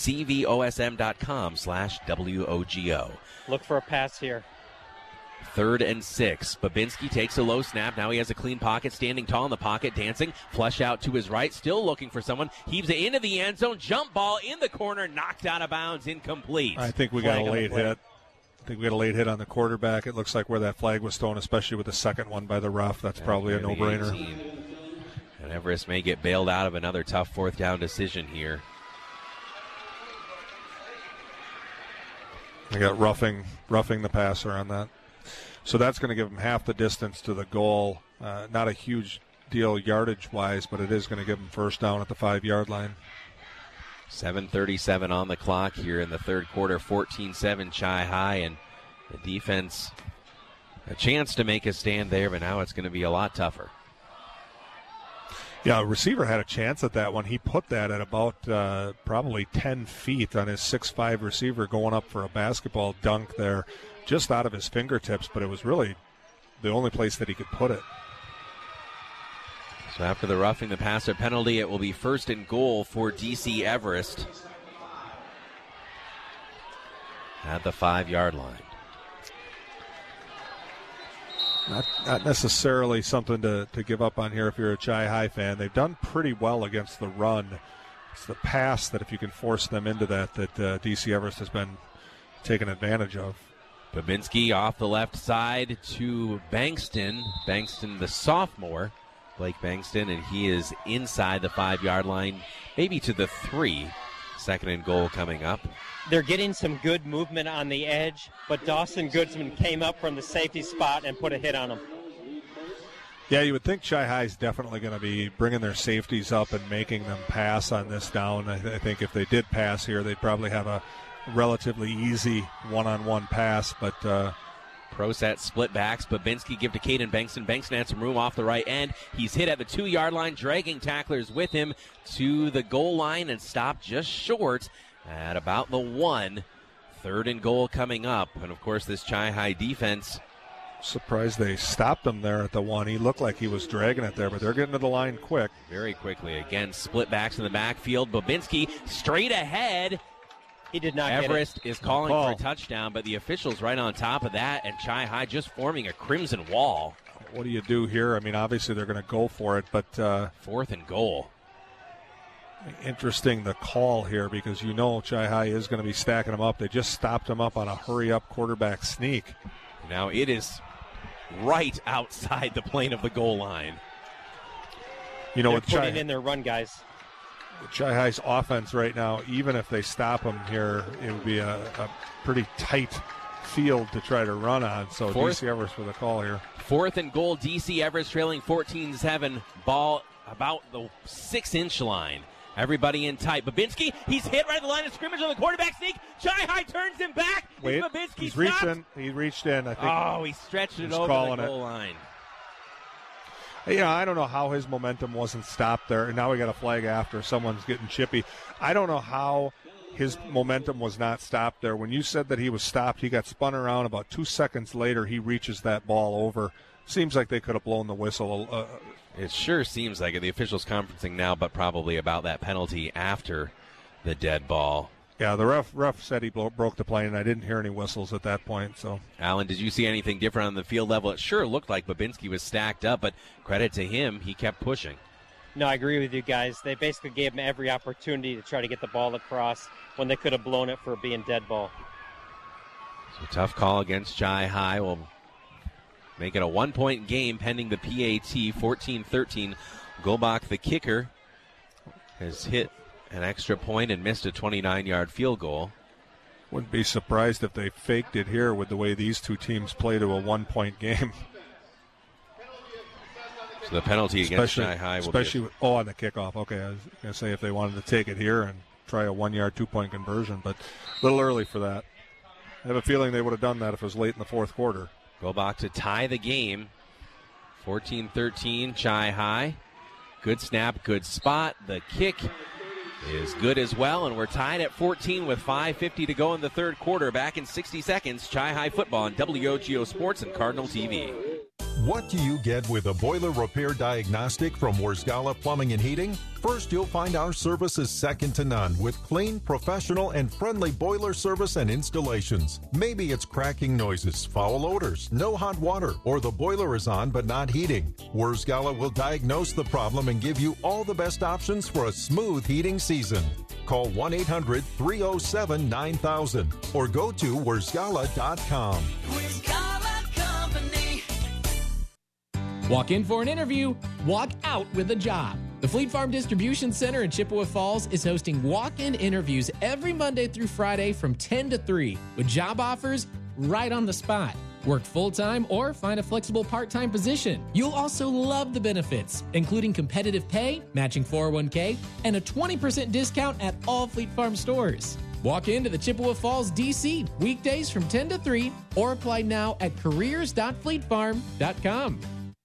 cvosm.com/WOGO. Look for a pass here. 3rd and 6. Babinski takes a low snap. Now he has a clean pocket, standing tall in the pocket, dancing. Flush out to his right, still looking for someone. Heaves it into the end zone. Jump ball in the corner, knocked out of bounds, incomplete. I think we got a late hit. On the quarterback. It looks like where that flag was thrown, especially with the second one by the ref. That's probably a no-brainer. And Everest may get bailed out of another tough 4th down decision here. They got roughing the passer on that. So that's going to give them half the distance to the goal. Not a huge deal yardage-wise, but it is going to give them first down at the 5-yard line. 7:37 on the clock here in the third quarter. 14-7 Chi High, and the defense a chance to make a stand there, but now it's going to be a lot tougher. Yeah, a receiver had a chance at that one. He put that at about probably 10 feet on his 6'5" receiver going up for a basketball dunk there, just out of his fingertips, but it was really the only place that he could put it. So after the roughing the passer penalty, it will be 1st and goal for DC Everest at the 5-yard line. Not necessarily something to give up on here if you're a Chi High fan. They've done pretty well against the run. It's the pass that if you can force them into that DC Everest has been taken advantage of. Babinski off the left side to Bankston. Bankston, the sophomore, Blake Bankston, and he is inside the 5-yard line, maybe to the 3. 2nd and goal coming up. They're getting some good movement on the edge, but Dawson Goodsman came up from the safety spot and put a hit on him. Yeah, you would think Chi-High is definitely going to be bringing their safeties up and making them pass on this down. I think if they did pass here, they'd probably have a relatively easy one-on-one pass. But pro set split backs. Babinski give to Caden Bankston. Bankston has some room off the right end. He's hit at the 2-yard line, dragging tacklers with him to the goal line and stopped just short at about the 1. 3rd and goal coming up. And, of course, this Chi-High defense. Surprised they stopped him there at the 1. He looked like he was dragging it there, but they're getting to the line quick. Very quickly. Again, split backs in the backfield. Babinski straight ahead. He did not Everest get it. is calling for a touchdown, but the officials right on top of that, and Chi-High just forming a crimson wall. What do you do here? I mean, obviously they're going to go for it, but 4th and goal. Interesting the call here, because you know Chi-High is going to be stacking them up. They just stopped them up on a hurry-up quarterback sneak. Now it is right outside the plane of the goal line. You know, they're with putting in their run, guys. Chi-High's offense right now, even if they stop them here, it would be a pretty tight field to try to run on. So DC Everest with a call here. 4th and goal, DC Everest trailing 14-7. Ball about the 6-inch line. Everybody in tight. Babinski, he's hit right at the line of scrimmage on the quarterback sneak. Chi-High turns him back. Wait, Babinski he's stopped? He reached in, I think. He stretched it over the goal line. Yeah, I don't know how his momentum wasn't stopped there. And now we got a flag after. Someone's getting chippy. I don't know how his momentum was not stopped there. When you said that he was stopped, he got spun around. About 2 seconds later, he reaches that ball over. Seems like they could have blown the whistle. It sure seems like it. The officials conferencing now, but probably about that penalty after the dead ball. Yeah, the ref said he broke the play, and I didn't hear any whistles at that point. So, Alan, did you see anything different on the field level? It sure looked like Babinski was stacked up, but credit to him, he kept pushing. No, I agree with you guys. They basically gave him every opportunity to try to get the ball across when they could have blown it for being dead ball. So tough call against Chi-High. Will make it a 1-point game pending the PAT. 14-13. Gobach, the kicker, has hit an extra point and missed a 29-yard field goal. Wouldn't be surprised if they faked it here with the way these two teams play to a 1-point game. So the penalty against Chi-High will be on the kickoff. Okay, I was going to say if they wanted to take it here and try a 1-yard 2-point conversion, but a little early for that. I have a feeling they would have done that if it was late in the fourth quarter. Gobach to tie the game. 14-13, Chi-High. Good snap, good spot. The kick is good as well, and we're tied at 14 with 5:50 to go in the third quarter. Back in 60 seconds, Chi-High football on WOGO Sports and Cardinal TV. What do you get with a boiler repair diagnostic from Wurzgala Plumbing and Heating? First, you'll find our service is second to none with clean, professional, and friendly boiler service and installations. Maybe it's cracking noises, foul odors, no hot water, or the boiler is on but not heating. Wurzgala will diagnose the problem and give you all the best options for a smooth heating season. Call 1-800-307-9000 or go to wurzgala.com. Walk in for an interview, walk out with a job. The Fleet Farm Distribution Center in Chippewa Falls is hosting walk-in interviews every Monday through Friday from 10 to 3 with job offers right on the spot. Work full-time or find a flexible part-time position. You'll also love the benefits, including competitive pay, matching 401k, and a 20% discount at all Fleet Farm stores. Walk into the Chippewa Falls, D.C. weekdays from 10 to 3 or apply now at careers.fleetfarm.com.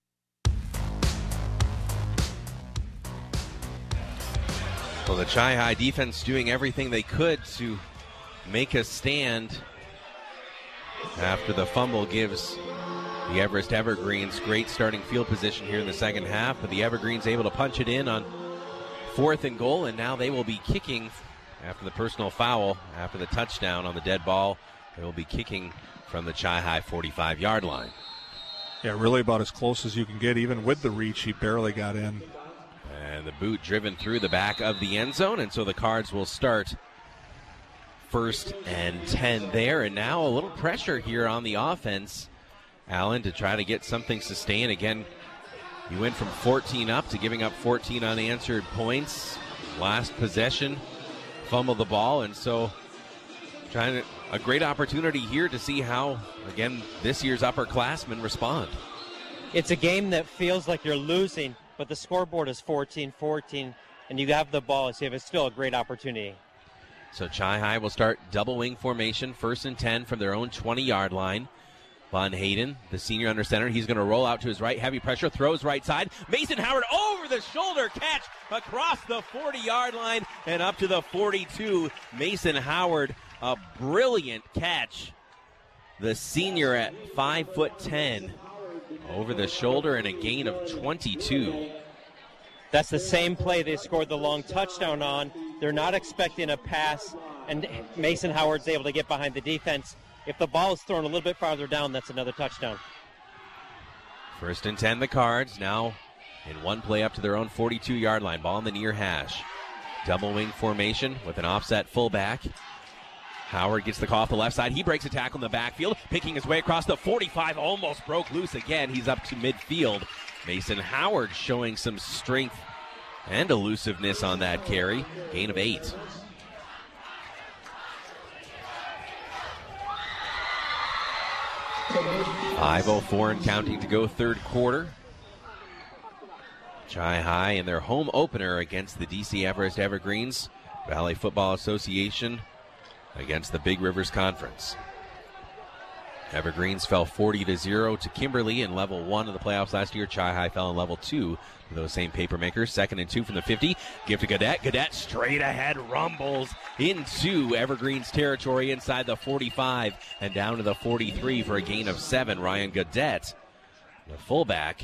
Well, the Chi-High defense doing everything they could to make a stand after the fumble gives the Everest Evergreens great starting field position here in the second half, but the Evergreens able to punch it in on 4th and goal, and now they will be kicking after the personal foul, after the touchdown on the dead ball. They will be kicking from the Chi-High 45-yard line. Yeah, really about as close as you can get. Even with the reach, he barely got in. And the boot driven through the back of the end zone, and so the Cards will start 1st and 10 there. And now a little pressure here on the offense, Allen, to try to get something sustained. Again, you went from 14 up to giving up 14 unanswered points. Last possession, fumbled the ball, and so a great opportunity here to see how, again, this year's upperclassmen respond. it's a game that feels like you're losing, but the scoreboard is 14-14, and you have the ball, so it's still a great opportunity. So Chi-High will start double wing formation, 1st and 10 from their own 20-yard line. Von Hayden, the senior under center, he's going to roll out to his right, heavy pressure, throws right side. Mason Howard over the shoulder catch across the 40-yard line and up to the 42. Mason Howard, a brilliant catch. The senior at 5'10", over the shoulder and a gain of 22. That's the same play they scored the long touchdown on. They're not expecting a pass, and Mason Howard's able to get behind the defense. If the ball is thrown a little bit farther down, that's another touchdown. 1st and 10, the Cards now in one play up to their own 42-yard line. Ball in the near hash. Double wing formation with an offset fullback. Howard gets the call off the left side. He breaks a tackle in the backfield, picking his way across the 45. Almost broke loose again. He's up to midfield. Mason Howard showing some strength and elusiveness on that carry. Gain of 8. .504 and counting to go, third quarter. Chi-High in their home opener against the DC Everest Evergreens. Valley Football Association against the Big Rivers Conference. Evergreens fell 40-0 to Kimberly in level 1 of the playoffs last year. Chi-High fell in level 2 to those same paper makers. 2nd and 2 from the 50. Give to Gaudette. Gaudette straight ahead rumbles into Evergreens territory inside the 45 and down to the 43 for a gain of 7. Ryan Gaudette, the fullback.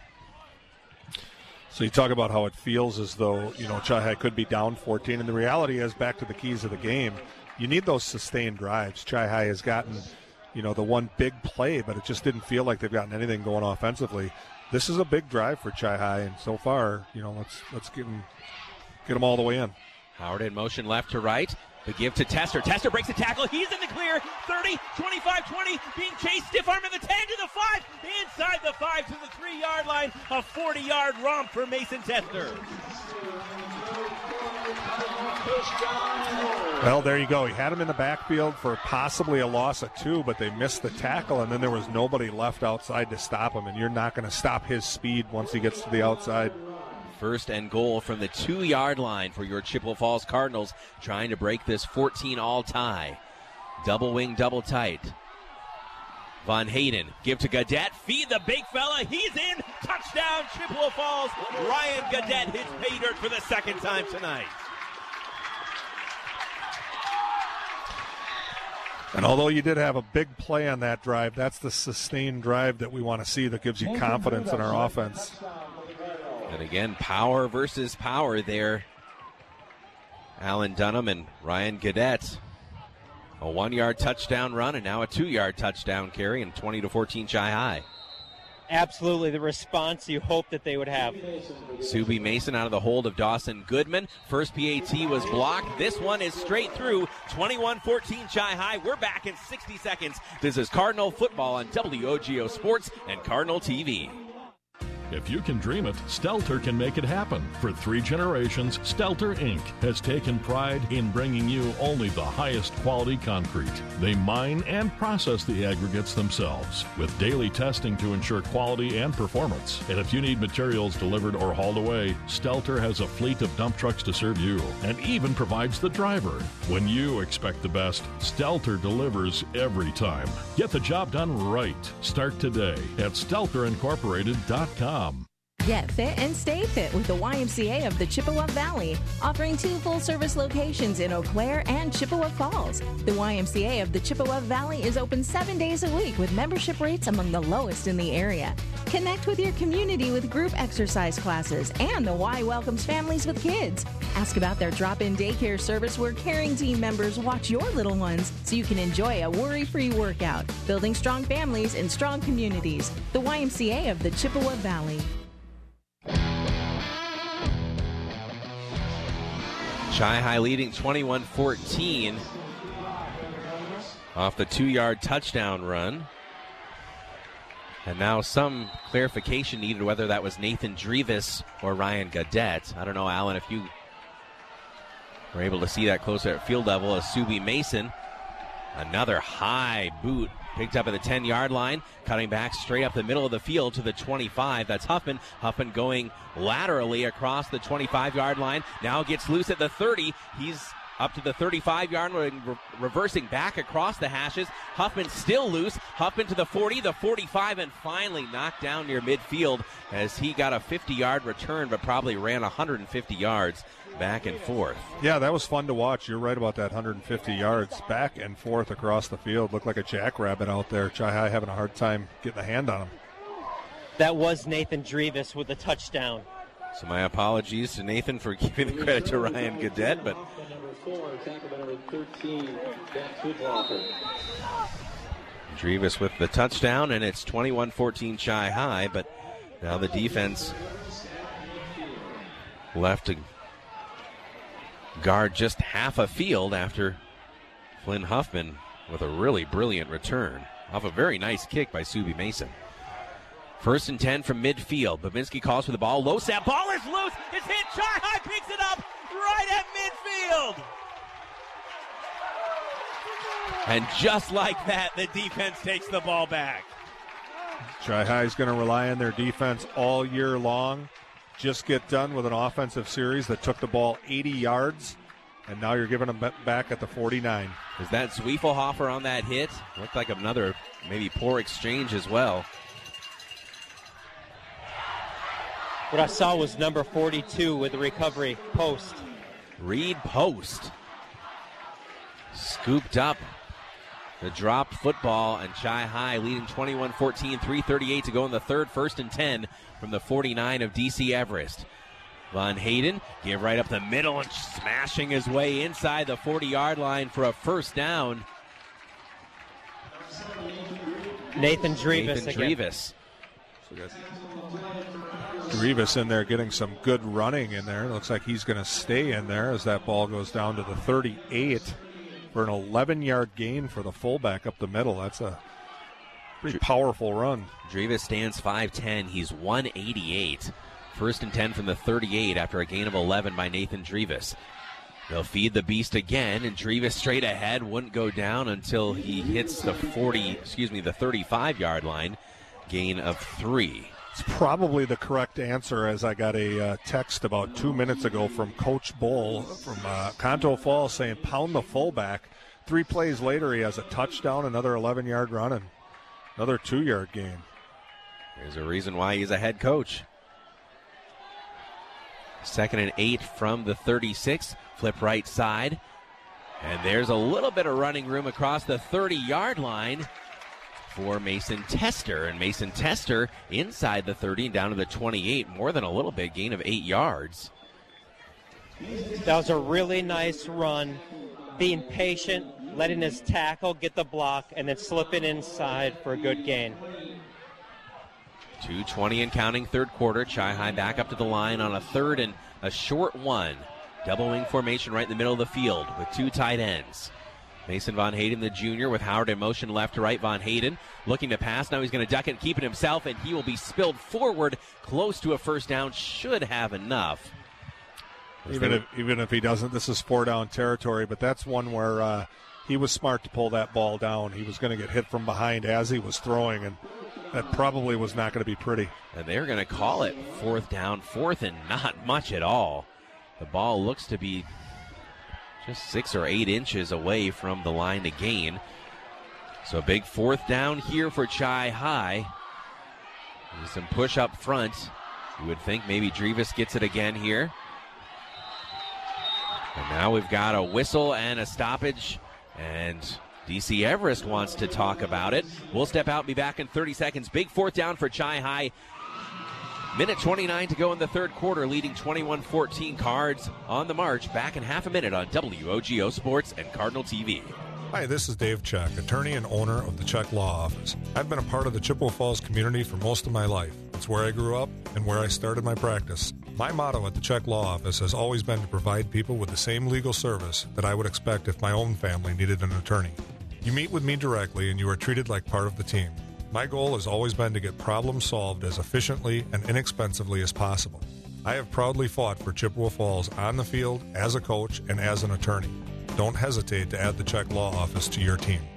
So you talk about how it feels as though, Chi-High could be down 14. And the reality is, back to the keys of the game, you need those sustained drives. Chi-High has gotten the one big play, but it just didn't feel like they've gotten anything going offensively. This is a big drive for Chi-High, and so far, let's get them all the way in. Howard in motion left to right. The give to Tester. Tester breaks the tackle. He's in the clear. 30, 25, 20. Being chased. Stiff arm to the 10 to the 5. Inside the 5 to the 3-yard line. A 40-yard romp for Mason Tester. Well, there you go. He had him in the backfield for possibly a loss of 2, but they missed the tackle, and then there was nobody left outside to stop him, and you're not going to stop his speed once he gets to the outside. 1st and goal from the 2-yard line for your Chippewa Falls Cardinals, trying to break this 14-all tie. Double wing, double tight. Von Hayden, give to Gaudette, feed the big fella, he's in, touchdown Chippewa Falls. Ryan Gaudette hits pay dirt for the 2nd time tonight. And although you did have a big play on that drive, that's the sustained drive that we want to see that gives you confidence in our offense. And again, power versus power there. Alan Dunham and Ryan Gaudette. A 1-yard touchdown run and now a 2-yard touchdown carry, and 20-14 Chi-High. Absolutely the response you hope that they would have. Subi Mason out of the hold of Dawson Goodman. First PAT was blocked. This one is straight through. 21-14 Chi-High. We're back in 60 seconds. This is Cardinal Football on WOGO Sports and Cardinal TV. If you can dream it, Stelter can make it happen. For 3 generations, Stelter Inc. has taken pride in bringing you only the highest quality concrete. They mine and process the aggregates themselves with daily testing to ensure quality and performance. And if you need materials delivered or hauled away, Stelter has a fleet of dump trucks to serve you and even provides the driver. When you expect the best, Stelter delivers every time. Get the job done right. Start today at StelterIncorporated.com. Get fit and stay fit with the YMCA of the Chippewa Valley, offering 2 full-service locations in Eau Claire and Chippewa Falls. The YMCA of the Chippewa Valley is open 7 days a week with membership rates among the lowest in the area. Connect with your community with group exercise classes, and the Y welcomes families with kids. Ask about their drop-in daycare service where caring team members watch your little ones so you can enjoy a worry-free workout. Building strong families and strong communities. The YMCA of the Chippewa Valley. Chi-High leading 21-14 off the 2-yard touchdown run. And now some clarification needed whether that was Nathan Drevis or Ryan Gaudette. I don't know, Alan, if you were able to see that closer at field level as Subi Mason Another high boot picked up at the 10-yard line, cutting back straight up the middle of the field to the 25. That's Huffman. Huffman going laterally across the 25-yard line. Now gets loose at the 30. He's up to the 35-yard line, reversing back across the hashes. Huffman still loose. Huffman to the 40, the 45, and finally knocked down near midfield as he got a 50-yard return, but probably ran 150 yards back and forth. Yeah, that was fun to watch. You're right about that 150 yards back and forth across the field. Looked like a jackrabbit out there. Chi-Hi having a hard time getting a hand on him. That was Nathan Drevis with the touchdown. So my apologies to Nathan for giving the credit to Ryan Gadet, but Drevis with the touchdown, and it's 21-14 Chi-Hi, but now the defense left to guard just half a field after Flynn Huffman with a really brilliant return off a very nice kick by Subi Mason. 1st and 10 from midfield. Babinski calls for the ball. Low snap. Ball is loose. It's hit. Chi-Hi picks it up right at midfield. And just like that, the defense takes the ball back. Chi-Hi is going to rely on their defense all year long. Just get done with an offensive series that took the ball 80 yards, and now you're giving them back at the 49. Is that Zwiefelhofer on that hit? Looked like another maybe poor exchange as well. What I saw was number 42 with the recovery, Post. Reed Post scooped up the dropped football, and Chi-Hi leading 21-14, 3:38 to go in the third. 1st and 10 from the 49 of DC Everest. Von Hayden give right up the middle and smashing his way inside the 40-yard line for a first down. Nathan Drevis again. Drevis in there getting some good running in there. Looks like he's going to stay in there as that ball goes down to the 38 for an 11-yard gain for the fullback up the middle. That's a pretty powerful run. Drevis stands 5'10". He's 188. 1st and 10 from the 38 after a gain of 11 by Nathan Drevis. They'll feed the beast again, and Drevis straight ahead wouldn't go down until he hits the 35-yard line. Gain of 3. It's probably the correct answer, as I got a text about 2 minutes ago from Coach Bull from Conto Falls saying pound the fullback. 3 plays later, he has a touchdown, another 11-yard run, and another 2-yard gain. There's a reason why he's a head coach. 2nd and 8 from the 36. Flip right side. And there's a little bit of running room across the 30-yard line for Mason Tester. And Mason Tester inside the 30 and down to the 28. More than a little bit, gain of 8 yards. That was a really nice run. Being patient, letting his tackle get the block, and then slipping inside for a good gain. 2:20 and counting, third quarter. Chi-Hi back up to the line on a 3rd and a short one. Double wing formation right in the middle of the field with 2 tight ends. Mason Von Hayden, the junior, with Howard in motion left to right. Von Hayden looking to pass. Now he's going to duck it, keep it himself, and he will be spilled forward close to a first down. Should have enough. Even if he doesn't, this is 4-down territory, but that's one where he was smart to pull that ball down. He was going to get hit from behind as he was throwing, and that probably was not going to be pretty. And they're going to call it 4th down, 4th and not much at all. The ball looks to be just 6 or 8 inches away from the line to gain. So a big 4th down here for Chi-Hi. There's some push up front. You would think maybe Drevis gets it again here. And now we've got a whistle and a stoppage, and DC Everest wants to talk about it. We'll step out and be back in 30 seconds. Big 4th down for Chi-Hi. Minute 29 to go in the third quarter, leading 21-14. Cards on the march. Back in half a minute on WOGO Sports and Cardinal TV. Hi, this is Dave Check, attorney and owner of the Check Law Office. I've been a part of the Chippewa Falls community for most of my life. It's where I grew up and where I started my practice. My motto at the Check Law Office has always been to provide people with the same legal service that I would expect if my own family needed an attorney. You meet with me directly and you are treated like part of the team. My goal has always been to get problems solved as efficiently and inexpensively as possible. I have proudly fought for Chippewa Falls on the field, as a coach, and as an attorney. Don't hesitate to add the Czech Law Office to your team.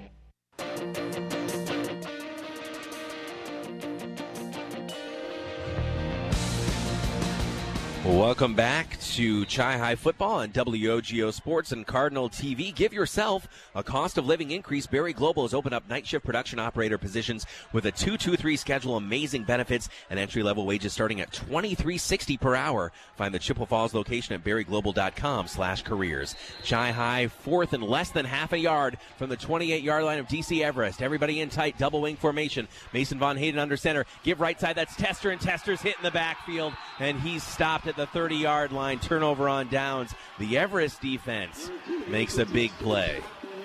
Welcome back to Chi-Hi Football on WOGO Sports and Cardinal TV. Give yourself a cost of living increase. Berry Global has opened up night shift production operator positions with a 2-2-3 schedule, amazing benefits, and entry-level wages starting at $23.60 per hour. Find the Chippewa Falls location at berryglobal.com/careers. Chi-Hi fourth and less than half a yard from the 28-yard line of DC Everest. Everybody in tight, double wing formation. Mason Von Hayden under center. Give right side, that's Tester, and Tester's hit in the backfield, and he's stopped at the 30-yard line. Turnover on downs. The Everest defense makes a big play.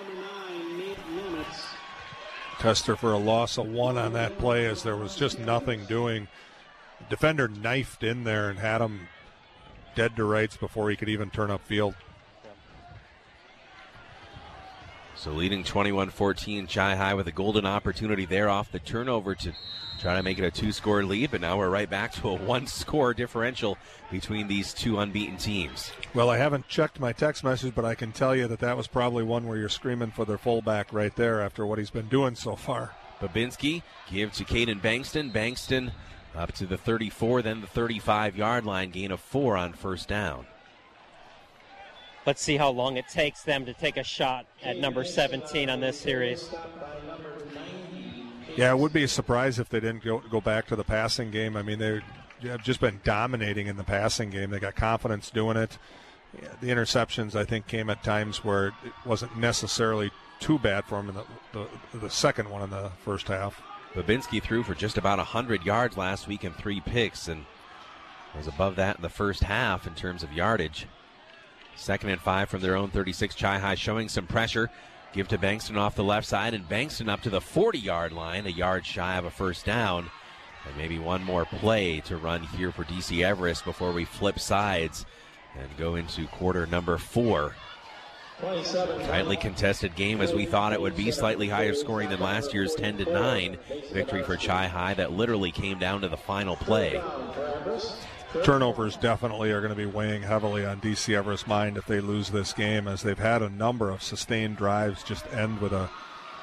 Tester for a loss of 1 on that play as there was just nothing doing. The defender knifed in there and had him dead to rights before he could even turn upfield. So leading 21-14 Chi-Hi with a golden opportunity there off the turnover to try to make it a 2-score lead, but now we're right back to a 1-score differential between these two unbeaten teams. Well, I haven't checked my text message, but I can tell you that was probably one where you're screaming for their fullback right there after what he's been doing so far. Babinski give to Caden Bankston. Bankston up to the 34, then the 35-yard line, gain of 4 on first down. Let's see how long it takes them to take a shot at number 17 on this series. Yeah, it would be a surprise if they didn't go back to the passing game. I mean, they have just been dominating in the passing game. They got confidence doing it. Yeah, the interceptions, I think, came at times where it wasn't necessarily too bad for them in the second one in the first half. Babinski threw for just about 100 yards last week and 3 picks, and was above that in the first half in terms of yardage. 2nd and 5 from their own 36. Chi-Hi showing some pressure. Give to Bankston off the left side, and Bankston up to the 40-yard line, a yard shy of a first down. And maybe one more play to run here for DC Everest before we flip sides and go into quarter number 4. Tightly contested game as we thought it would be. Slightly higher scoring than last year's 10-9 victory for Chi-Hi that literally came down to the final play. Turnovers definitely are going to be weighing heavily on DC Everest's mind if they lose this game, as they've had a number of sustained drives just end with a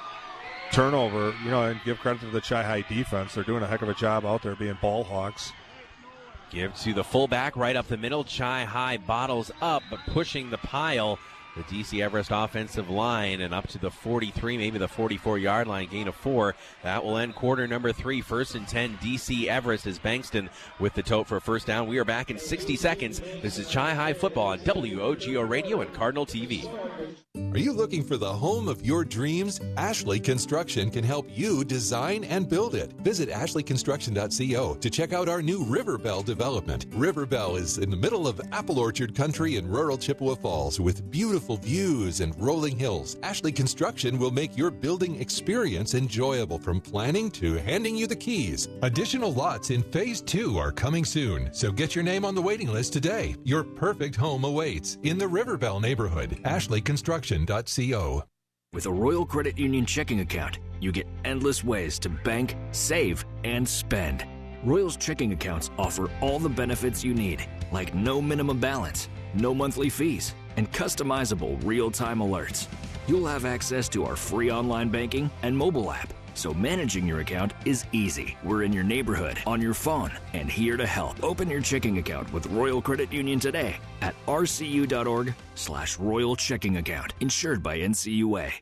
turnover. You know, and give credit to the Chi-Hi defense. They're doing a heck of a job out there being ball hawks. Give to the fullback right up the middle. Chi-Hi bottles up, but pushing the pile. The DC Everest offensive line, and up to the 43, maybe the 44-yard line, gain of 4. That will end quarter number 3. 1st and 10, DC Everest as Bankston with the tote for a first down. We are back in 60 seconds. This is Chi-Hi Football on WOGO Radio and Cardinal TV. Are you looking for the home of your dreams? Ashley Construction can help you design and build it. Visit ashleyconstruction.co to check out our new Riverbell development. Riverbell is in the middle of apple orchard country in rural Chippewa Falls with beautiful views and rolling hills. Ashley Construction will make your building experience enjoyable from planning to handing you the keys. Additional lots in Phase 2 are coming soon, so get your name on the waiting list today. Your perfect home awaits in the Riverbell neighborhood. ashleyconstruction.co. With a Royal Credit Union checking account, you get endless ways to bank, save, and spend. Royal's checking accounts offer all the benefits you need, like no minimum balance, no monthly fees, and customizable real-time alerts. You'll have access to our free online banking and mobile app, so managing your account is easy. We're in your neighborhood, on your phone, and here to help. Open your checking account with Royal Credit Union today at rcu.org/Royal Checking Account, insured by NCUA.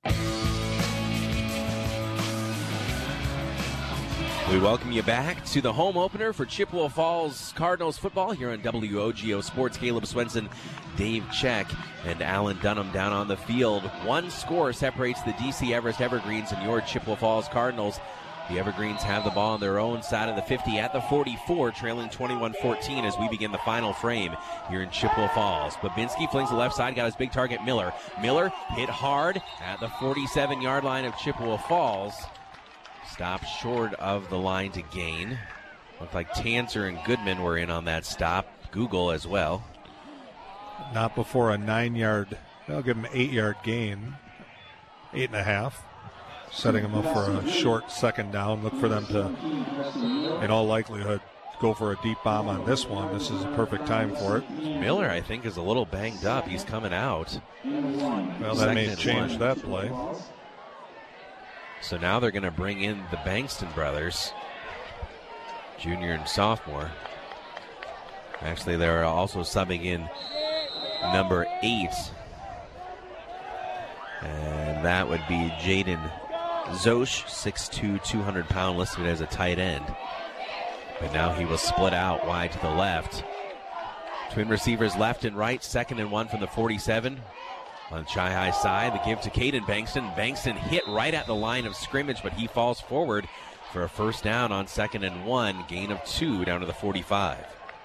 We welcome you back to the home opener for Chippewa Falls Cardinals football here on WOGO Sports. Caleb Swenson, Dave Check, and Alan Dunham down on the field. 1 score separates the DC Everest Evergreens and your Chippewa Falls Cardinals. The Evergreens have the ball on their own side of the 50 at the 44, trailing 21-14 as we begin the final frame here in Chippewa Falls. Babinski flings the left side, got his big target, Miller. Miller hit hard at the 47-yard line of Chippewa Falls. Stopped short of the line to gain. Looked like Tanzer and Goodman were in on that stop. Google as well. Not before a 9-yard, they'll give him an 8-yard gain. 8.5. Setting them up for a short second down. Look for them to, in all likelihood, go for a deep bomb on this one. This is a perfect time for it. Miller, I think, is a little banged up. He's coming out. Well, that may change that play. So now they're going to bring in the Bankston brothers, junior and sophomore. Actually, they're also subbing in number 8. And that would be Jaden Zosh, 6'2", 200-pound, listed as a tight end. But now he will split out wide to the left. Twin receivers left and right, 2nd and 1 from the 47. On Chi-High side, the give to Caden Bankston. Bankston hit right at the line of scrimmage, but he falls forward for a first down on 2nd and 1. Gain of 2 down to the 45.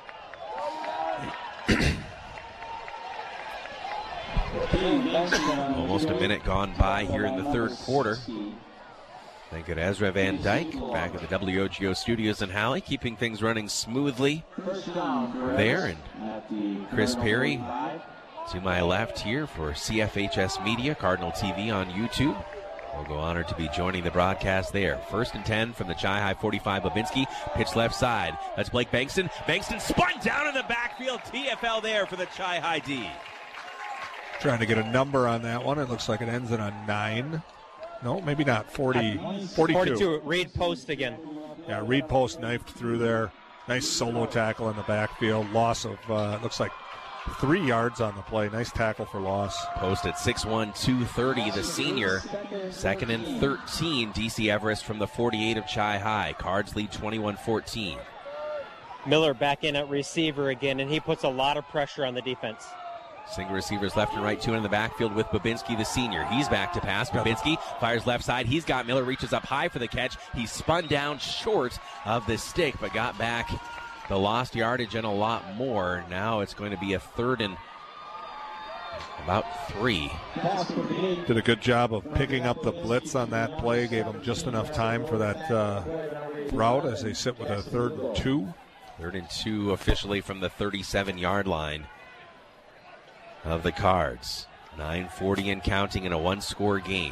Almost a minute gone by here in the third quarter. Thank you to Ezra Van Dyke back at the WOGO studios in Halley, keeping things running smoothly there. And Chris Perry to my left here for CFHS Media, Cardinal TV on YouTube. We'll go honored to be joining the broadcast there. 1st and 10 from the Chi-High 45. Babinski, pitch left side. That's Blake Bankston. Bankston spun down in the backfield. TFL there for the Chi-High D. Trying to get a number on that one. It looks like it ends in a 9. No, maybe not. 42. 42. Reed Post again. Yeah, Reed Post knifed through there. Nice solo tackle in the backfield. Loss of, looks like 3 yards on the play. Nice tackle for loss. Post at 6'1", 230, the senior. 2nd and 13, DC Everest from the 48 of Chi-High. Cards lead 21-14. Miller back in at receiver again, and he puts a lot of pressure on the defense. Single receivers left and right, 2 in the backfield with Babinski, the senior. He's back to pass. Babinski fires left side. He's got Miller, reaches up high for the catch. He spun down short of the stick, but got back the lost yardage and a lot more. Now it's going to be a 3rd and about 3. Did a good job of picking up the blitz on that play. Gave them just enough time for that route as they sit with a 3rd and 2. 3rd and 2 officially from the 37-yard line of the Cards. 9:40 and counting in a 1-score game.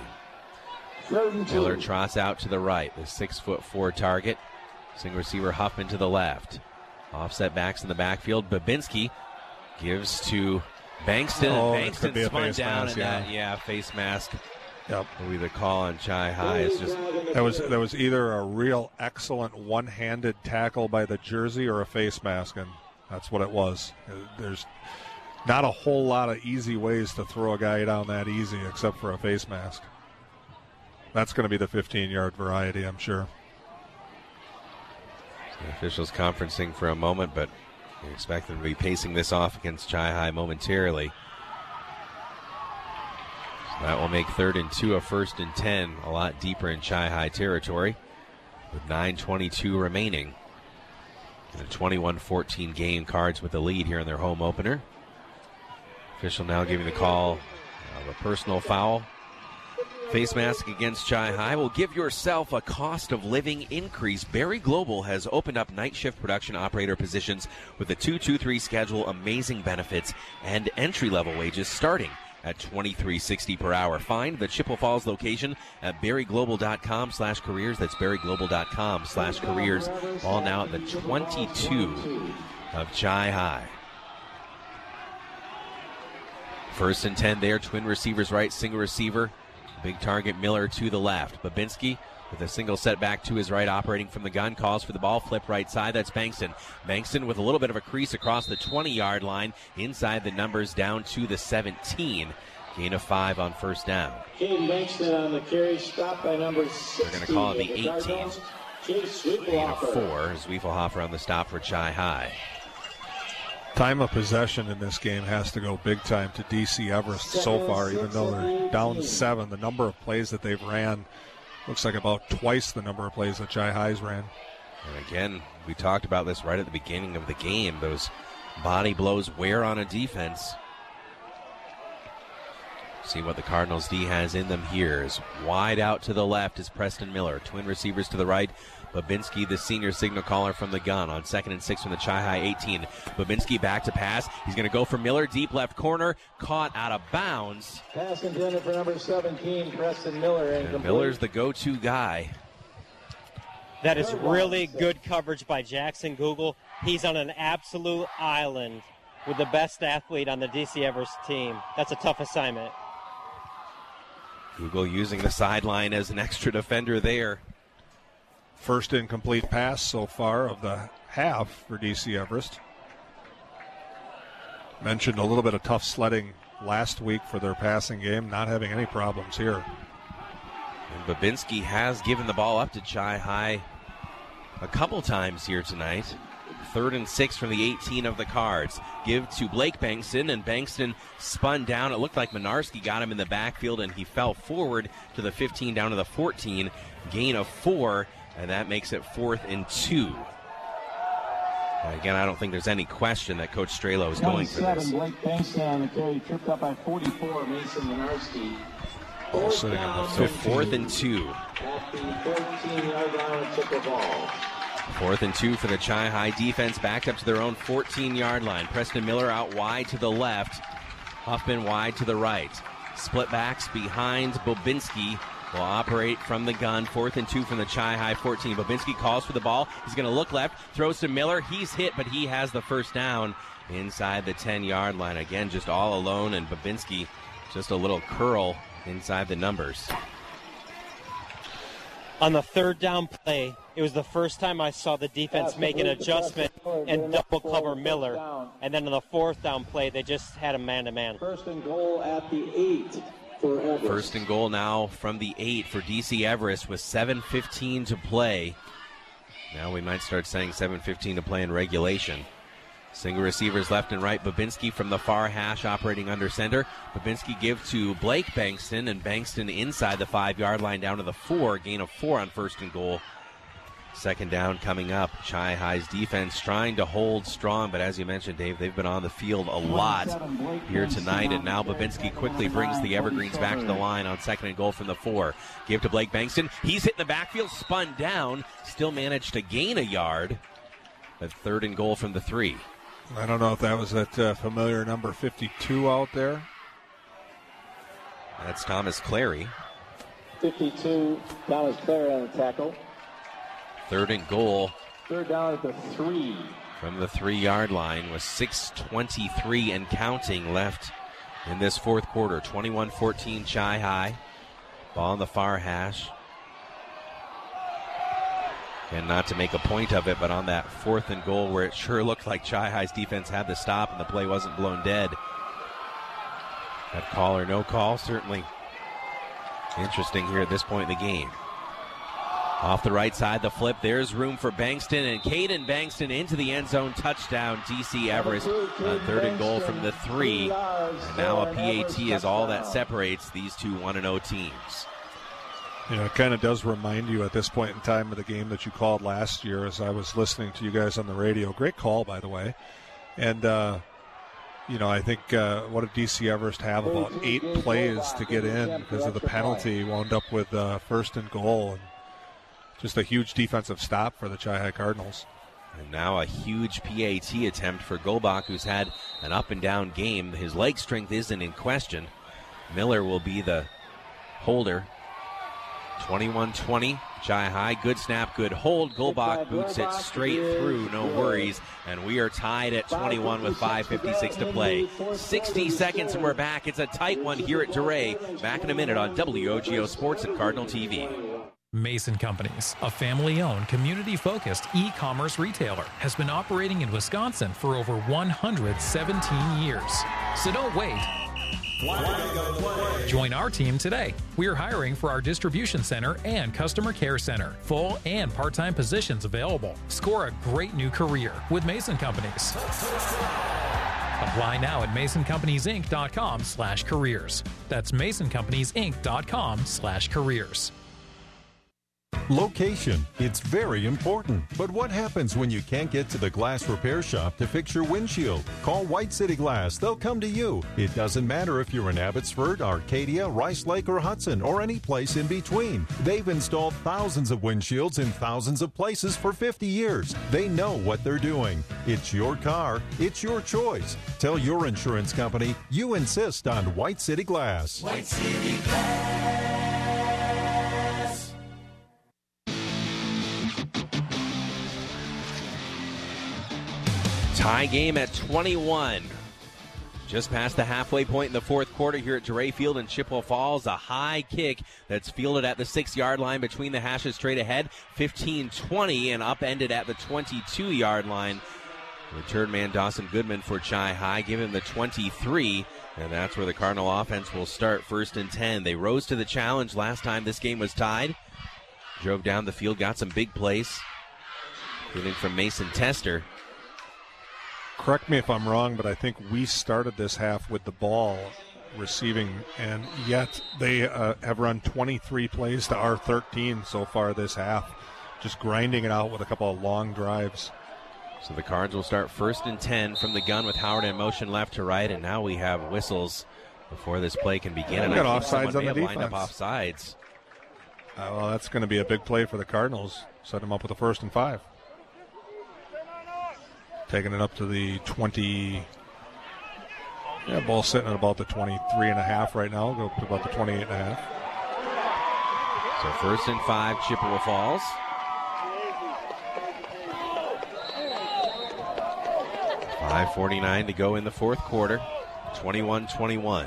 Miller trots out to the right. The 6'4" target. Single receiver Huffman to the left. Offset backs in the backfield. Babinski gives to Bankston. And Bankston spun down in that face mask. Yep. Will be the call on Chi-High. It's just that was either a real excellent one-handed tackle by the jersey or a face mask, and that's what it was. There's not a whole lot of easy ways to throw a guy down that easy except for a face mask. That's going to be the 15-yard variety, I'm sure. The officials conferencing for a moment, but we expect them to be pacing this off against Chi-High momentarily. So that will make 3rd and 2 a 1st and 10, a lot deeper in Chi-High territory, with 9:22 remaining. In a 21-14 game, Cards with the lead here in their home opener. Official now giving the call of a personal foul. Face mask against Chi-High will give yourself a cost of living increase. Berry Global has opened up night shift production operator positions with a 2-2-3 schedule, amazing benefits, and entry-level wages starting at $23.60 per hour. Find the Chippewa Falls location at berryglobal.com/careers. That's berryglobal.com/careers. Ball now at the 22 of Chi-High. 1st and 10 there. Twin receivers right, single receiver. Big target Miller to the left. Babinski with a single setback to his right, operating from the gun, calls for the ball, flip right side. That's Bankston. Bankston with a little bit of a crease across the 20-yard line. Inside the numbers down to the 17. Gain of 5 on 1st down. Caden Bankston on the carry, stopped by number 16. They're going to call it the 18. Gain of 4. Zwiefelhofer on the stop for Chi-High. Time of possession in this game has to go big time to DC Everest so far, even though they're down 7. The number of plays that they've ran looks like about twice the number of plays that Chi-High's ran. And again, we talked about this right at the beginning of the game. Those body blows wear on a defense. See what the Cardinals D has in them here. Is wide out to the left is Preston Miller. Twin receivers to the right. Babinski, the senior signal caller from the gun on 2nd and 6 from the Chi-High 18. Babinski back to pass. He's going to go for Miller, deep left corner, caught out of bounds. Pass intended for number 17, Preston Miller. And Miller's the go-to guy. That is really good coverage by Jackson Google. He's on an absolute island with the best athlete on the DC Everest team. That's a tough assignment. Google using the sideline as an extra defender there. First incomplete pass so far of the half for DC Everest. Mentioned a little bit of tough sledding last week for their passing game, not having any problems here. And Babinski has given the ball up to Chi High a couple times here tonight. 3rd and 6 from the 18 of the Cards. Give to Blake Bankston, and Bankston spun down. It looked like Minarski got him in the backfield, and he fell forward to the 15 down to the 14. Gain of 4, and that makes it 4th and 2. Again, I don't think there's any question that Coach Strelo is going for this. Blake Bankston on the carry, tripped up by 44, Mason Minarski. Ball sitting on the 15. 4th and 2. At the 13-yard line of Chippewa ball. 4th and 2 for the Chi High defense, backed up to their own 14-yard line. Preston Miller out wide to the left. Huffman wide to the right. Split backs behind Bobinski. Will operate from the gun. 4th and 2 from the Chi High 14. Bobinski calls for the ball. He's going to look left, throws to Miller. He's hit, but he has the first down inside the 10-yard line. Again, just all alone, and Bobinski just a little curl inside the numbers. On the 3rd down play, it was the first time I saw the defense make an adjustment and double cover Miller. And then on the 4th down play, they just had him man-to-man. First and goal at the 8 for Everest. First and goal now from the 8 for DC Everest with 7:15 to play. Now we might start saying 7:15 to play in regulation. Single receivers left and right. Babinski from the far hash operating under center. Babinski give to Blake Bankston, and Bankston inside the 5-yard line down to the 4. Gain of 4 on 1st and goal. 2nd down coming up. Chi High's defense trying to hold strong, but as you mentioned, Dave, they've been on the field a lot here tonight, and now Babinski quickly brings the Evergreens back to the line on 2nd and goal from the 4. Give to Blake Bankston. He's hit in the backfield, spun down, still managed to gain a yard, but 3rd and goal from the 3. I don't know if that was that familiar number 52 out there. That's Thomas Clary. 52, Thomas Clary on the tackle. 3rd and goal. 3rd down at the 3. From the 3-yard line with 6:23 and counting left in this 4th quarter. 21-14 Chi High. Ball on the far hash. And not to make a point of it, but on that 4th and goal where it sure looked like Chi High's defense had the stop and the play wasn't blown dead. That call or no call, certainly interesting here at this point in the game. Off the right side, the flip. There's room for Bankston, and Caden Bankston into the end zone. Touchdown, DC Everest on 3rd and goal from the 3. And now a PAT is all that separates these two 1-0 teams. You know, it kind of does remind you at this point in time of the game that you called last year as I was listening to you guys on the radio. Great call, by the way. And, you know, I think what did DC Everest have? About 8 plays to get in because of the penalty. Wound up with 1st and goal. And just a huge defensive stop for the Chi High Cardinals. And now a huge PAT attempt for Gobach, who's had an up-and-down game. His leg strength isn't in question. Miller will be the holder. 21-20, Chi High, good snap, good hold. Gobach boots it straight through, no worries. And we are tied at 21 with 5:56 to play. 60 seconds and we're back. It's a tight one here at DeRay. Back in a minute on WOGO Sports and Cardinal TV. Mason Companies, a family-owned, community-focused e-commerce retailer, has been operating in Wisconsin for over 117 years. So don't wait. Join our team today. We are hiring for our distribution center and customer care center. Full and part-time positions available. Score a great new career with Mason Companies. Apply now at MasonCompaniesInc.com/careers. That's MasonCompaniesInc.com/careers. Location. It's very important. But what happens when you can't get to the glass repair shop to fix your windshield? Call White City Glass. They'll come to you. It doesn't matter if you're in Abbotsford, Arcadia, Rice Lake, or Hudson, or any place in between. They've installed thousands of windshields in thousands of places for 50 years. They know what they're doing. It's your car. It's your choice. Tell your insurance company you insist on White City Glass. White City Glass. Tie game at 21. Just past the halfway point in the fourth quarter here at DeRay Field in Chippewa Falls. A high kick that's fielded at the 6-yard line between the hashes straight ahead. 15-20 and upended at the 22-yard line. Return man Dawson Goodman for Chi High. Give him the 23. And that's where the Cardinal offense will start, 1st and 10. They rose to the challenge last time this game was tied. Drove down the field, got some big plays. Including from Mason Tester. Correct me if I'm wrong, but I think we started this half with the ball receiving, and yet they have run 23 plays to our 13 so far this half, just grinding it out with a couple of long drives. So the Cards will start 1st and 10 from the gun with Howard in motion left to right, and now we have whistles before this play can begin. And I got think offsides on the defense. Lined up offsides. Well, that's going to be a big play for the Cardinals. Set them up with a 1st and 5. Taking it up to the 20. Yeah, ball sitting at about the 23.5 right now. Go up to about the 28.5. So 1st and 5, Chippewa Falls. .5:49 to go in the fourth quarter. 21-21.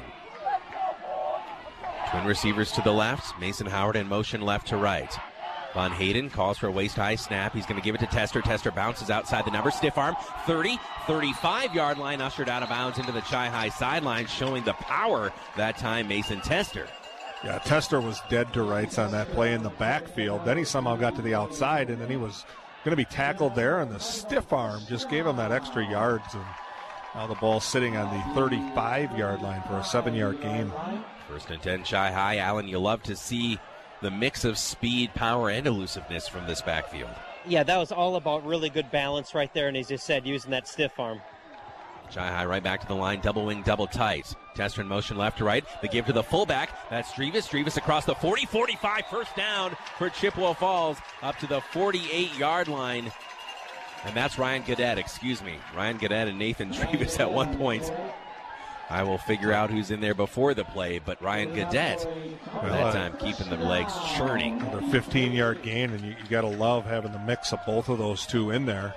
Twin receivers to the left. Mason Howard in motion left to right. Von Hayden calls for a waist-high snap. He's going to give it to Tester. Tester bounces outside the number. Stiff arm. 30, 35-yard line. Ushered out of bounds into the Chi High sideline, showing the power that time, Mason Tester. Yeah, Tester was dead to rights on that play in the backfield. Then he somehow got to the outside, and then he was going to be tackled there, and the stiff arm just gave him that extra yards. And now the ball sitting on the 35-yard line for a 7-yard gain. 1st and 10, Chi High. Allen, you love to see the mix of speed, power, and elusiveness from this backfield. Yeah, that was all about really good balance right there, and as you said, using that stiff arm. Chi High right back to the line, double wing, double tight. Tester in motion left to right. The give to the fullback. That's Drevis. Drevis across the 40, 45, first down for Chippewa Falls up to the 48-yard line. And that's Ryan Gaudette, Ryan Gaudette and Nathan Drevis at one point. I will figure out who's in there before the play, but Ryan Gaudette, that time keeping the legs churning. Another 15-yard gain, and you got to love having the mix of both of those two in there.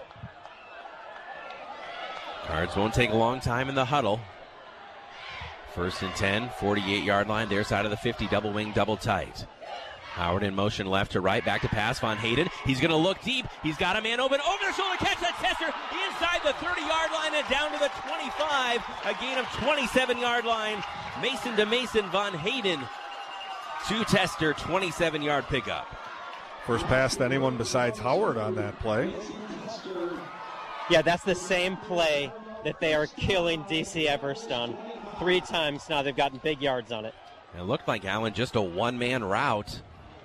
Cards won't take a long time in the huddle. 1st and 10, 48-yard line, their side of the 50, double wing, double tight. Howard in motion left to right, back to pass, Von Hayden. He's going to look deep. He's got a man open, over the shoulder catch, that Tester inside the 30-yard line and down to the 25. A gain of 27-yard line. Mason to Mason, Von Hayden to Tester, 27-yard pickup. First pass to anyone besides Howard on that play. Yeah, that's the same play that they are killing DC Everest on. 3 times now they've gotten big yards on it. It looked like, Allen, just a one-man route.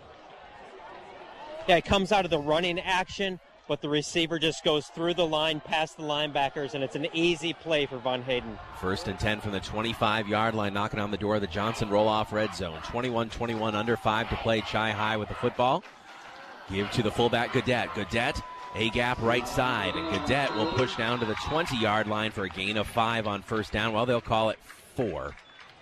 Yeah, it comes out of the running action, but the receiver just goes through the line, past the linebackers, and it's an easy play for Von Hayden. 1st and 10 from the 25-yard line, knocking on the door of the Johnson roll-off red zone. 21-21, under 5 to play. Chi High with the football. Give to the fullback, Gaudette. Gaudette, A-gap right side, and Gaudette will push down to the 20-yard line for a gain of 5 on first down. Well, they'll call it 4.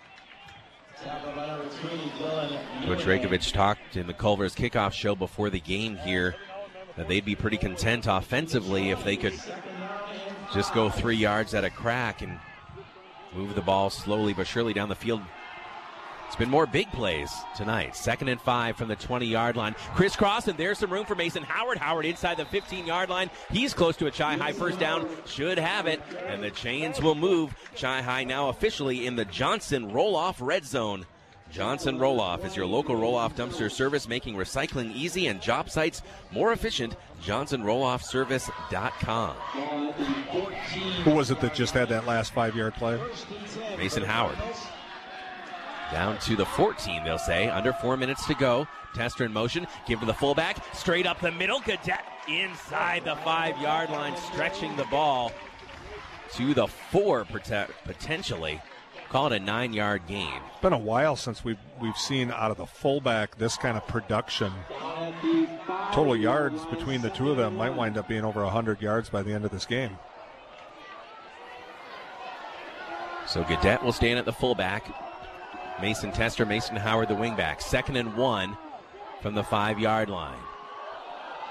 Coach Rajkovic talked in the Culver's kickoff show before the game here that they'd be pretty content offensively if they could just go 3 yards at a crack and move the ball slowly but surely down the field. It's been more big plays tonight. 2nd and 5 from the 20-yard line. Crisscross, and there's some room for Mason Howard. Howard inside the 15-yard line. He's close to a Chi High first down. Should have it, and the chains will move. Chi High now officially in the Johnson roll-off red zone. Johnson Roll-Off is your local roll-off dumpster service, making recycling easy and job sites more efficient. JohnsonRollOffService.com. Who was it that just had that last 5-yard play? Mason Howard. Down to the 14, they'll say. Under 4 minutes to go. Tester in motion. Give to the fullback. Straight up the middle. Gaudette inside the 5-yard line, stretching the ball to the 4 potentially. Call it a 9-yard gain. It's been a while since we've seen out of the fullback this kind of production. Total yards between the two of them might wind up being over 100 yards by the end of this game. So Gaudette will stand at the fullback. Mason Tester, Mason Howard the wingback. 2nd and 1 from the 5-yard line.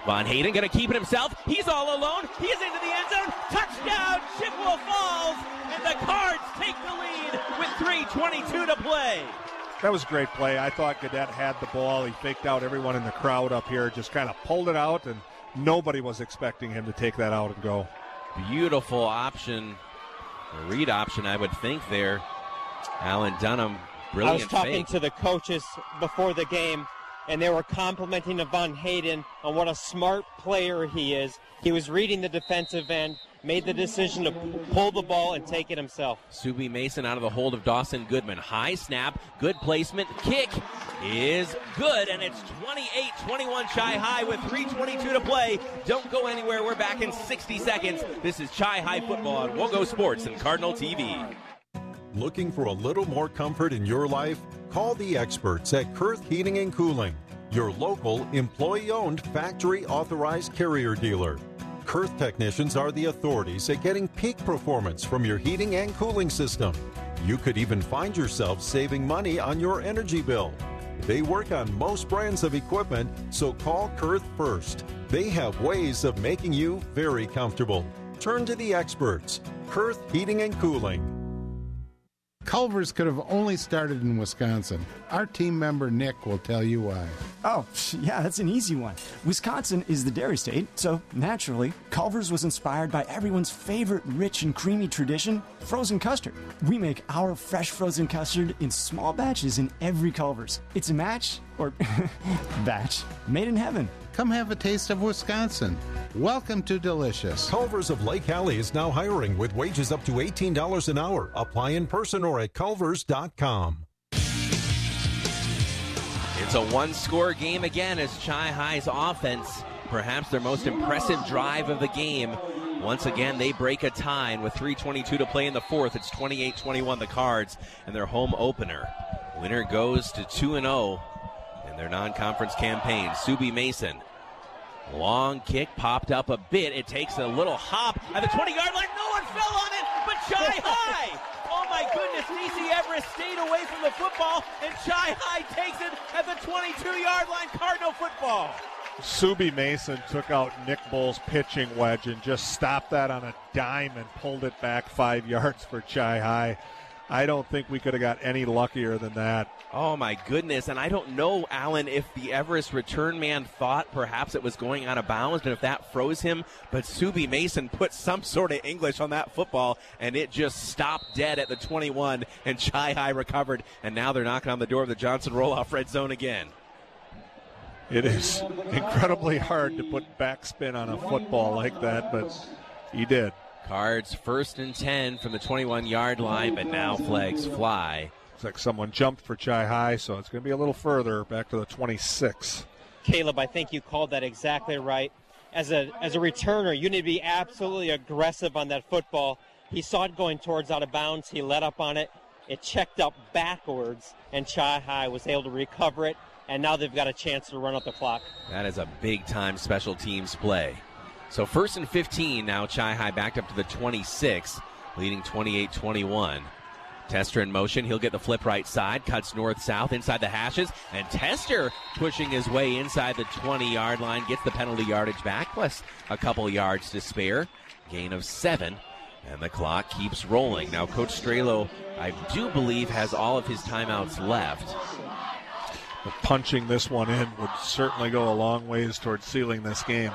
Von Hayden going to keep it himself. He's all alone. He is into the end zone. Touchdown, Chippewa Falls. And the Cards take the lead with 3:22 to play. That was a great play. I thought Gaudette had the ball. He faked out everyone in the crowd up here, just kind of pulled it out, and nobody was expecting him to take that out and go. Beautiful option, a read option, I would think there. Alan Dunham, brilliant I was talking fake. to the coaches before the game, and they were complimenting Von Hayden on what a smart player he is. He was reading the defensive end, made the decision to pull the ball and take it himself. Subi Mason out of the hold of Dawson Goodman. High snap, good placement, kick is good, and it's 28-21 Chi-Hi with 3:22 to play. Don't go anywhere. We're back in 60 seconds. This is Chi-Hi football on Wogo Sports and Cardinal TV. Looking for a little more comfort in your life? Call the experts at Kurth Heating and Cooling, your local, employee-owned, factory-authorized carrier dealer. Kurth technicians are the authorities at getting peak performance from your heating and cooling system. You could even find yourself saving money on your energy bill. They work on most brands of equipment, so call Kurth first. They have ways of making you very comfortable. Turn to the experts. Kurth Heating and Cooling. Culver's could have only started in Wisconsin. Our team member Nick will tell you why. Oh, yeah, that's an easy one. Wisconsin is the dairy state, so naturally, Culver's was inspired by everyone's favorite rich and creamy tradition, frozen custard. We make our fresh frozen custard in small batches in every Culver's. It's a match, or batch, made in heaven. Come have a taste of Wisconsin. Welcome to Delicious. Culver's of Lake Hallie is now hiring with wages up to $18 an hour. Apply in person or at culvers.com. It's a one-score game again as Chi-Hi's offense, perhaps their most impressive drive of the game. Once again, they break a tie, and with 3:22 to play in the fourth, it's 28-21 the Cards and their home opener. Winner goes to 2-0 in their non-conference campaign. Subi Mason. Long kick popped up a bit. It takes a little hop at the 20-yard line. No one fell on it, but Chi-Hi. Oh, my goodness. DC Everest stayed away from the football, and Chi-Hi takes it at the 22-yard line. Cardinal football. Subi Mason took out Nick Bull's pitching wedge and just stopped that on a dime and pulled it back 5 yards for Chi-Hi. I don't think we could have got any luckier than that. Oh, my goodness. And I don't know, Alan, if the Everest return man thought perhaps it was going out of bounds and if that froze him. But Subi Mason put some sort of English on that football, and it just stopped dead at the 21, and Chi-Hi recovered. And now they're knocking on the door of the Johnson Roloff red zone again. It is incredibly hard to put backspin on a football like that, but he did. Cards 1st and 10 from the 21-yard line, but now flags fly. Looks like someone jumped for Chi-Hi, so it's going to be a little further, back to the 26. Caleb, I think you called that exactly right. As a returner, you need to be absolutely aggressive on that football. He saw it going towards out of bounds. He let up on it. It checked up backwards, and Chi-Hi was able to recover it, and now they've got a chance to run up the clock. That is a big-time special teams play. So 1st and 15 now, Chi-Hi backed up to the 26, leading 28-21. Tester in motion. He'll get the flip right side, cuts north-south inside the hashes, and Tester pushing his way inside the 20-yard line, gets the penalty yardage back, plus a couple yards to spare. Gain of 7, and the clock keeps rolling. Now, Coach Strelo, I do believe, has all of his timeouts left. But punching this one in would certainly go a long ways towards sealing this game.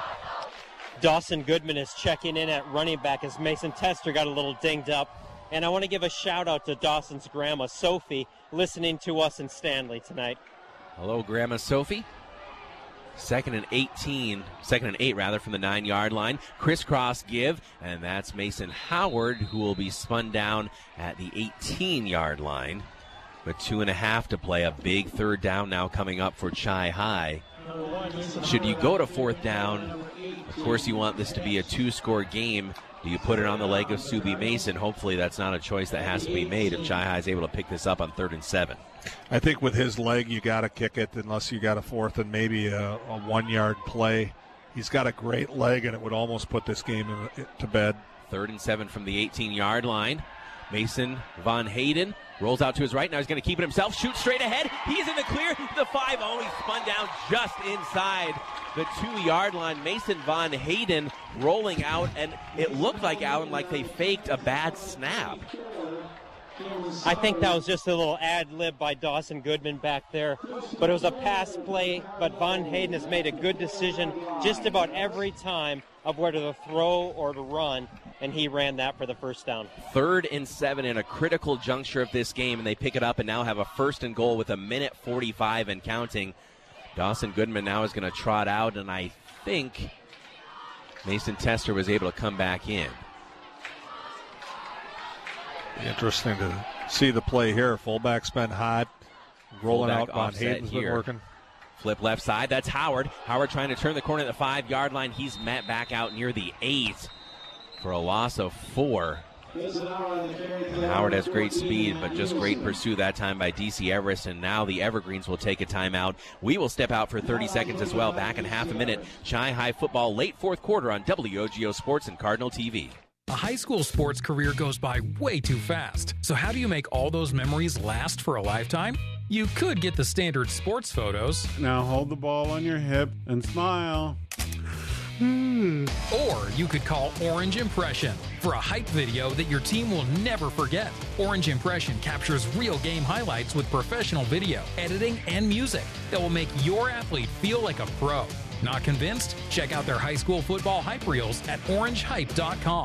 Dawson Goodman is checking in at running back as Mason Tester got a little dinged up. And I want to give a shout-out to Dawson's grandma, Sophie, listening to us in Stanley tonight. Hello, Grandma Sophie. 2nd and 8 from the 9-yard line. Crisscross give, and that's Mason Howard, who will be spun down at the 18-yard line. With 2.5 to play, a big third down now coming up for Chi-Hi. Should you go to 4th down, of course you want this to be a 2-score game. Do you put it on the leg of Subi Mason? Hopefully that's not a choice that has to be made if Chi-Hi is able to pick this up on 3rd and 7. I think with his leg, you got to kick it unless you got a 4th and maybe a 1-yard play. He's got a great leg, and it would almost put this game to bed. 3rd and 7 from the 18-yard line. Mason Von Hayden rolls out to his right. Now he's going to keep it himself. Shoots straight ahead. He's in the clear. The 5. Oh, he spun down just inside the 2-yard line. Mason Von Hayden rolling out, and it looked like, Alan, like they faked a bad snap. I think that was just a little ad-lib by Dawson Goodman back there. But it was a pass play, but Von Hayden has made a good decision just about every time of whether to throw or to run, and he ran that for the first down. 3rd and 7 in a critical juncture of this game, and they pick it up and now have a 1st and goal with 1:45 and counting. Dawson Goodman now is going to trot out, and I think Mason Tester was able to come back in. Interesting to see the play here. Fullback's been hot. Rolling Fullback out, Von Hayden's been working. Flip left side. That's Howard. Howard trying to turn the corner at the 5-yard line. He's met back out near the 8 for a loss of 4. Howard has great speed, but just great pursuit that time by D.C. Everest, and now the Evergreens will take a timeout. We will step out for 30 seconds as well. Back in half a minute. Chi-High football late 4th quarter on WOGO Sports and Cardinal TV. A high school sports career goes by way too fast. So how do you make all those memories last for a lifetime? You could get the standard sports photos. Now hold the ball on your hip and smile. Or you could call Orange Impression for a hype video that your team will never forget. Orange Impression captures real game highlights with professional video, editing, and music that will make your athlete feel like a pro. Not convinced? Check out their high school football hype reels at orangehype.com.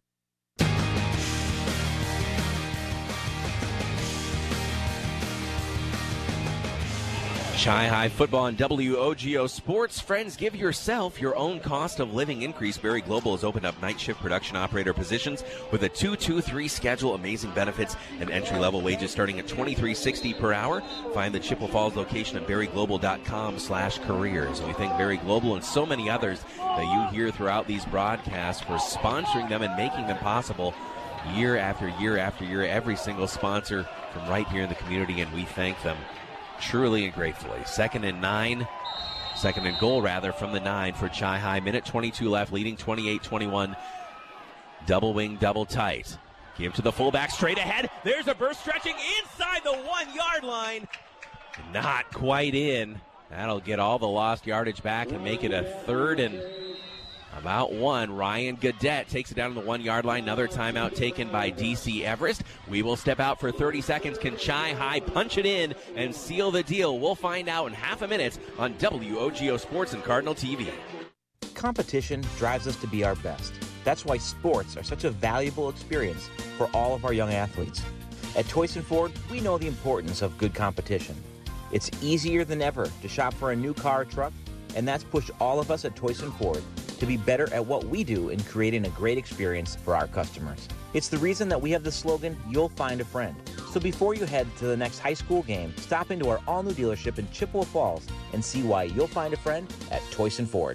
Chi-High football and WOGO Sports. Friends, give yourself your own cost of living increase. Berry Global has opened up night shift production operator positions with a 2-2-3 schedule, amazing benefits, and entry-level wages starting at $23.60 per hour. Find the Chippewa Falls location at berryglobal.com/careers. We thank Berry Global and so many others that you hear throughout these broadcasts for sponsoring them and making them possible year after year after year. Every single sponsor from right here in the community, and we thank them truly and gratefully. Second and goal from the 9 for Chi-High. Minute 22 left, leading 28-21. Double wing, double tight. Give to the fullback, straight ahead. There's a burst stretching inside the 1-yard line. Not quite in. That'll get all the lost yardage back and make it a 3rd and about 1. Ryan Gadet takes it down to the 1-yard line. Another timeout taken by D.C. Everest. We will step out for 30 seconds. Can Chi-High punch it in and seal the deal? We'll find out in half a minute on WOGO Sports and Cardinal TV. Competition drives us to be our best. That's why sports are such a valuable experience for all of our young athletes. At Toyson Ford, we know the importance of good competition. It's easier than ever to shop for a new car or truck, and that's pushed all of us at Toyson Ford to be better at what we do in creating a great experience for our customers. It's the reason that we have the slogan, "You'll find a friend." So before you head to the next high school game, stop into our all-new dealership in Chippewa Falls and see why you'll find a friend at Toyson Ford.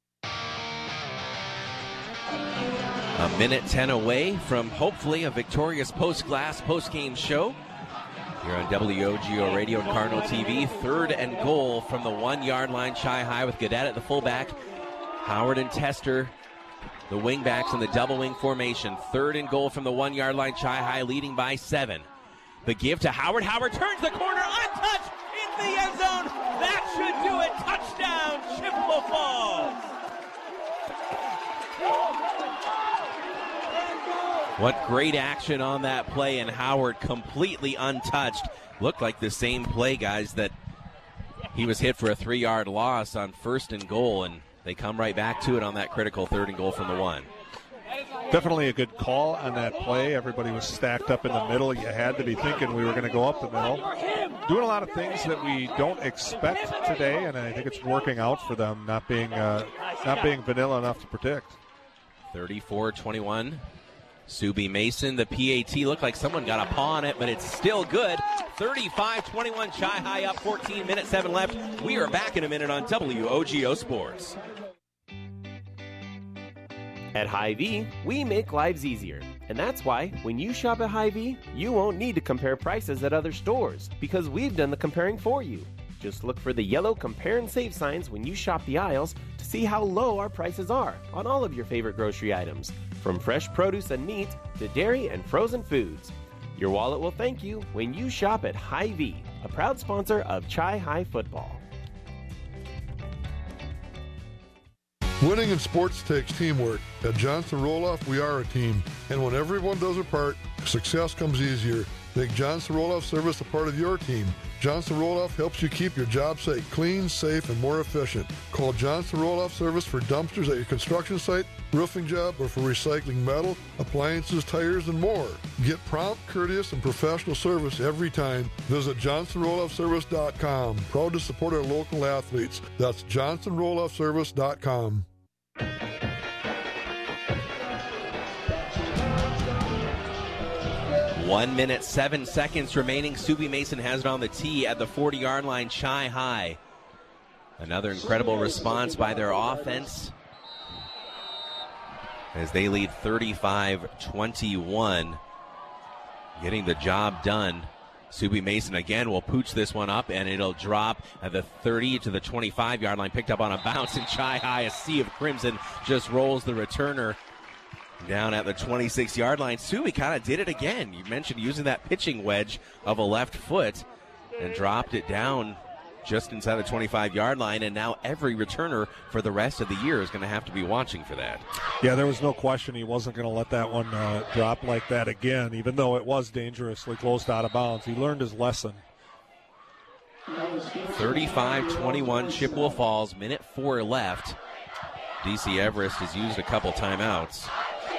A minute 10 away from hopefully a victorious post-glass post-game show here on WOGO Radio and Cardinal TV. 3rd and goal from the 1-yard line. Chi-High with Gadet at the fullback. Howard and Tester, the wingbacks in the double wing formation. 3rd and goal from the 1-yard line. Chi-High leading by 7. The give to Howard. Howard turns the corner, untouched, into the end zone. That should do it. Touchdown, Chippewa Falls. What great action on that play, and Howard completely untouched. Looked like the same play, guys, that he was hit for a 3-yard loss on 1st and goal, and they come right back to it on that critical 3rd and goal from the 1. Definitely a good call on that play. Everybody was stacked up in the middle. You had to be thinking we were going to go up the middle. Doing a lot of things that we don't expect today, and I think it's working out for them, not being vanilla enough to predict. 34-21. Subi Mason, the PAT looked like someone got a paw on it, but it's still good. 35-21, Chi-High up, 14 minutes, 7 left. We are back in a minute on WOGO Sports. At Hy-Vee, we make lives easier. And that's why, when you shop at Hy-Vee, you won't need to compare prices at other stores, because we've done the comparing for you. Just look for the yellow Compare and Save signs when you shop the aisles to see how low our prices are on all of your favorite grocery items, from fresh produce and meat to dairy and frozen foods. Your wallet will thank you when you shop at Hy-Vee, a proud sponsor of Chi-Hi football. Winning in sports takes teamwork. At Johnson Roloff, we are a team. And when everyone does their part, success comes easier. Make Johnson Roloff service a part of your team. Johnson Roloff helps you keep your job site clean, safe, and more efficient. Call Johnson Roloff service for dumpsters at your construction site, roofing job, or for recycling metal, appliances, tires, and more. Get prompt, courteous, and professional service every time. Visit JohnsonRoloffService.com. Proud to support our local athletes. That's JohnsonRoloffService.com. 1 minute, 7 seconds remaining. Subi Mason has it on the tee at the 40-yard line. Chi-Hi. Another incredible response by their offense as they lead 35-21. Getting the job done. Subi Mason again will pooch this one up, and it'll drop at the 30 to the 25-yard line. Picked up on a bounce, and Chi-Hi, a sea of crimson, just rolls the returner down at the 26-yard line. Subi kind of did it again. You mentioned using that pitching wedge of a left foot and dropped it down just inside the 25-yard line, and now every returner for the rest of the year is going to have to be watching for that. Yeah, there was no question he wasn't going to let that one drop like that again, even though it was dangerously close out of bounds. He learned his lesson. 35-21 Chippewa Falls, minute 4 left. DC Everest has used a couple timeouts.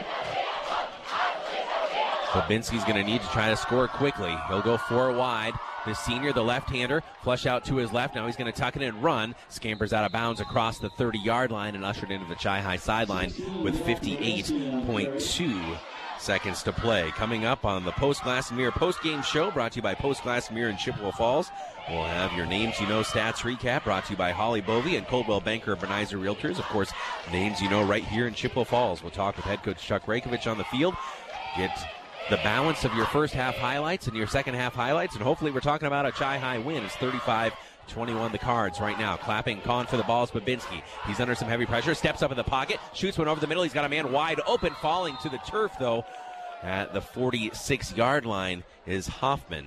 Babinski's going to need to try to score quickly. He'll go 4 wide. The senior, the left-hander, flush out to his left. Now he's going to tuck it in and run. Scampers out of bounds across the 30-yard line and ushered into the Chi-Hi sideline with 58.2 seconds to play. Coming up on the Post Glass and Mirror post-game show, brought to you by Post Glass and Mirror in Chippewa Falls. We'll have your Names You Know stats recap, brought to you by Holly Bovey and Coldwell Banker of Benizer Realtors. Of course, Names You Know right here in Chippewa Falls. We'll talk with head coach Chuck Rakovich on the field. Get the balance of your first half highlights and your second half highlights, and hopefully we're talking about a Chi-Hi win. It's 35-21 the Cards right now. Clapping, calling for the ball is Babinski. He's under some heavy pressure, steps up in the pocket, shoots one over the middle. He's got a man wide open, falling to the turf, though. At the 46-yard line is Huffman.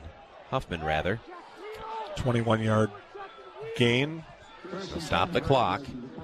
21-yard gain. So stop the clock.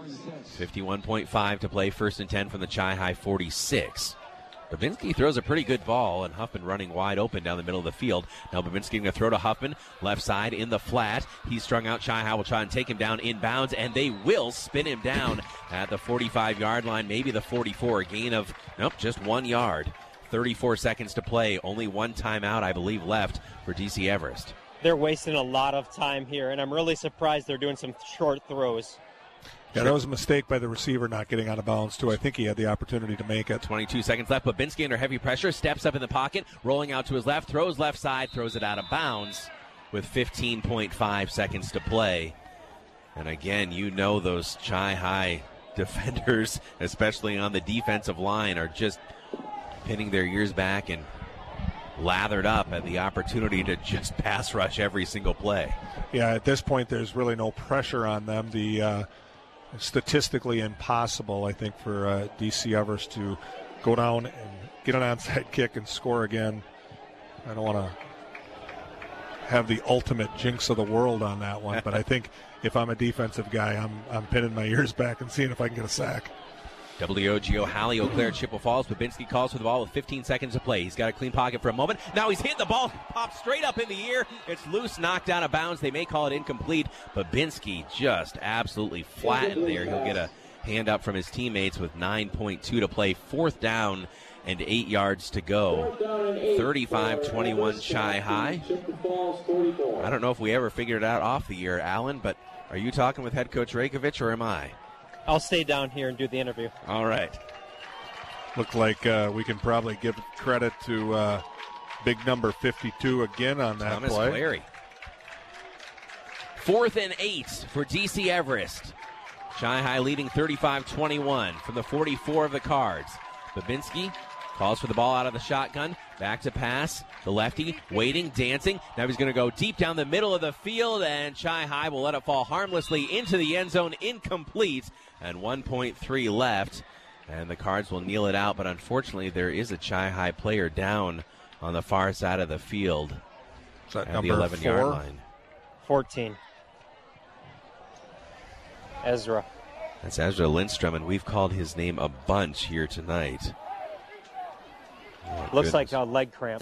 51.5 to play, 1st and 10 from the Chi-Hi 46. Babinski throws a pretty good ball, and Huffman running wide open down the middle of the field. Now Babinski going to throw to Huffman, left side in the flat. He's strung out. Chi-Hi will try and take him down inbounds, and they will spin him down at the 45-yard line, maybe the 44. A gain of, just 1 yard. 34 seconds to play. Only one timeout, I believe, left for DC Everest. They're wasting a lot of time here, and I'm really surprised they're doing some short throws. Yeah, that was a mistake by the receiver not getting out of bounds, too. I think he had the opportunity to make it. 22 seconds left. Babinski under heavy pressure, steps up in the pocket, rolling out to his left, throws left side, throws it out of bounds with 15.5 seconds to play. And again, you know those Chi-Hi defenders, especially on the defensive line, are just pinning their ears back and lathered up at the opportunity to just pass rush every single play. Yeah, at this point, there's really no pressure on them. Statistically impossible, I think, for DC Everest to go down and get an onside kick and score again. I don't want to have the ultimate jinx of the world on that one, but I think if I'm a defensive guy, I'm pinning my ears back and seeing if I can get a sack. WOGO, Halley, Eau Claire, Chippewa Falls. Babinski calls for the ball with 15 seconds to play. He's got a clean pocket for a moment. Now he's hitting the ball, pops straight up in the air. It's loose, knocked out of bounds. They may call it incomplete. Babinski just absolutely flattened there. He'll get a hand up from his teammates with 9.2 to play. 4th down and 8 yards to go. 35-21 Chi-Hi. I don't know if we ever figured it out off the year, Alan, but are you talking with head coach Rakovich or am I? I'll stay down here and do the interview. All right. Look like we can probably give credit to big number 52 again on that Thomas play. Clary. 4th and 8 for DC Everest. Chi-Hi leading 35-21 from the 44 of the Cards. Babinski calls for the ball out of the shotgun, Back to pass. The lefty waiting, dancing. Now he's going to go deep down the middle of the field, and Chi High will let it fall harmlessly into the end zone. Incomplete, and 1.3 left. And the Cards will kneel it out, but unfortunately there is a Chi High player down on the far side of the field at the 11-yard line. 14. Ezra. That's Ezra Lindstrom, and we've called his name a bunch here tonight. Looks like a leg cramp.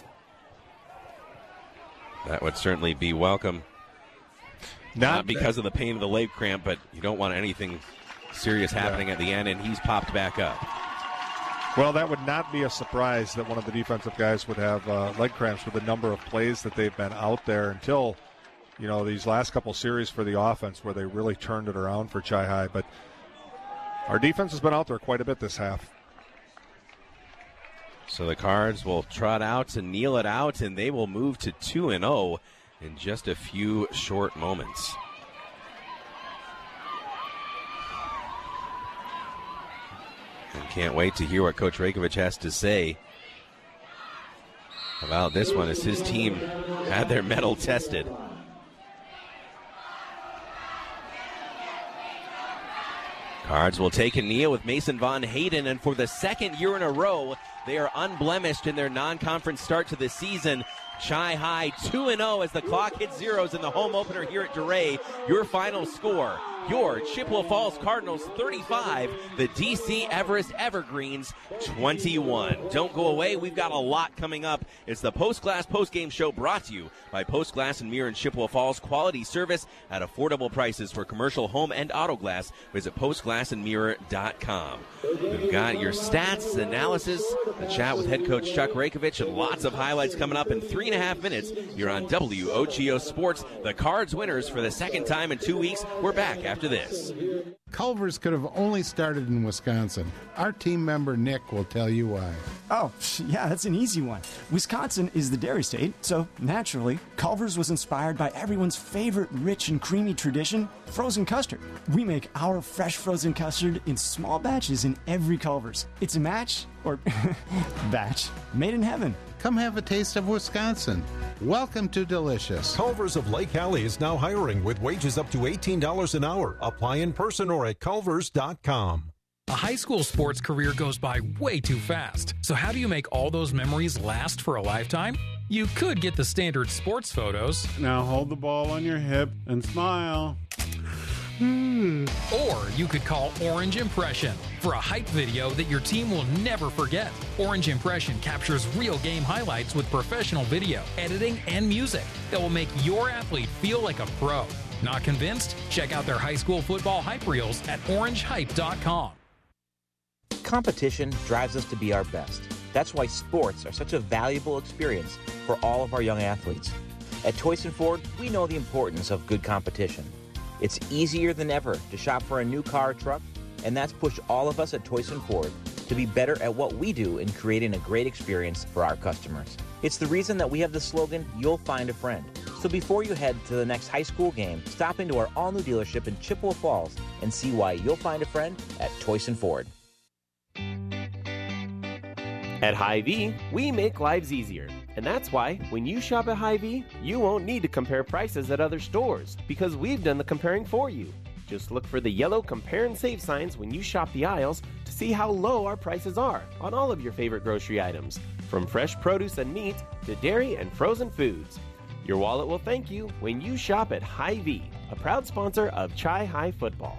That would certainly be welcome. Not because of the pain of the leg cramp, but you don't want anything serious happening at the end, and he's popped back up. Well, that would not be a surprise that one of the defensive guys would have leg cramps with the number of plays that they've been out there until, these last couple series for the offense where they really turned it around for Chi High. But our defense has been out there quite a bit this half. So the Cards will trot out to kneel it out, and they will move to 2-0 in just a few short moments. And can't wait to hear what Coach Rajkovic has to say about this one as his team had their mettle tested. Cards will take a kneel with Mason Von Hayden, and for the second year in a row, they are unblemished in their non-conference start to the season. Chi High 2-0 as the clock hits zeros in the home opener here at DeRay. Your final score, your Chippewa Falls Cardinals 35, the DC Everest Evergreens 21. Don't go away. We've got a lot coming up. It's the Post Glass Postgame Show brought to you by Post Glass and Mirror in Chippewa Falls. Quality service at affordable prices for commercial, home, and auto glass. Visit postglassandmirror.com. We've got your stats, analysis, a chat with head coach Chuck Rajkovic, and lots of highlights coming up in 3.5 minutes. You're on WOGO Sports. The Cards winners for the second time in 2 weeks. We're back after this. Culver's could have only started in Wisconsin. Our team member Nick will tell you why. Oh, yeah, that's an easy one. Wisconsin is the dairy state, so naturally, Culver's was inspired by everyone's favorite rich and creamy tradition, frozen custard. We make our fresh frozen custard in small batches in every Culver's. It's a match, or batch, made in heaven. Come have a taste of Wisconsin. Welcome to Delicious. Culver's of Lake Alley is now hiring with wages up to $18 an hour. Apply in person or at culvers.com. A high school sports career goes by way too fast. So how do you make all those memories last for a lifetime? You could get the standard sports photos. Now hold the ball on your hip and smile. Or you could call Orange Impression for a hype video that your team will never forget. Orange Impression captures real game highlights with professional video, editing, and music that will make your athlete feel like a pro. Not convinced? Check out their high school football hype reels at orangehype.com. Competition drives us to be our best. That's why sports are such a valuable experience for all of our young athletes. At Toyson Ford, we know the importance of good competition. It's easier than ever to shop for a new car or truck, and that's pushed all of us at Toyson Ford to be better at what we do in creating a great experience for our customers. It's the reason that we have the slogan, "You'll find a friend." So before you head to the next high school game, stop into our all-new dealership in Chippewa Falls and see why you'll find a friend at Toyson Ford. At Hy-Vee, we make lives easier. And that's why, when you shop at Hy-Vee, you won't need to compare prices at other stores, because we've done the comparing for you. Just look for the yellow Compare and Save signs when you shop the aisles to see how low our prices are on all of your favorite grocery items, from fresh produce and meat to dairy and frozen foods. Your wallet will thank you when you shop at Hy-Vee, a proud sponsor of Chi High football.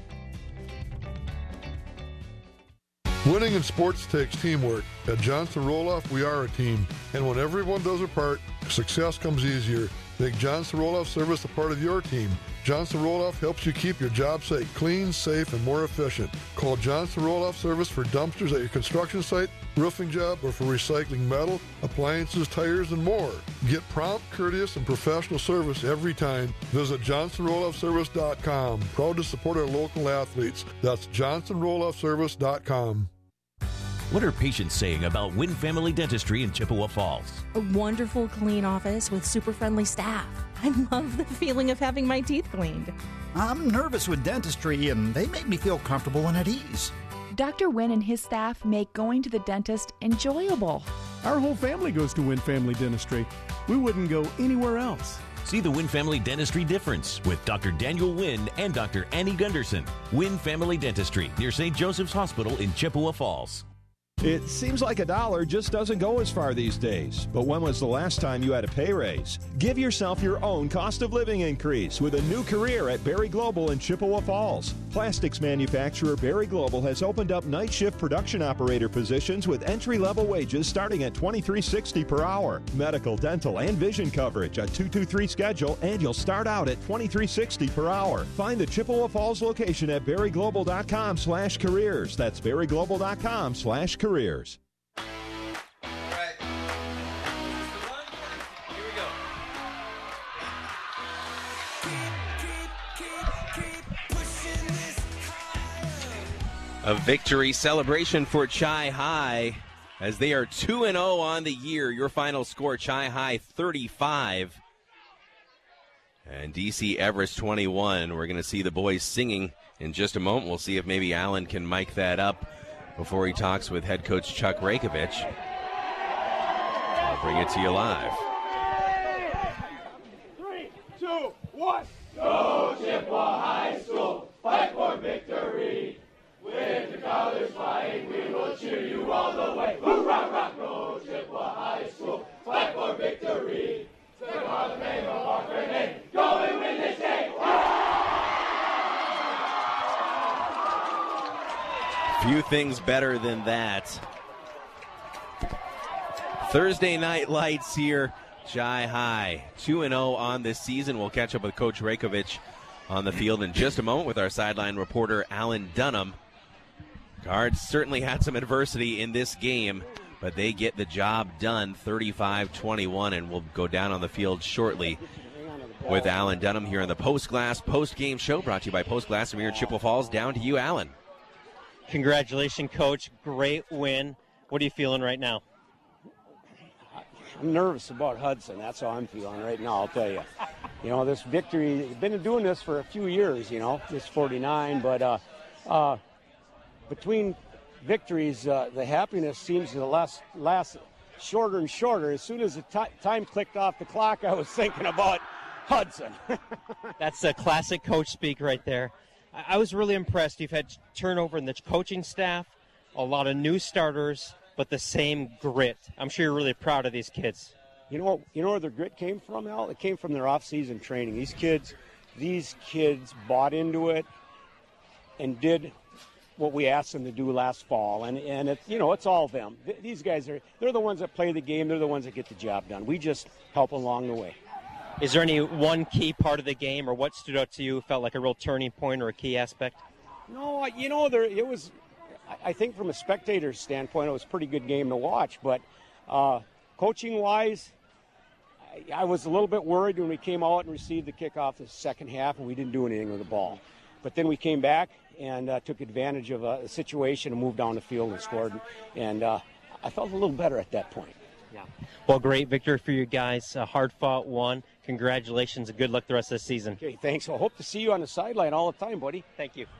Winning in sports takes teamwork. At Johnson Roloff, we are a team. And when everyone does their part, success comes easier. Make Johnson Roloff service a part of your team. Johnson Roloff helps you keep your job site clean, safe, and more efficient. Call Johnson Roloff service for dumpsters at your construction site, roofing job, or for recycling metal, appliances, tires, and more. Get prompt, courteous, and professional service every time. Visit JohnsonRoloffService.com. Proud to support our local athletes. That's JohnsonRoloffService.com. What are patients saying about Wynn Family Dentistry in Chippewa Falls? A wonderful, clean office with super friendly staff. I love the feeling of having my teeth cleaned. I'm nervous with dentistry, and they make me feel comfortable and at ease. Dr. Wynn and his staff make going to the dentist enjoyable. Our whole family goes to Win Family Dentistry. We wouldn't go anywhere else. See the Win Family Dentistry difference with Dr. Daniel Wynn and Dr. Annie Gunderson. Win Family Dentistry near St. Joseph's Hospital in Chippewa Falls. It seems like a dollar just doesn't go as far these days. But when was the last time you had a pay raise? Give yourself your own cost of living increase with a new career at Berry Global in Chippewa Falls. Plastics manufacturer Berry Global has opened up night shift production operator positions with entry-level wages starting at $23.60 per hour. Medical, dental, and vision coverage, a 223 schedule, and you'll start out at $23.60 per hour. Find the Chippewa Falls location at berryglobal.com/careers. That's berryglobal.com/careers. A victory celebration for Chi High as they are 2-0 on the year. Your final score, Chi High 35 and DC Everest 21. We're going to see the boys singing in just a moment. We'll see if maybe Alan can mic that up before he talks with head coach Chuck Rakovich. I'll bring it to you live. 3, 2, 1. Go Chippewa High School, fight for victory. With the colors flying, we will cheer you all the way. Hoorah, rock, go Chippewa High School, fight for victory. Sing on the name of our great name. Go and win this game. Few things better than that. Thursday night lights here. Chi High 2-0 on this season. We'll catch up with Coach Rakovich on the field in just a moment with our sideline reporter Alan Dunham. Cards certainly had some adversity in this game, but they get the job done 35-21, and we'll go down on the field shortly with Alan Dunham here on the Post Glass post-game show brought to you by Post Glass here in Chippewa Falls. Down to you, Alan. Congratulations, Coach. Great win. What are you feeling right now? I'm nervous about Hudson. That's how I'm feeling right now, I'll tell you. You know, this victory, been doing this for a few years, you know, this 49, but between victories, the happiness seems to last shorter and shorter. As soon as the time clicked off the clock, I was thinking about Hudson. That's a classic coach speak right there. I was really impressed. You've had turnover in the coaching staff, a lot of new starters, but the same grit. I'm sure you're really proud of these kids. You know where their grit came from, Al? It came from their off-season training. These kids bought into it and did what we asked them to do last fall. And it's all them. These guys they're the ones that play the game. They're the ones that get the job done. We just help along the way. Is there any one key part of the game or what stood out to you, felt like a real turning point or a key aspect? No, it was, I think from a spectator's standpoint, it was a pretty good game to watch. But coaching-wise, I was a little bit worried when we came out and received the kickoff the second half and we didn't do anything with the ball. But then we came back and took advantage of a situation and moved down the field and scored. And I felt a little better at that point. Yeah. Well, great victory for you guys. A hard-fought one. Congratulations and good luck the rest of the season. Okay, thanks. I hope to see you on the sideline all the time, buddy. Thank you.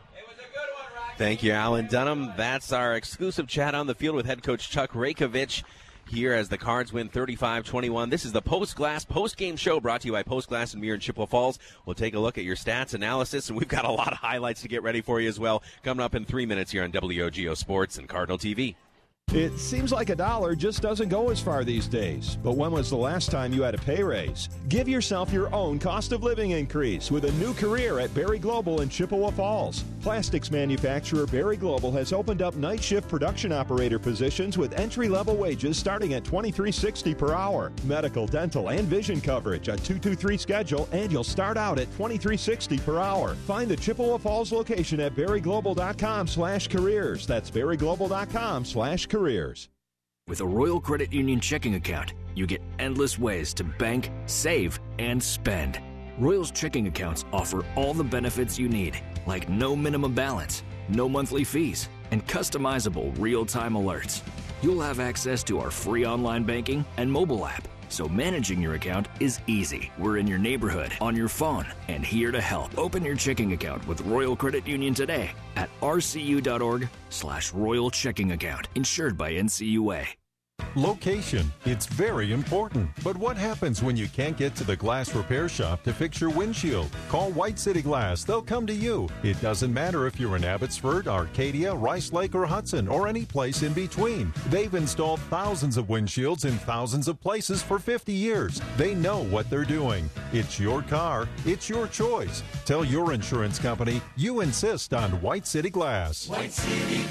Thank you, Alan Dunham. That's our exclusive chat on the field with head coach Chuck Rakovich here as the Cards win 35-21. This is the Post Glass post-game show brought to you by Post Glass and Mirror in Chippewa Falls. We'll take a look at your stats analysis, and we've got a lot of highlights to get ready for you as well coming up in 3 minutes here on WOGO Sports and Cardinal TV. It seems like a dollar just doesn't go as far these days. But when was the last time you had a pay raise? Give yourself your own cost of living increase with a new career at Berry Global in Chippewa Falls. Plastics manufacturer Berry Global has opened up night shift production operator positions with entry-level wages starting at $23.60 per hour. Medical, dental, and vision coverage, a 223 schedule, and you'll start out at $23.60 per hour. Find the Chippewa Falls location at berryglobal.com/careers. That's berryglobal.com/careers. With a Royal Credit Union checking account, you get endless ways to bank, save, and spend. Royal's checking accounts offer all the benefits you need, like no minimum balance, no monthly fees, and customizable real-time alerts. You'll have access to our free online banking and mobile app, so managing your account is easy. We're in your neighborhood, on your phone, and here to help. Open your checking account with Royal Credit Union today at rcu.org/Royal Checking Account, insured by NCUA. Location, it's very important. But what happens when you can't get to the glass repair shop to fix your windshield? Call White City Glass. They'll come to you. It doesn't matter if you're in Abbotsford, Arcadia, Rice Lake, or Hudson, or any place in between. They've installed thousands of windshields in thousands of places for 50 years. They know what they're doing. It's your car. It's your choice. Tell your insurance company you insist on White City Glass. White City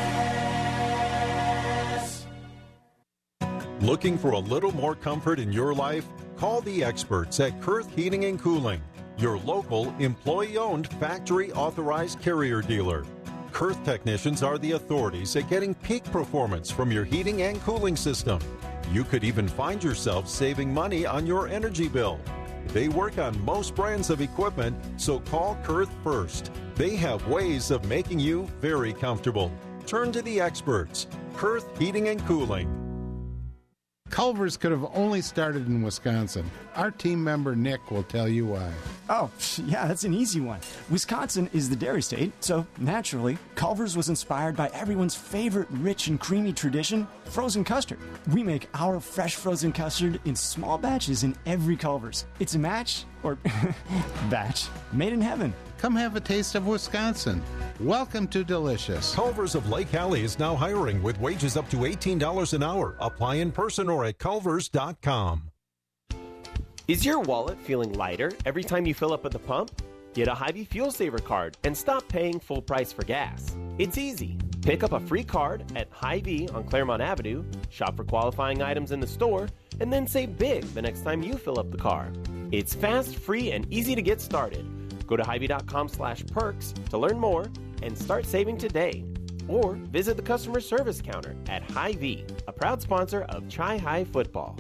Glass. Looking for a little more comfort in your life? Call the experts at Kurth Heating and Cooling, your local, employee-owned, factory-authorized Carrier dealer. Kurth technicians are the authorities at getting peak performance from your heating and cooling system. You could even find yourself saving money on your energy bill. They work on most brands of equipment, so call Kurth first. They have ways of making you very comfortable. Turn to the experts. Kurth Heating and Cooling. Culver's could have only started in Wisconsin. Our team member Nick will tell you why. Oh, yeah, that's an easy one. Wisconsin is the dairy state, so naturally, Culver's was inspired by everyone's favorite rich and creamy tradition, frozen custard. We make our fresh frozen custard in small batches in every Culver's. It's a match, or batch, made in heaven. Come have a taste of Wisconsin. Welcome to Delicious. Culver's of Lake Hallie is now hiring with wages up to $18 an hour. Apply in person or at culvers.com. Is your wallet feeling lighter every time you fill up at the pump? Get a Hy-Vee Fuel Saver card and stop paying full price for gas. It's easy. Pick up a free card at Hy-Vee on Claremont Avenue, shop for qualifying items in the store, and then save big the next time you fill up the car. It's fast, free, and easy to get started. Go to Hy-Vee.com/perks to learn more and start saving today. Or visit the customer service counter at Hy-Vee, a proud sponsor of Chi-Hi football.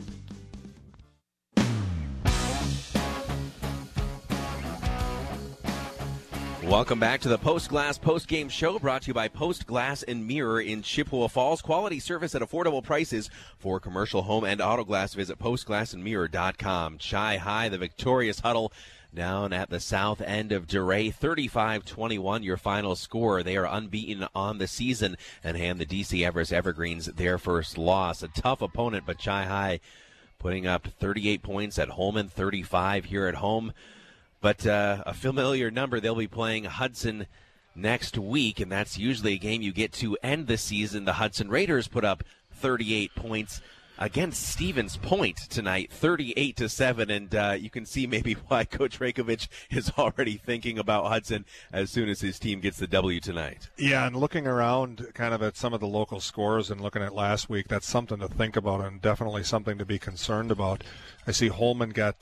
Welcome back to the Post Glass Post Game Show, brought to you by Post Glass and Mirror in Chippewa Falls. Quality service at affordable prices for commercial home and auto glass. Visit postglassandmirror.com. Chi-Hi, the victorious Huddle, down at the south end of DeRay, 35-21 your final score. They are unbeaten on the season and hand the DC Everest Evergreens their first loss. A tough opponent, but Chi-Hi putting up 38 points at Holman, 35 here at home. But a familiar number, they'll be playing Hudson next week, and that's usually a game you get to end the season. The Hudson Raiders put up 38 points against Stevens Point tonight, 38-7, and you can see maybe why Coach Rajkovic is already thinking about Hudson as soon as his team gets the W tonight. Yeah, and looking around kind of at some of the local scores and looking at last week, that's something to think about and definitely something to be concerned about. I see Holman got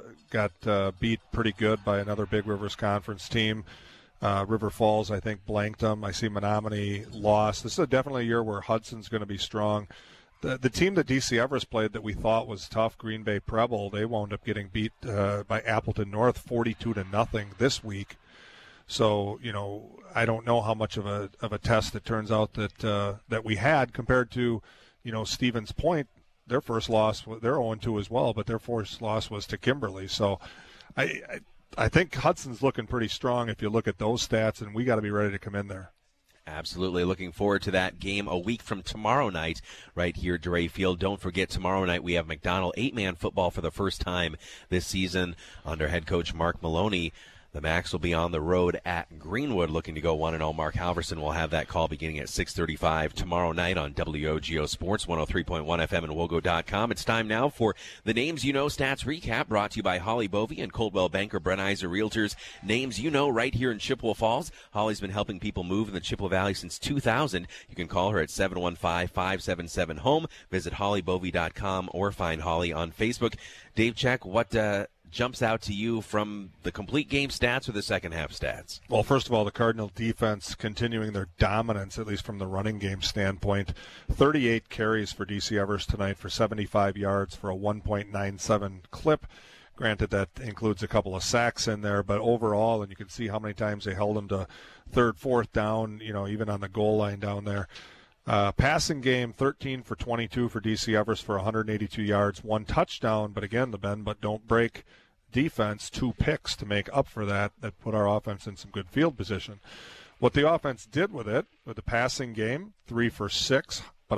beat pretty good by another Big Rivers Conference team. River Falls, I think, blanked them. I see Menominee lost. This is definitely a year where Hudson's going to be strong. The team that DC Everest played that we thought was tough, Green Bay Preble, they wound up getting beat by Appleton North 42-0 this week. So, I don't know how much of a test it turns out that we had compared to, Stevens Point. Their first loss, they're 0-2 as well, but their first loss was to Kimberly. So I think Hudson's looking pretty strong if you look at those stats, and we got to be ready to come in there. Absolutely. Looking forward to that game a week from tomorrow night right here at DeRay Field. Don't forget, tomorrow night we have McDonald 8-man football for the first time this season under head coach Mark Maloney. The Macs will be on the road at Greenwood looking to go 1-0. Mark Halverson will have that call beginning at 6:35 tomorrow night on WOGO Sports, 103.1 FM and WOGO.com. It's time now for the Names You Know Stats Recap, brought to you by Holly Bovey and Coldwell Banker Brenizer Realtors. Names you know right here in Chippewa Falls. Holly's been helping people move in the Chippewa Valley since 2000. You can call her at 715-577-HOME. Visit hollybovey.com or find Holly on Facebook. Dave Check, what jumps out to you from the complete game stats or the second half stats? Well, first of all, the Cardinal defense continuing their dominance, at least from the running game standpoint. 38 carries for DC Everest tonight for 75 yards for a 1.97 clip. Granted, that includes a couple of sacks in there, but overall, and you can see how many times they held them to third, fourth down, even on the goal line down there. Passing game, 13 for 22 for DC Everest for 182 yards, 1 touchdown, but again, the bend but don't break defense, 2 picks to make up for that put our offense in some good field position. What the offense did with the passing game, 3 for 6, but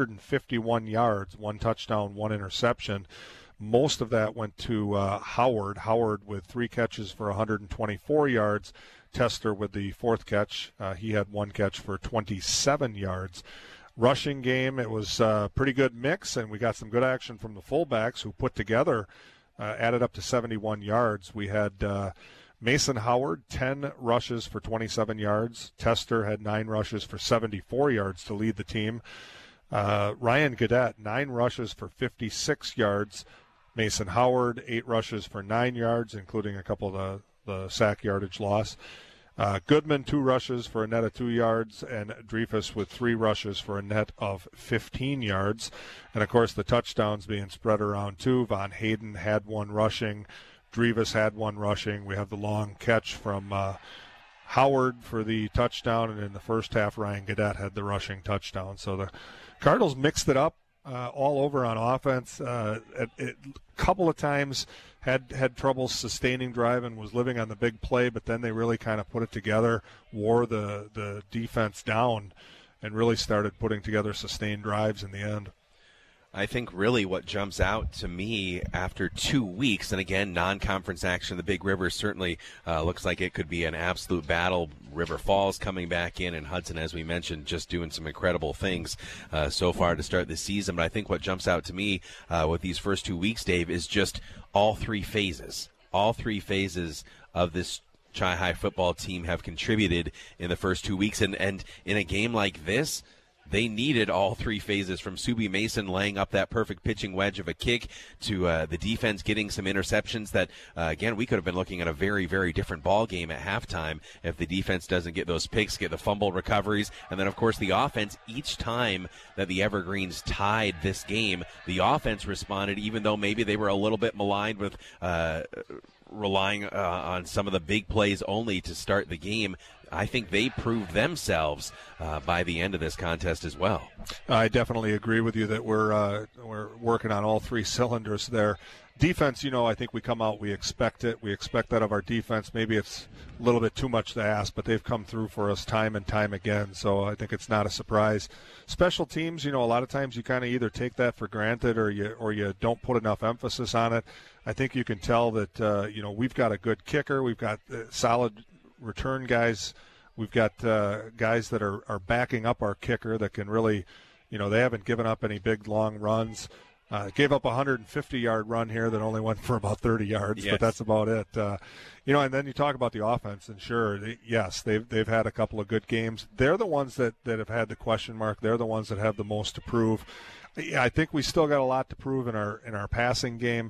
151 yards, 1 touchdown, 1 interception. Most of that went to Howard. Howard with 3 catches for 124 yards. Tester with the 4th catch. He had 1 catch for 27 yards. Rushing game, it was a pretty good mix, and we got some good action from the fullbacks who put together, added up to 71 yards. We had Mason Howard, 10 rushes for 27 yards. Tester had 9 rushes for 74 yards to lead the team. Ryan Gaudette, 9 rushes for 56 yards. Mason Howard, 8 rushes for 9 yards, including a couple of the sack yardage loss. Goodman, 2 rushes for a net of 2 yards, and Dreyfus with 3 rushes for a net of 15 yards. And, of course, the touchdowns being spread around, too. Von Hayden had 1 rushing. Dreyfus had 1 rushing. We have the long catch from Howard for the touchdown, and in the first half, Ryan Gaudette had the rushing touchdown. So the Cardinals mixed it up all over on offense. A couple of times had trouble sustaining drive and was living on the big play, but then they really kind of put it together, wore the defense down, and really started putting together sustained drives in the end. I think really what jumps out to me after 2 weeks, and again, non-conference action, the Big River certainly looks like it could be an absolute battle. River Falls coming back in, and Hudson, as we mentioned, just doing some incredible things so far to start the season. But I think what jumps out to me with these first 2 weeks, Dave, is just all 3 phases. All 3 phases of this Chi-High football team have contributed in the first 2 weeks. And in a game like this, they needed all 3 phases, from Subi Mason laying up that perfect pitching wedge of a kick to the defense getting some interceptions that, again, we could have been looking at a very, very different ball game at halftime if the defense doesn't get those picks, get the fumble recoveries. And then, of course, the offense, each time that the Evergreens tied this game, the offense responded, even though maybe they were a little bit maligned with relying on some of the big plays only to start the game. I think they proved themselves by the end of this contest as well. I definitely agree with you that we're working on all 3 cylinders there. Defense, I think we come out, we expect it. We expect that of our defense. Maybe it's a little bit too much to ask, but they've come through for us time and time again, so I think it's not a surprise. Special teams, a lot of times you kind of either take that for granted or you don't put enough emphasis on it. I think you can tell that, we've got a good kicker. We've got solid return guys. We've got guys that are backing up our kicker that can really, they haven't given up any big long runs. Gave up a 150-yard run here that only went for about 30 yards, yes. But that's about it. And then you talk about the offense, and sure, yes, they've had a couple of good games. They're the ones that have had the question mark. They're the ones that have the most to prove. I think we still got a lot to prove in our passing game.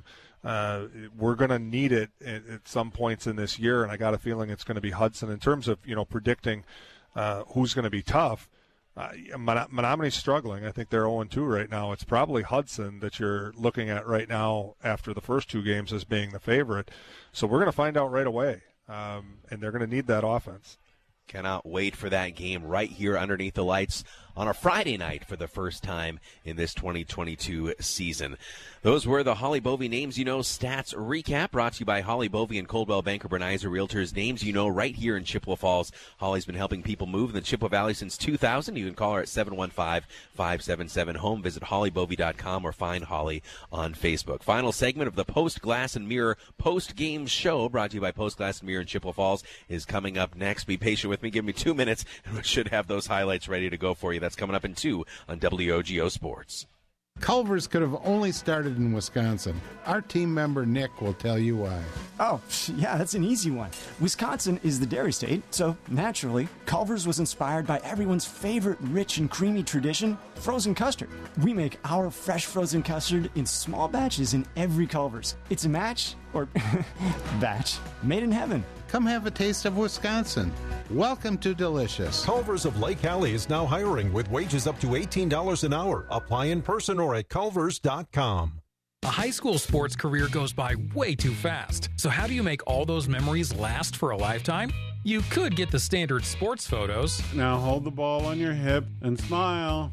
We're going to need it at some points in this year, and I got a feeling it's going to be Hudson. In terms of predicting who's going to be tough, Menomonie's struggling. I think they're 0-2 right now. It's probably Hudson that you're looking at right now after the first 2 games as being the favorite. So we're going to find out right away, and they're going to need that offense. Cannot wait for that game right here underneath the lights on a Friday night for the first time in this 2022 season. Those were the Holly Bovey Names You Know Stats Recap, brought to you by Holly Bovey and Coldwell Banker Berneiser Realtors. Names you know right here in Chippewa Falls. Holly's been helping people move in the Chippewa Valley since 2000. You can call her at 715-577-HOME. Visit hollybovey.com or find Holly on Facebook. Final segment of the Post Glass and Mirror post-game show, brought to you by Post Glass and Mirror in Chippewa Falls, is coming up next. Be patient with me. Give me 2 minutes, and we should have those highlights ready to go for you. That's coming up in 2 on WOGO Sports. Culver's could have only started in Wisconsin. Our team member Nick will tell you why. Oh, yeah, that's an easy one. Wisconsin is the dairy state, so naturally, Culver's was inspired by everyone's favorite rich and creamy tradition, frozen custard. We make our fresh frozen custard in small batches in every Culver's. It's a match, or batch, made in heaven. Come have a taste of Wisconsin. Welcome to Delicious. Culver's of Lake Alley is now hiring with wages up to $18 an hour. Apply in person or at culvers.com. A high school sports career goes by way too fast. So how do you make all those memories last for a lifetime? You could get the standard sports photos. Now hold the ball on your hip and smile.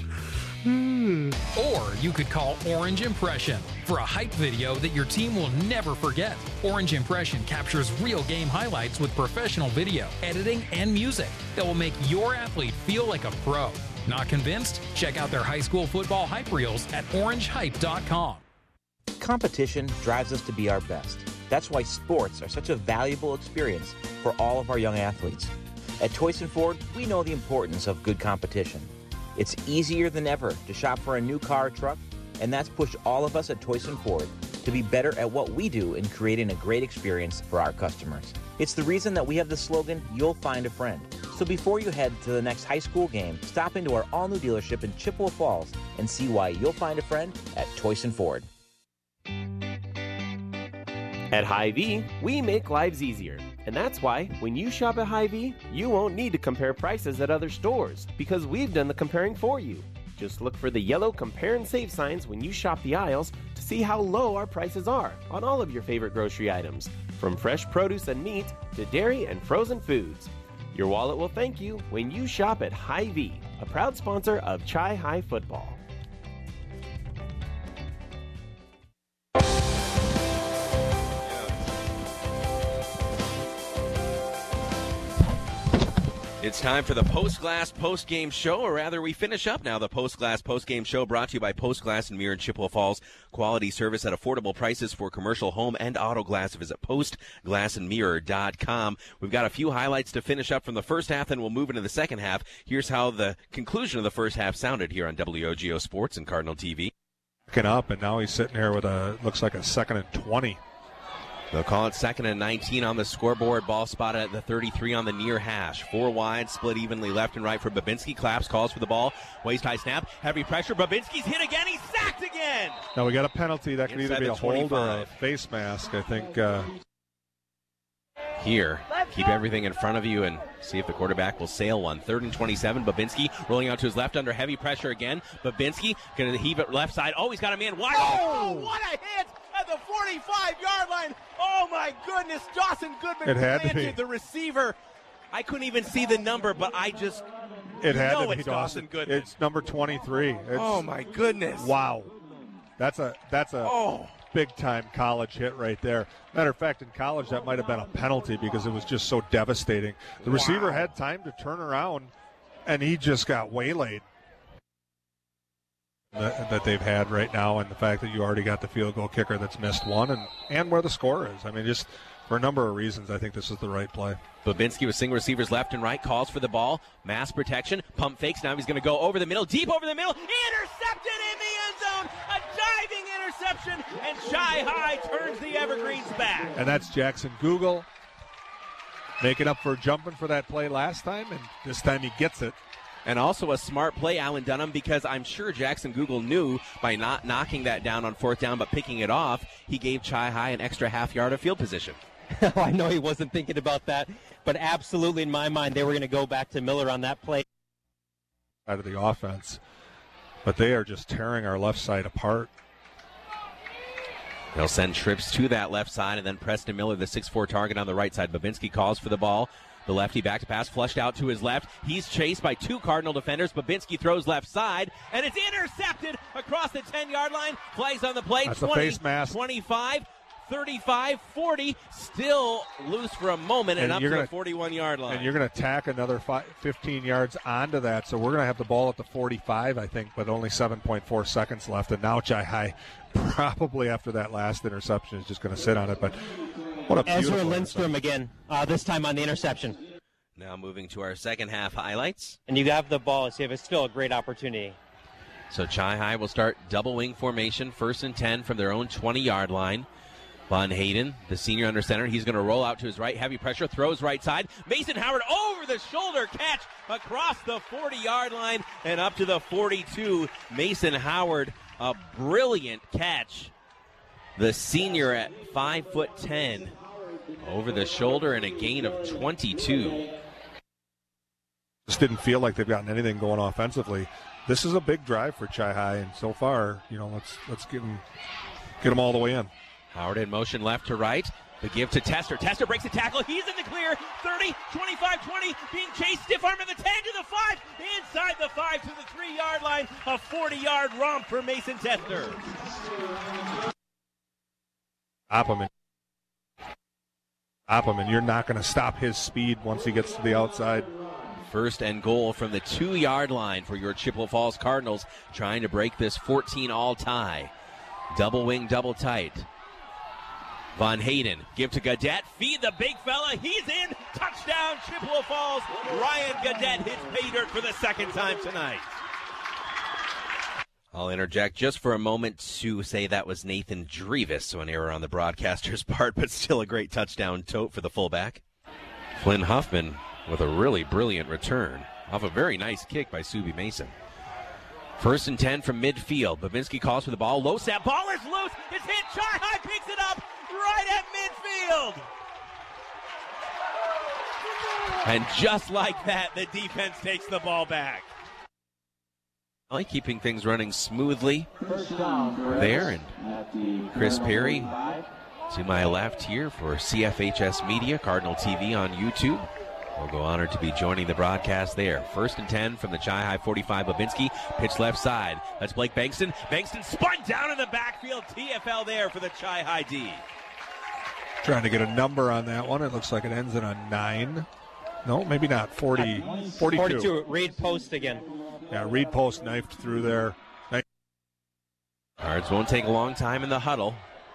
Or you could call Orange Impression for a hype video that your team will never forget. Orange Impression captures real game highlights with professional video, editing, and music that will make your athlete feel like a pro. Not convinced? Check out their high school football hype reels at orangehype.com. Competition drives us to be our best. That's why sports are such a valuable experience for all of our young athletes. At Toyson Ford, we know the importance of good competition. It's easier than ever to shop for a new car or truck, and that's pushed all of us at Toyson Ford to be better at what we do in creating a great experience for our customers. It's the reason that we have the slogan, "You'll find a friend." So before you head to the next high school game, stop into our all-new dealership in Chippewa Falls and see why you'll find a friend at Toyson Ford. At Hy-Vee, we make lives easier. And that's why, when you shop at Hy-Vee, you won't need to compare prices at other stores, because we've done the comparing for you. Just look for the yellow Compare and Save signs when you shop the aisles to see how low our prices are on all of your favorite grocery items, from fresh produce and meat to dairy and frozen foods. Your wallet will thank you when you shop at Hy-Vee, a proud sponsor of Chi-Hi Football. It's time for the Post Glass Post Game Show, or rather, we finish up now. The Post Glass Post Game Show, brought to you by Post Glass and Mirror in Chippewa Falls. Quality service at affordable prices for commercial, home, and auto glass. Visit postglassandmirror.com. We've got a few highlights to finish up from the first half, and we'll move into the second half. Here's how the conclusion of the first half sounded here on WOGO Sports and Cardinal TV. Looking up, and now he's sitting here with looks like a 2nd and 20. They'll call it 2nd and 19 on the scoreboard. Ball spotted at the 33 on the near hash. 4 wide, split evenly left and right for Babinski. Claps, calls for the ball. Waist-high snap. Heavy pressure. Babinski's hit again. He's sacked again. Now we got a penalty. That could either be a hold or a face mask, I think. Here, keep everything in front of you and see if the quarterback will sail one. 3rd and 27. Babinski rolling out to his left under heavy pressure again. Babinski going to heave it left side. Oh, he's got a man wide. Oh, what a hit at the 45-yard line. Oh, my goodness. Dawson Goodman planted the receiver. I couldn't even see the number, but I just it had know to be it's Dawson Goodman. It's number 23. Oh, my goodness. Wow. That's a big-time college hit right there. Matter of fact, in college, that might have been a penalty because it was just so devastating. The receiver had time to turn around, and he just got waylaid. That they've had right now, and the fact that you already got the field goal kicker that's missed one, and where the score is. I mean, just for a number of reasons, I think this is the right play. Babinski with single receivers left and right, calls for the ball, mass protection, pump fakes. Now he's going to go over the middle, deep over the middle, intercepted in the end zone, a diving interception, and Chi-Hi turns the Evergreens back. And that's Jackson Google making up for jumping for that play last time, and this time he gets it. And also a smart play, Alan Dunham, because I'm sure Jackson Google knew by not knocking that down on 4th down but picking it off, he gave Chi-Hi an extra half yard of field position. I know he wasn't thinking about that, but absolutely in my mind they were going to go back to Miller on that play. Out of the offense, but they are just tearing our left side apart. They'll send trips to that left side, and then Preston Miller, the 6'4" target on the right side. Babinski calls for the ball. The lefty back to pass, flushed out to his left. He's chased by 2 Cardinal defenders. Babinski throws left side, and it's intercepted across the 10-yard line. Flags on the play. That's 20, a face mask. 25, 35, 40. Still loose for a moment and up to the 41-yard line. And you're going to tack another 15 yards onto that. So we're going to have the ball at the 45, I think, with only 7.4 seconds left. And now Chi-Hi, probably after that last interception, is just going to sit on it. But what a beautiful Ezra Lindstrom again, this time on the interception. Now moving to our second half highlights. And you have the ball, so it's still a great opportunity. So Chi-Hi will start double wing formation, 1st and 10 from their own 20-yard line. Von Hayden, the senior under center, he's going to roll out to his right, heavy pressure, throws right side. Mason Howard over the shoulder catch across the 40-yard line and up to the 42. Mason Howard, a brilliant catch. The senior at 5'10", over the shoulder and a gain of 22. Just didn't feel like they've gotten anything going offensively. This is a big drive for Chi-Hi, and so far, let's get them all the way in. Howard in motion left to right. The give to Tester. Tester breaks the tackle. He's in the clear. 30, 25, 20. Being chased. Stiff arm to the 10 to the 5. Inside the 5 to the 3-yard line. A 40-yard romp for Mason Tester. Opperman. You're not going to stop his speed once he gets to the outside. First and goal from the 2-yard line for your Chippewa Falls Cardinals, trying to break this 14-all tie. Double wing, double tight. Von Hayden, give to Gaudette, feed the big fella, he's in, touchdown Chippewa Falls. Ryan Gaudette hits pay dirt for the second time tonight. I'll interject just for a moment to say that was Nathan Drevis, so an error on the broadcaster's part, but still a great touchdown tote for the fullback. Flynn Huffman with a really brilliant return off a very nice kick by Subi Mason. First and 10 from midfield. Babinski calls for the ball. Low snap. Ball is loose. It's hit. Chi-Hi picks it up right at midfield. And just like that, the defense takes the ball back. Keeping things running smoothly there. And Chris Perry to my left here for CFHS Media, Cardinal TV on YouTube. We'll go honored to be joining the broadcast there. First and 10 from the Chi-Hi 45. Babinski, pitch left side. That's Blake Bankston. Bankston spun down in the backfield. TFL there for the Chi-Hi D. Trying to get a number on that one. It looks like it ends in a 9. No, maybe not. 42. 42. Reed Post again. Yeah, Reed Post knifed through there. Cards won't take a long time in the huddle.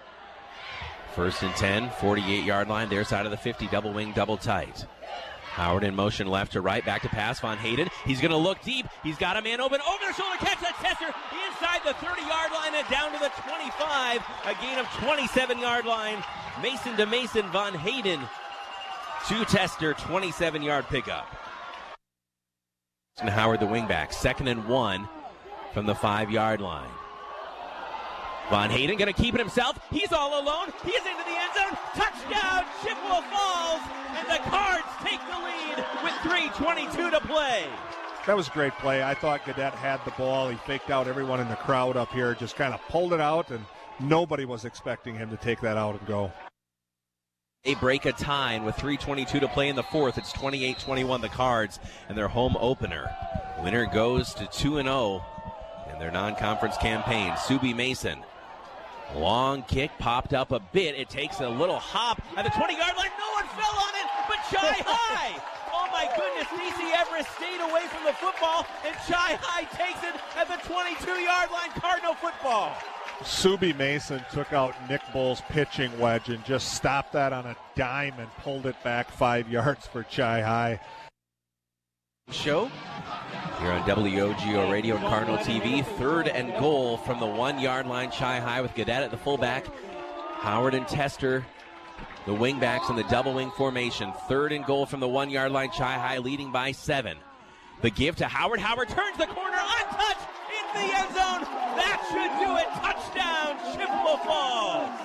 First and 10, 48-yard line, their side of the 50, double wing, double tight. Howard in motion left to right, back to pass, Von Hayden. He's going to look deep. He's got a man open, over the shoulder, catch that Tester inside the 30-yard line and down to the 25. A gain of 27-yard line. Mason to Mason, Von Hayden to Tester, 27-yard pickup. And Howard the wingback, 2nd and 1 from the 5-yard line. Von Hayden going to keep it himself. He's all alone. He is into the end zone. Touchdown, Chippewa Falls. And the Cards take the lead with 3:22 to play. That was a great play. I thought Gaudette had the ball. He faked out everyone in the crowd up here, just kind of pulled it out, and nobody was expecting him to take that out and go. They break a tie, and with 3:22 to play in the fourth, it's 28-21 the Cards and their home opener. Winner goes to 2-0 in their non-conference campaign. Subi Mason. Long kick, popped up a bit. It takes a little hop at the 20-yard line. No one fell on it, but Chi-Hi. Oh, my goodness. DC Everest stayed away from the football, and Chi-Hi takes it at the 22-yard line. Cardinal football. Subi Mason took out Nick Bull's pitching wedge and just stopped that on a dime and pulled it back 5 yards for Chi-Hi. Show here on WOGO Radio and Cardinal TV. 3rd and goal from the 1-yard line. Chi-Hi with Gaudette at the fullback. Howard and Tester, the wingbacks in the double wing formation. 3rd and goal from the 1-yard line. Chi-Hi leading by 7. The give to Howard. Howard turns the corner, untouched, into the end zone. That should do it. Touchdown, Chippewa Falls.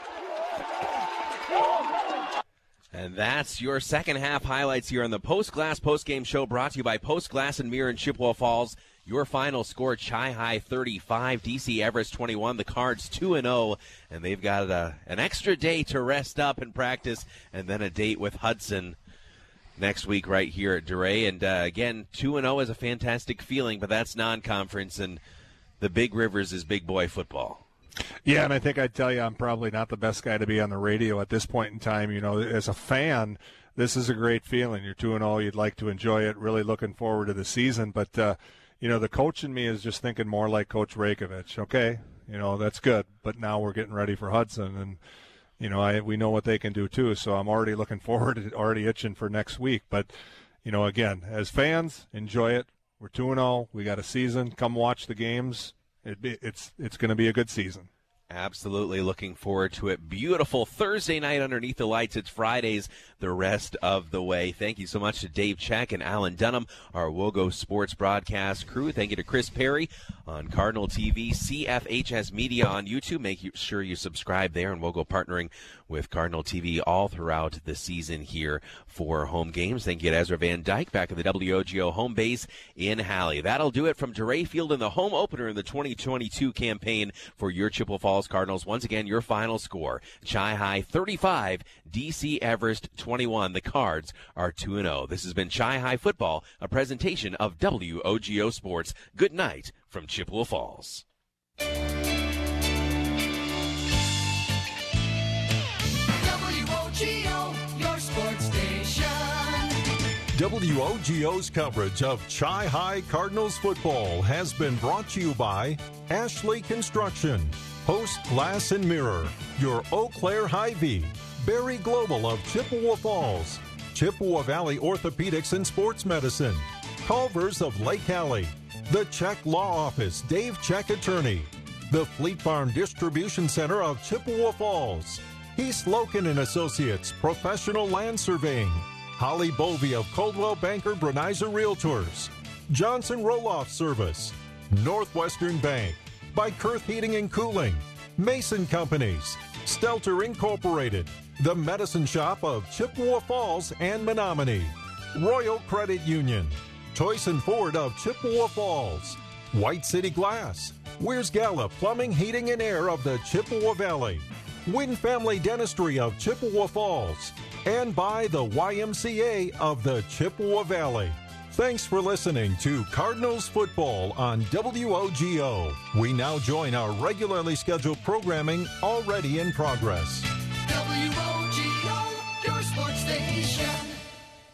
And that's your second half highlights here on the Post Glass postgame show, brought to you by Post Glass and Mirror in Chippewa Falls. Your final score, Chi-Hi 35, DC Everest 21, the Cards 2-0, and they've got an extra day to rest up and practice, and then a date with Hudson next week right here at DeRay. And again, 2-0 is a fantastic feeling, but that's non-conference, and the Big Rivers is big boy football. Yeah, and I think I'd tell you I'm probably not the best guy to be on the radio at this point in time. You know, as a fan, this is a great feeling. You're 2-0. You'd like to enjoy it. Really looking forward to the season. But, you know, the coach in me is just thinking more like Coach Rakovich. Okay, you know, that's good. But now we're getting ready for Hudson. And, you know, we know what they can do too. So I'm already looking forward, already itching for next week. But, you know, again, as fans, enjoy it. We're 2-0. We got a season. Come watch the games. It's going to be a good season. Absolutely looking forward to it. Beautiful Thursday night underneath the lights. It's Fridays the rest of the way. Thank you so much to Dave Check and Alan Dunham, our WOGO Sports broadcast crew. Thank you to Chris Perry on Cardinal TV, CFHS Media on YouTube. Make sure you subscribe there, and WOGO partnering with Cardinal TV all throughout the season here for home games. Thank you to Ezra Van Dyke back at the WOGO home base in Halley. That'll do it from DeRay Field in the home opener in the 2022 campaign for your Chippewa Falls Cardinals. Once again, your final score, Chi-Hi 35, DC Everest 21. The Cards are 2-0. This has been Chi-Hi Football, a presentation of WOGO Sports. Good night from Chippewa Falls. WOGO, your sports station. WOGO's coverage of Chi-Hi Cardinals football has been brought to you by Ashley Construction, Post Glass and Mirror, your Eau Claire Hy-Vee, Berry Global of Chippewa Falls, Chippewa Valley Orthopedics and Sports Medicine, Culver's of Lake Alley, the Check Law Office, Dave Check Attorney, the Fleet Farm Distribution Center of Chippewa Falls, East Loken and Associates, Professional Land Surveying, Holly Bovey of Coldwell Banker Brenizer Realtors, Johnson Roloff Service, Northwestern Bank, by Kurth Heating and Cooling, Mason Companies, Stelter Incorporated, the Medicine Shop of Chippewa Falls and Menominee, Royal Credit Union, Toyson Ford of Chippewa Falls, White City Glass, Weir's Gala Plumbing, Heating and Air of the Chippewa Valley, Wynn Family Dentistry of Chippewa Falls, and by the YMCA of the Chippewa Valley. Thanks for listening to Cardinals Football on WOGO. We now join our regularly scheduled programming already in progress.